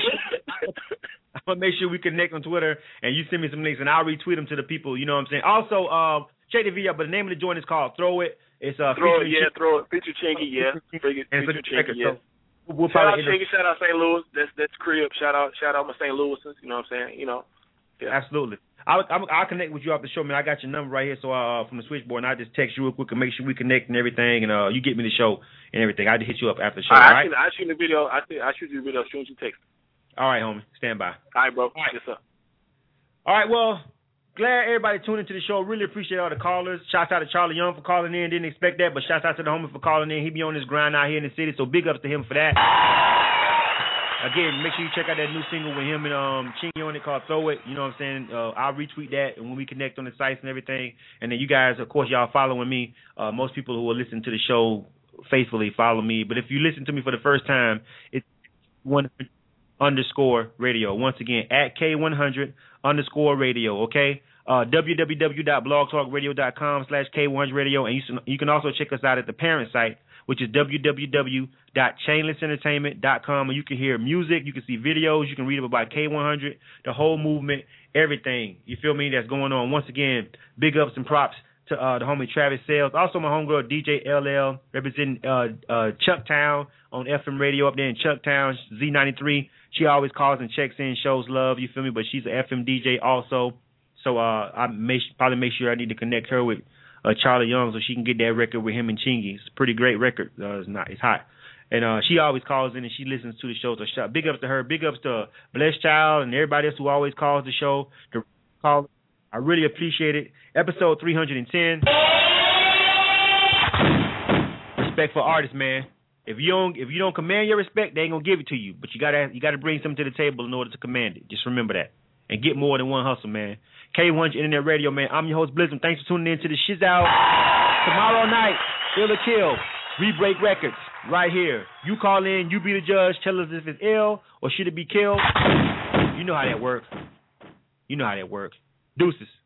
make sure we connect on Twitter, and you send me some links, and I'll retweet them to the people. You know what I'm saying? Also, check the video. But the name of the joint is called "Throw It." It's Throw It. Feature Chingy, yeah. Feature Chingy, yeah. We'll shout out Chingy, shout out St. Louis. That's crib. Shout out my St. Louisans. You know what I'm saying? You know. Yeah. Absolutely. I'll connect with you off the show, man. I got your number right here, so from the switchboard, and I'll just text you real quick and make sure we connect and everything, and you get me the show and everything. I'll hit you up after the show, all right? I shoot the video. I shoot the video as soon as you text. All right, homie. Stand by. All right, bro. All right. Yes, sir. All right, well, glad everybody tuned into the show. Really appreciate all the callers. Shouts out to Charlie Young for calling in. Didn't expect that, but shouts out to the homie for calling in. He be on his grind out here in the city, so big ups to him for that. Again, make sure you check out that new single with him and Chingy on it called "Throw It." You know what I'm saying? I'll retweet that, and when we connect on the sites and everything. And then you guys, of course, y'all following me. Most people who will listen to the show faithfully follow me. But if you listen to me for the first time, it's _radio. Once again, at K100_radio, okay? www.blogtalkradio.com/K100radio. And you can also check us out at the parent site, which is www.chainlessentertainment.com, and you can hear music, you can see videos, you can read about K100, the whole movement, everything. You feel me? That's going on. Once again, big ups and props to the homie Travis Sales. Also my homegirl DJ LL representing Chucktown on FM radio up there in Chucktown, Z93. She always calls and checks in, shows love, you feel me? But she's an FM DJ also. So I probably make sure I need to connect her with Charlie Young so she can get that record with him and Chingy. It's a pretty great record. It's hot. And she always calls in and she listens to the show. So big ups to her. Big ups to Blessed Child and everybody else who always calls the show. I really appreciate it. Episode 310. Respect for artists, man. If you don't command your respect, they ain't gonna give it to you. But you gotta bring something to the table in order to command it. Just remember that. And get more than one hustle, man. K100 Internet Radio, man. I'm your host, Blizzard. Thanks for tuning in to the Shiz Out. Tomorrow night, Ill or Kill, Rebreak Records, right here. You call in, you be the judge, tell us if it's ill or should it be killed. You know how that works. Deuces.